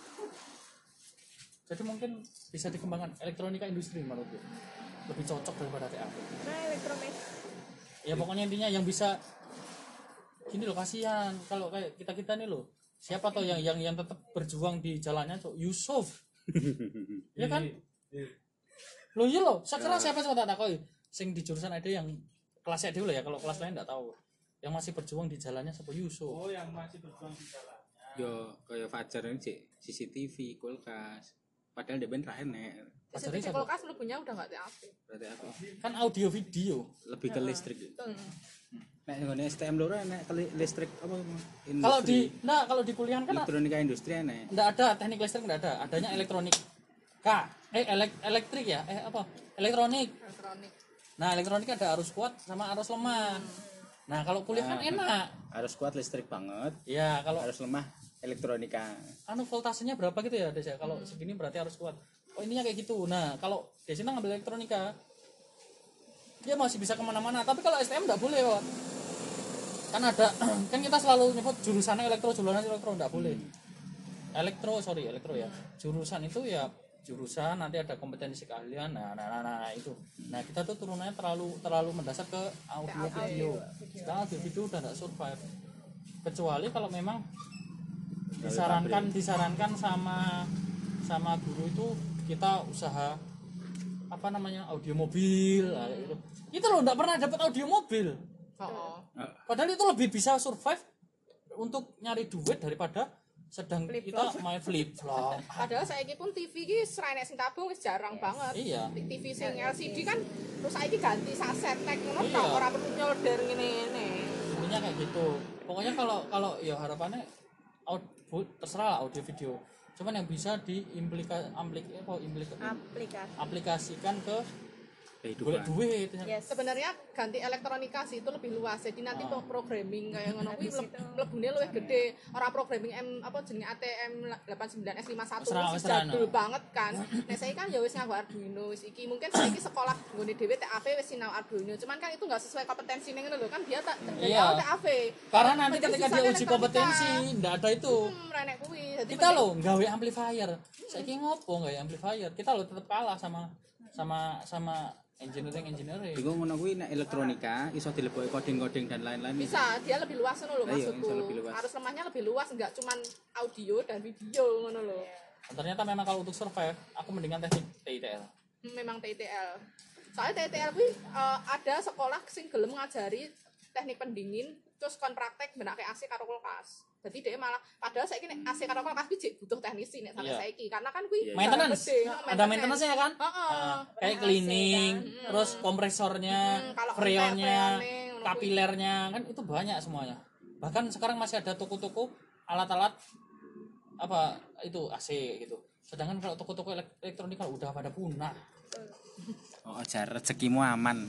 jadi mungkin bisa dikembangkan elektronika industri menurutku lebih cocok daripada T A V Nah, elektronik. ya pokoknya intinya yang bisa gini loh kasihan kalau kayak kita kita nih loh siapa tuh yang yang yang tetap berjuang di jalannya tuh Yusuf ya kan lo iya loh sekarang siapa coba tak tahu sing di jurusan ada yang kelasnya dulu ya kalau kelas lain nggak tahu yang masih berjuang di jalannya siapa Yusuf Oh, yang masih berjuang di jalannya. yo kaya Fajar ini cek C C T V, kulkas. Padahal dia ben ra enek. Fajar Jadi ini siapa? kulkas mlebunya udah enggak T A V. Berarti apa? Kan audio video Lebih ke listrik. Betul. Nek ngene S T M loro enek ke li- listrik apa? Industri. kalau di nah kalau di kuliahan kan elektronika industri enek. nggak ada teknik listrik nggak ada adanya elektronik K eh elek, elektrik ya eh apa elektronik Elektronik. nah elektronik ada arus kuat sama arus lemah nah kalau kuliah kan Ah. enak Harus kuat listrik banget, ya kalau harus lemah elektronika. anu voltasenya berapa gitu ya Des ya kalau segini berarti harus kuat oh ininya kayak gitu nah kalau di sini ngambil elektronika dia masih bisa kemana-mana tapi kalau S T M nggak boleh Wak. Kan ada kan kita selalu nyebut jurusannya elektro jurusan elektro nggak boleh elektro sorry elektro ya jurusan itu ya jurusan nanti ada kompetensi keahlian nah nah nah, nah itu nah kita tuh turunannya terlalu terlalu mendasar ke audio video sekarang audio video udah nggak survive kecuali kalau memang disarankan disarankan sama sama guru itu kita usaha apa namanya audio mobil nah, itu itu loh nggak pernah dapat audio mobil Oh. padahal itu lebih bisa survive untuk nyari duit daripada sedang kita main flip flop Padahal saiki pun T V ki srenek sing tabung wis jarang banget. iya T V sing L C D kan terus saiki ganti saset tek ngono Iya. tok ora perlu nyolder ngene-ngene. intinya kayak gitu pokoknya kalau kalau ya harapannya output terserah lah audio video cuman yang bisa diimplika amplik apa implika, Aplikasi. aplikasikan ke golek kehidupan. duit. Yes. Sebenarnya ganti elektronika sih itu lebih luas. Jadi nanti Oh. programming kayak ngono kuwi Habis mleb- itu. mlebune luwih gede. Ora programming M apa jenenge A T M delapan sembilan S lima satu Wis ra- wis wis ra jadul ana. banget kan. Nek saiki kan ya wis nganggo Arduino wis iki. Mungkin saiki sekolah nggone dhewe T A V wis sinau Arduino. Cuman kan itu enggak sesuai kompetensine ngono lho kan dia tak dari Iya. awal T A V. Karena nanti Penting ketika sisanya dia uji elektronika. kompetensi ndak ada itu. Hmm, renek kuwi. Jadi Kita penting- loh gawe amplifier. Saiki ngopo gawe amplifier? Kita loh tetap kalah sama sama sama engineering engineering. Bingung ngono kuwi nek elektronika iso dileboki coding-coding dan lain-lain. bisa dia lebih luas ngono lho Iya, maksudku. bisa lebih luas. Arus lemahnya lebih luas enggak cuman audio dan video ngono lho. Dan ternyata memang kalau untuk survive aku mendingan teknik T I T L. Memang T I T L. Soalnya T I T L kuwi eh, ada sekolah sing gelem ngajari teknik pendingin terus kon praktek benake A C karo kulkas. Jadi dia malah padahal saiki nek A C karo kulkas kuwi jek butuh teknisi nek sampe Iya. saiki karena kan kuwi Iya. Maintenance. gede, Ada maintenance-nya kan? Heeh. Ah, kayak A C cleaning, kan. terus kompresornya, Hmm, kalau freonnya, freonnya, ngono kuwi. kapilernya kan itu banyak semuanya. Bahkan sekarang masih ada toko-toko alat-alat apa itu A C gitu. Sedangkan kalau toko-toko elek- elektronik kan udah pada punah. Oh, jar rezekimu aman.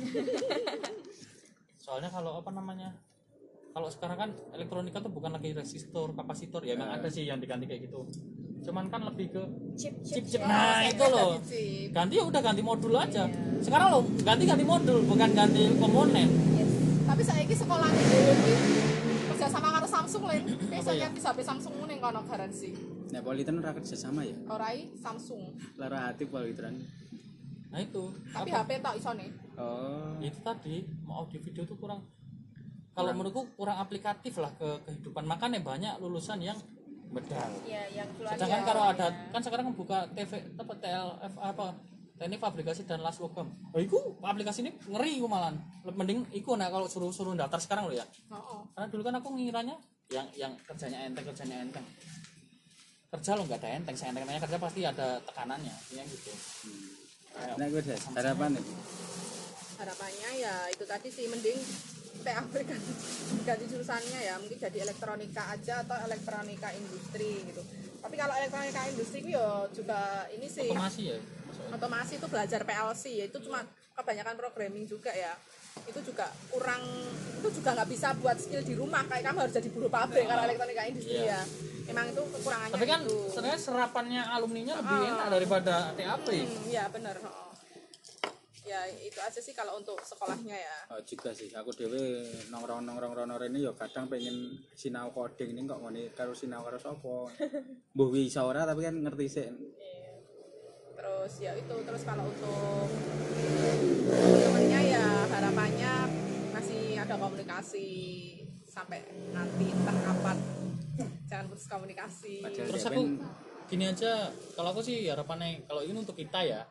Soalnya kalau apa namanya? Kalau sekarang kan elektronika tuh bukan lagi resistor, kapasitor, ya emang ada sih yang diganti kayak gitu. Cuman kan lebih ke Chip chip. chip-chip. Oh, Nah, saya itu loh. ganti chip. Ganti ya udah ganti modul aja. Sekarang lo ganti-ganti modul, bukan ganti komponen. Yes. Tapi saiki sekolah dhewe kuwi kerja sama karo Samsung lain. Kayak Apa saya ya? bisa H P Samsung ning kono garansi. Nek Politron ora kerja sama ya? Ora i Samsung. Lara hati Politron. Nah itu. Tapi apa? H P tok isone. Oh. Itu tadi mau audio video tuh kurang. Kalau menurutku kurang aplikatif lah ke kehidupan. Makanya banyak lulusan yang medal. Ya, yang keluarga. Sedangkan kalau ada kan sekarang buka T V apa T L F apa teknik fabrikasi dan las logam. Oh, iku aplikasi ini ngeri iku malan. Mending iku nah kalau suruh-suruh daftar sekarang lo ya. Heeh. Karena dulu kan aku ngiranya yang yang kerjanya enteng kerjanya enteng. Kerja lo nggak ada enteng, saya enteng kerja pasti ada tekanannya, yang gitu. Kayak Nek gue deh, harapan nih. Harapannya ya itu tadi sih mending T A V ganti, ganti jurusannya ya mungkin jadi elektronika aja atau elektronika industri gitu. Tapi kalau elektronika industri itu ya juga ini sih otomasi ya. maksudnya. otomasi itu belajar P L C ya itu cuma kebanyakan programming juga ya. Itu juga kurang itu juga nggak bisa buat skill di rumah kayak kamu harus jadi buruh pabrik kalau elektronika industri Iya. ya. Emang itu kekurangannya Tapi kan itu. sebenarnya serapannya alumninya lebih Ah. enak daripada T A P. Hmm, ya benar. Oh. Ya itu aja sih kalau untuk sekolahnya ya. Oh, juga sih, aku dewe nongkrong-nongkrong rono rene ya kadang pengen sinau coding ini kok ngene karo sinau karo sapa. Mbuh iso ora tapi kan ngerti sih. Iya. Terus ya itu terus kalau untuk temennya ya harapannya masih ada komunikasi sampai nanti entah kapan jangan putus komunikasi. Padahal Terus dia aku kan- gini aja, kalau aku sih harapannya kalau ini untuk kita ya.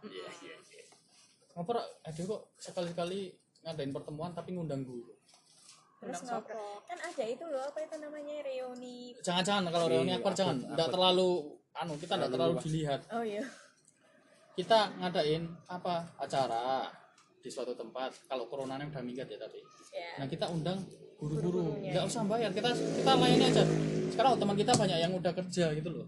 Ngopo ada kok sekali-sekali ngadain pertemuan tapi ngundang guru. Terus Undang ngobrol. Kan ada itu loh apa itu namanya reuni. Jangan-jangan kalau reuni Iya, akbar akbar, jangan, enggak akbar. terlalu anu kita enggak Terlalu terlalu luas. dilihat. Oh iya. Kita ngadain apa acara di suatu tempat kalau coronanya udah minggat ya tapi. Ya. Nah kita undang guru-guru, Guru-gurunya, nggak ya. usah bayar, kita kita layani aja. Sekarang teman kita banyak yang udah kerja gitu loh.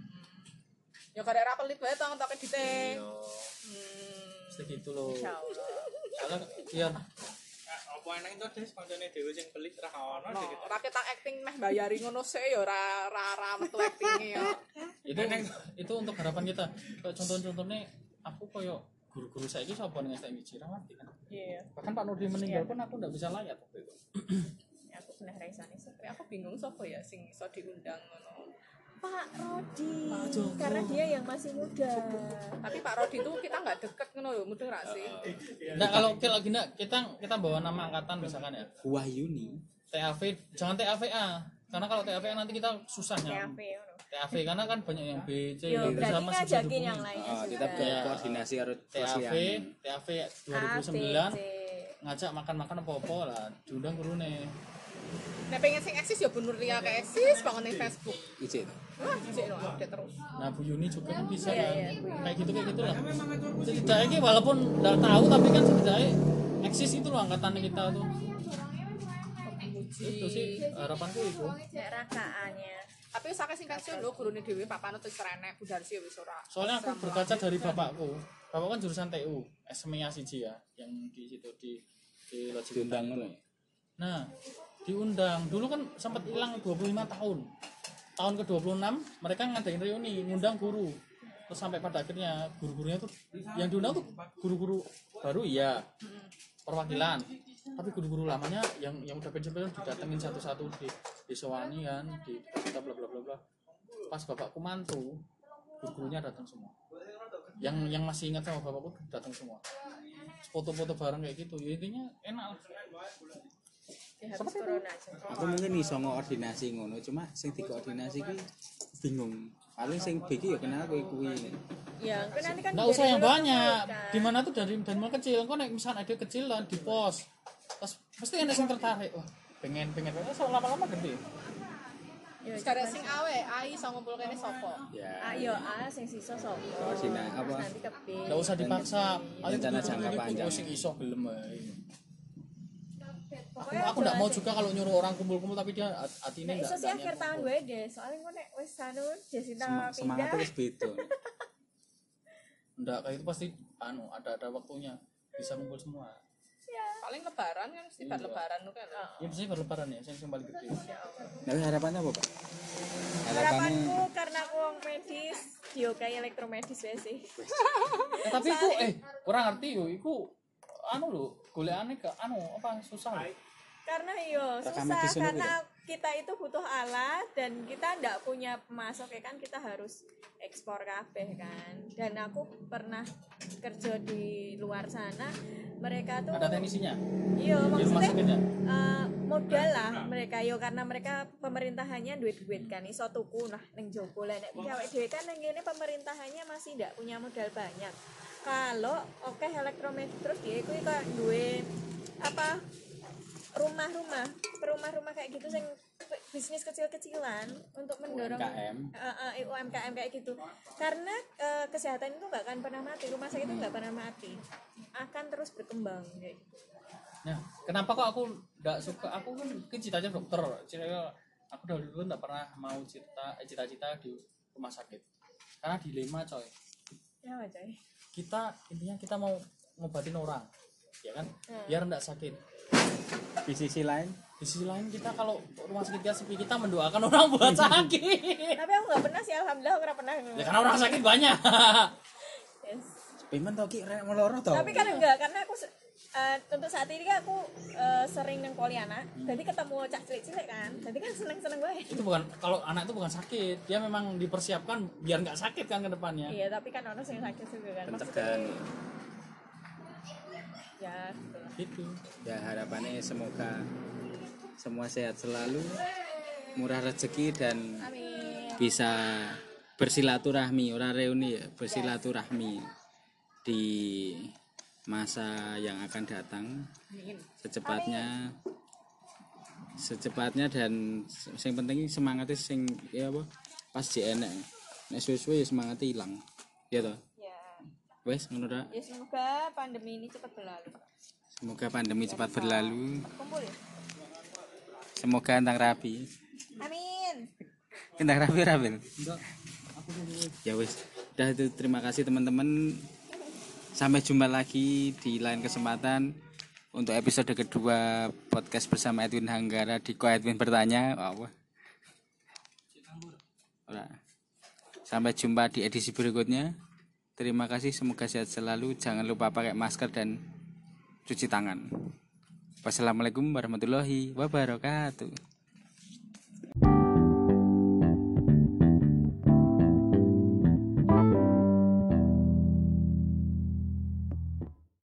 Ya karek ra pelit wae tong tok edite. Yo, Hmm. segitu loh. Insya Allah. Soalnya iya, Apa enak itu deh koncone dhewe sing pelit ra ono No, sih gitu. ora ketak acting meh bayari ngono sik ya ora ora ora metu actinge ya. itu itu untuk harapan kita. Kayak contoh-contohnya aku koyo guru-guru saya itu siapa nih saya mikir mati kan. Iya. Bahkan Pak Nurdin meninggal pun aku nggak bisa layak waktu itu. Ya, aku benar raisane sih. Tapi aku bingung sapa ya sing iso diundang ngono. Pak Rodi. Pak Joko. Karena dia yang masih muda. Tapi Pak Rodi tuh kita nggak deket ngono lho, mudeng ra sih? Nah kalau kita lagi nggak kita kita bawa nama angkatan misalkan ya Wahyuni. T A V, jangan T A V A karena kalau T A V A nanti kita susah T A nyam. V ngono. T A V karena kan banyak yang B, C, Yo, D, berarti sama ngajakin yang lainnya Oh, juga. kita buat koordinasi karo T A V, T A V dua ribu sembilan ngajak makan-makan apa-apa lah, diundang gurune. Nek pengen sing eksis ya Bu Nurlia ke eksis banget ning Facebook. Ijik. Wah, cek no update terus. Nah Bu Yuni juga kan bisa Iya, kan, iya, Bu Yuni. kayak gitu kayak gitu lah. Setidaknya walaupun nggak tahu tapi kan setidaknya eksis itu loh angkatan kita tuh. Itu sih harapanku itu. Nek rakaannya. Tapi wis akeh sing pensiun lho gurune dhewe Pak Panut wis renek, Bu Darsi wis ora. Soalnya aku berkaca dari bapakku. Bapak kan jurusan T U, S M E A siji ya yang di situ di di Loji Diundang Bintang ngono itu. ya? Nah, diundang. Dulu kan sempat hilang dua puluh lima tahun. Tahun ke dua puluh enam mereka ngadain reuni, ngundang guru. Terus sampai pada akhirnya guru-gurunya tuh yang diundang tuh guru-guru baru iya. Perwakilan. Tapi guru-guru lamanya yang yang udah pensiun-pensiun didatengin satu-satu di di Sewani kan, di kita bla bla bla bla. Pas bapakku mantu, guru-gurunya datang semua. Yang yang masih ingat sama bapakku datang semua. Foto-foto bareng kayak gitu. Ya, intinya enak lah. Ya, habis corona aja. Aku mungkin iso koordinasi ngono, cuma sing dikoordinasi ki bingung. Paling sing biki ya kenal kowe kuwi. Ya, kan nanti kan Nggak usah yang dari banyak. dulu kan. Dimana tuh dari dari mulai kecil. Kok nek misalnya ada kecil lah di pos. Terus pasti ada yang tertarik. Wah, pengen pengen pengen so, lama-lama gede. Ya, Sekarang sing awe, ai iso ngumpul kene sapa? Ya. ayo A sing sisa sapa. Koordina apa? Nanti ke B. Nggak usah dipaksa. Ayo Rencana tuh, jangka tuh, tuh, panjang. tuh, sing iso gelem ae. Aku Pokoknya aku enggak mau aja. juga kalau nyuruh orang kumpul-kumpul tapi dia hatinya Nek enggak. iso sih akhir tahun gue deh, soalnya gue nek wis anu Desita Sem- semangatnya pindah. wis beda. Enggak kayak itu pasti anu ada ada waktunya bisa kumpul semua. Paling lebaran kan mesti bar Iya. lebaran tuh kan. Ya biasanya berlebaran ya, yang paling gede. Tapi harapannya apa, Pak? Harapannya Harapanku karena aku wong medis, diokai elektromedis wae sih. Eh, tapi iku eh kurang ngerti yo iku anu lho, golekane ke anu apa susah lho. Karena iyo Rekam susah medis ini karena kita itu butuh alat dan kita ndak punya pemasok ya kan, kita harus ekspor kabeh kan. Dan aku pernah kerja di luar sana, mereka tuh Ada teknisinya iya di rumah maksudnya sakitnya. eh, modal lah mereka yo karena mereka pemerintahannya duit-duit kan iso tuku nah ning jopo lah nek awake dhewe kan ning ngene pemerintahannya masih ndak punya modal banyak. Kalau oke elektromedis terus dia iku kayak duwe apa rumah-rumah, rumah-rumah kayak gitu sing bisnis kecil-kecilan untuk mendorong U M K M. uh, uh, U M K M kayak gitu. Karena uh, kesehatan itu nggak akan pernah mati, rumah sakit itu nggak pernah mati, akan terus berkembang kayak gitu. Nah, kenapa kok aku enggak suka? Aku kan ke cita-cita dokter. Cita aku dari dulu enggak pernah mau cita eh, cita-cita di rumah sakit. Karena dilema, coy. Ya wajar. Kita intinya kita mau ngobatin orang, ya kan? Hmm. Biar enggak sakit. di sisi lain Di sisi lain kita kalau rumah sakit kita sepi, kita mendoakan orang buat sakit. Tapi aku nggak pernah sih, alhamdulillah aku nggak pernah. Ya karena orang sakit banyak. Yes. Pimen tau ki rek meloro tau. Tapi kan enggak, karena aku se- eh, untuk saat ini kan aku eh, sering nang Poliana, jadi ketemu cak cilik-cilik kan, jadi kan seneng-seneng gue. Itu bukan, kalau anak itu bukan sakit, dia memang dipersiapkan biar nggak sakit kan ke depannya. Iya, tapi kan orang yang sakit juga kan. pencegahan. Ya, gitu lah. Gitu. Ya harapannya semoga semua sehat selalu, murah rezeki dan Amin. bisa bersilaturahmi, orang reuni ya, bersilaturahmi di masa yang akan datang secepatnya secepatnya dan yang penting semangatnya sing ya apa pas di enek nek suwe-suwe ya semangatnya hilang ya toh Ya. wes menurut Ya semoga pandemi ini cepat berlalu. semoga pandemi cepat berlalu, Kumpul ya. semoga entang rapi Amin. entang rapi rapi Enggak, aku dulu. ya wes udah itu, terima kasih teman-teman, sampai jumpa lagi di lain kesempatan untuk episode kedua podcast bersama Edwin Hanggara di Ko Edwin Bertanya. Wah, wah. Ora. Sampai jumpa di edisi berikutnya. Terima kasih, semoga sehat selalu, jangan lupa pakai masker dan cuci tangan. Wassalamualaikum warahmatullahi wabarakatuh.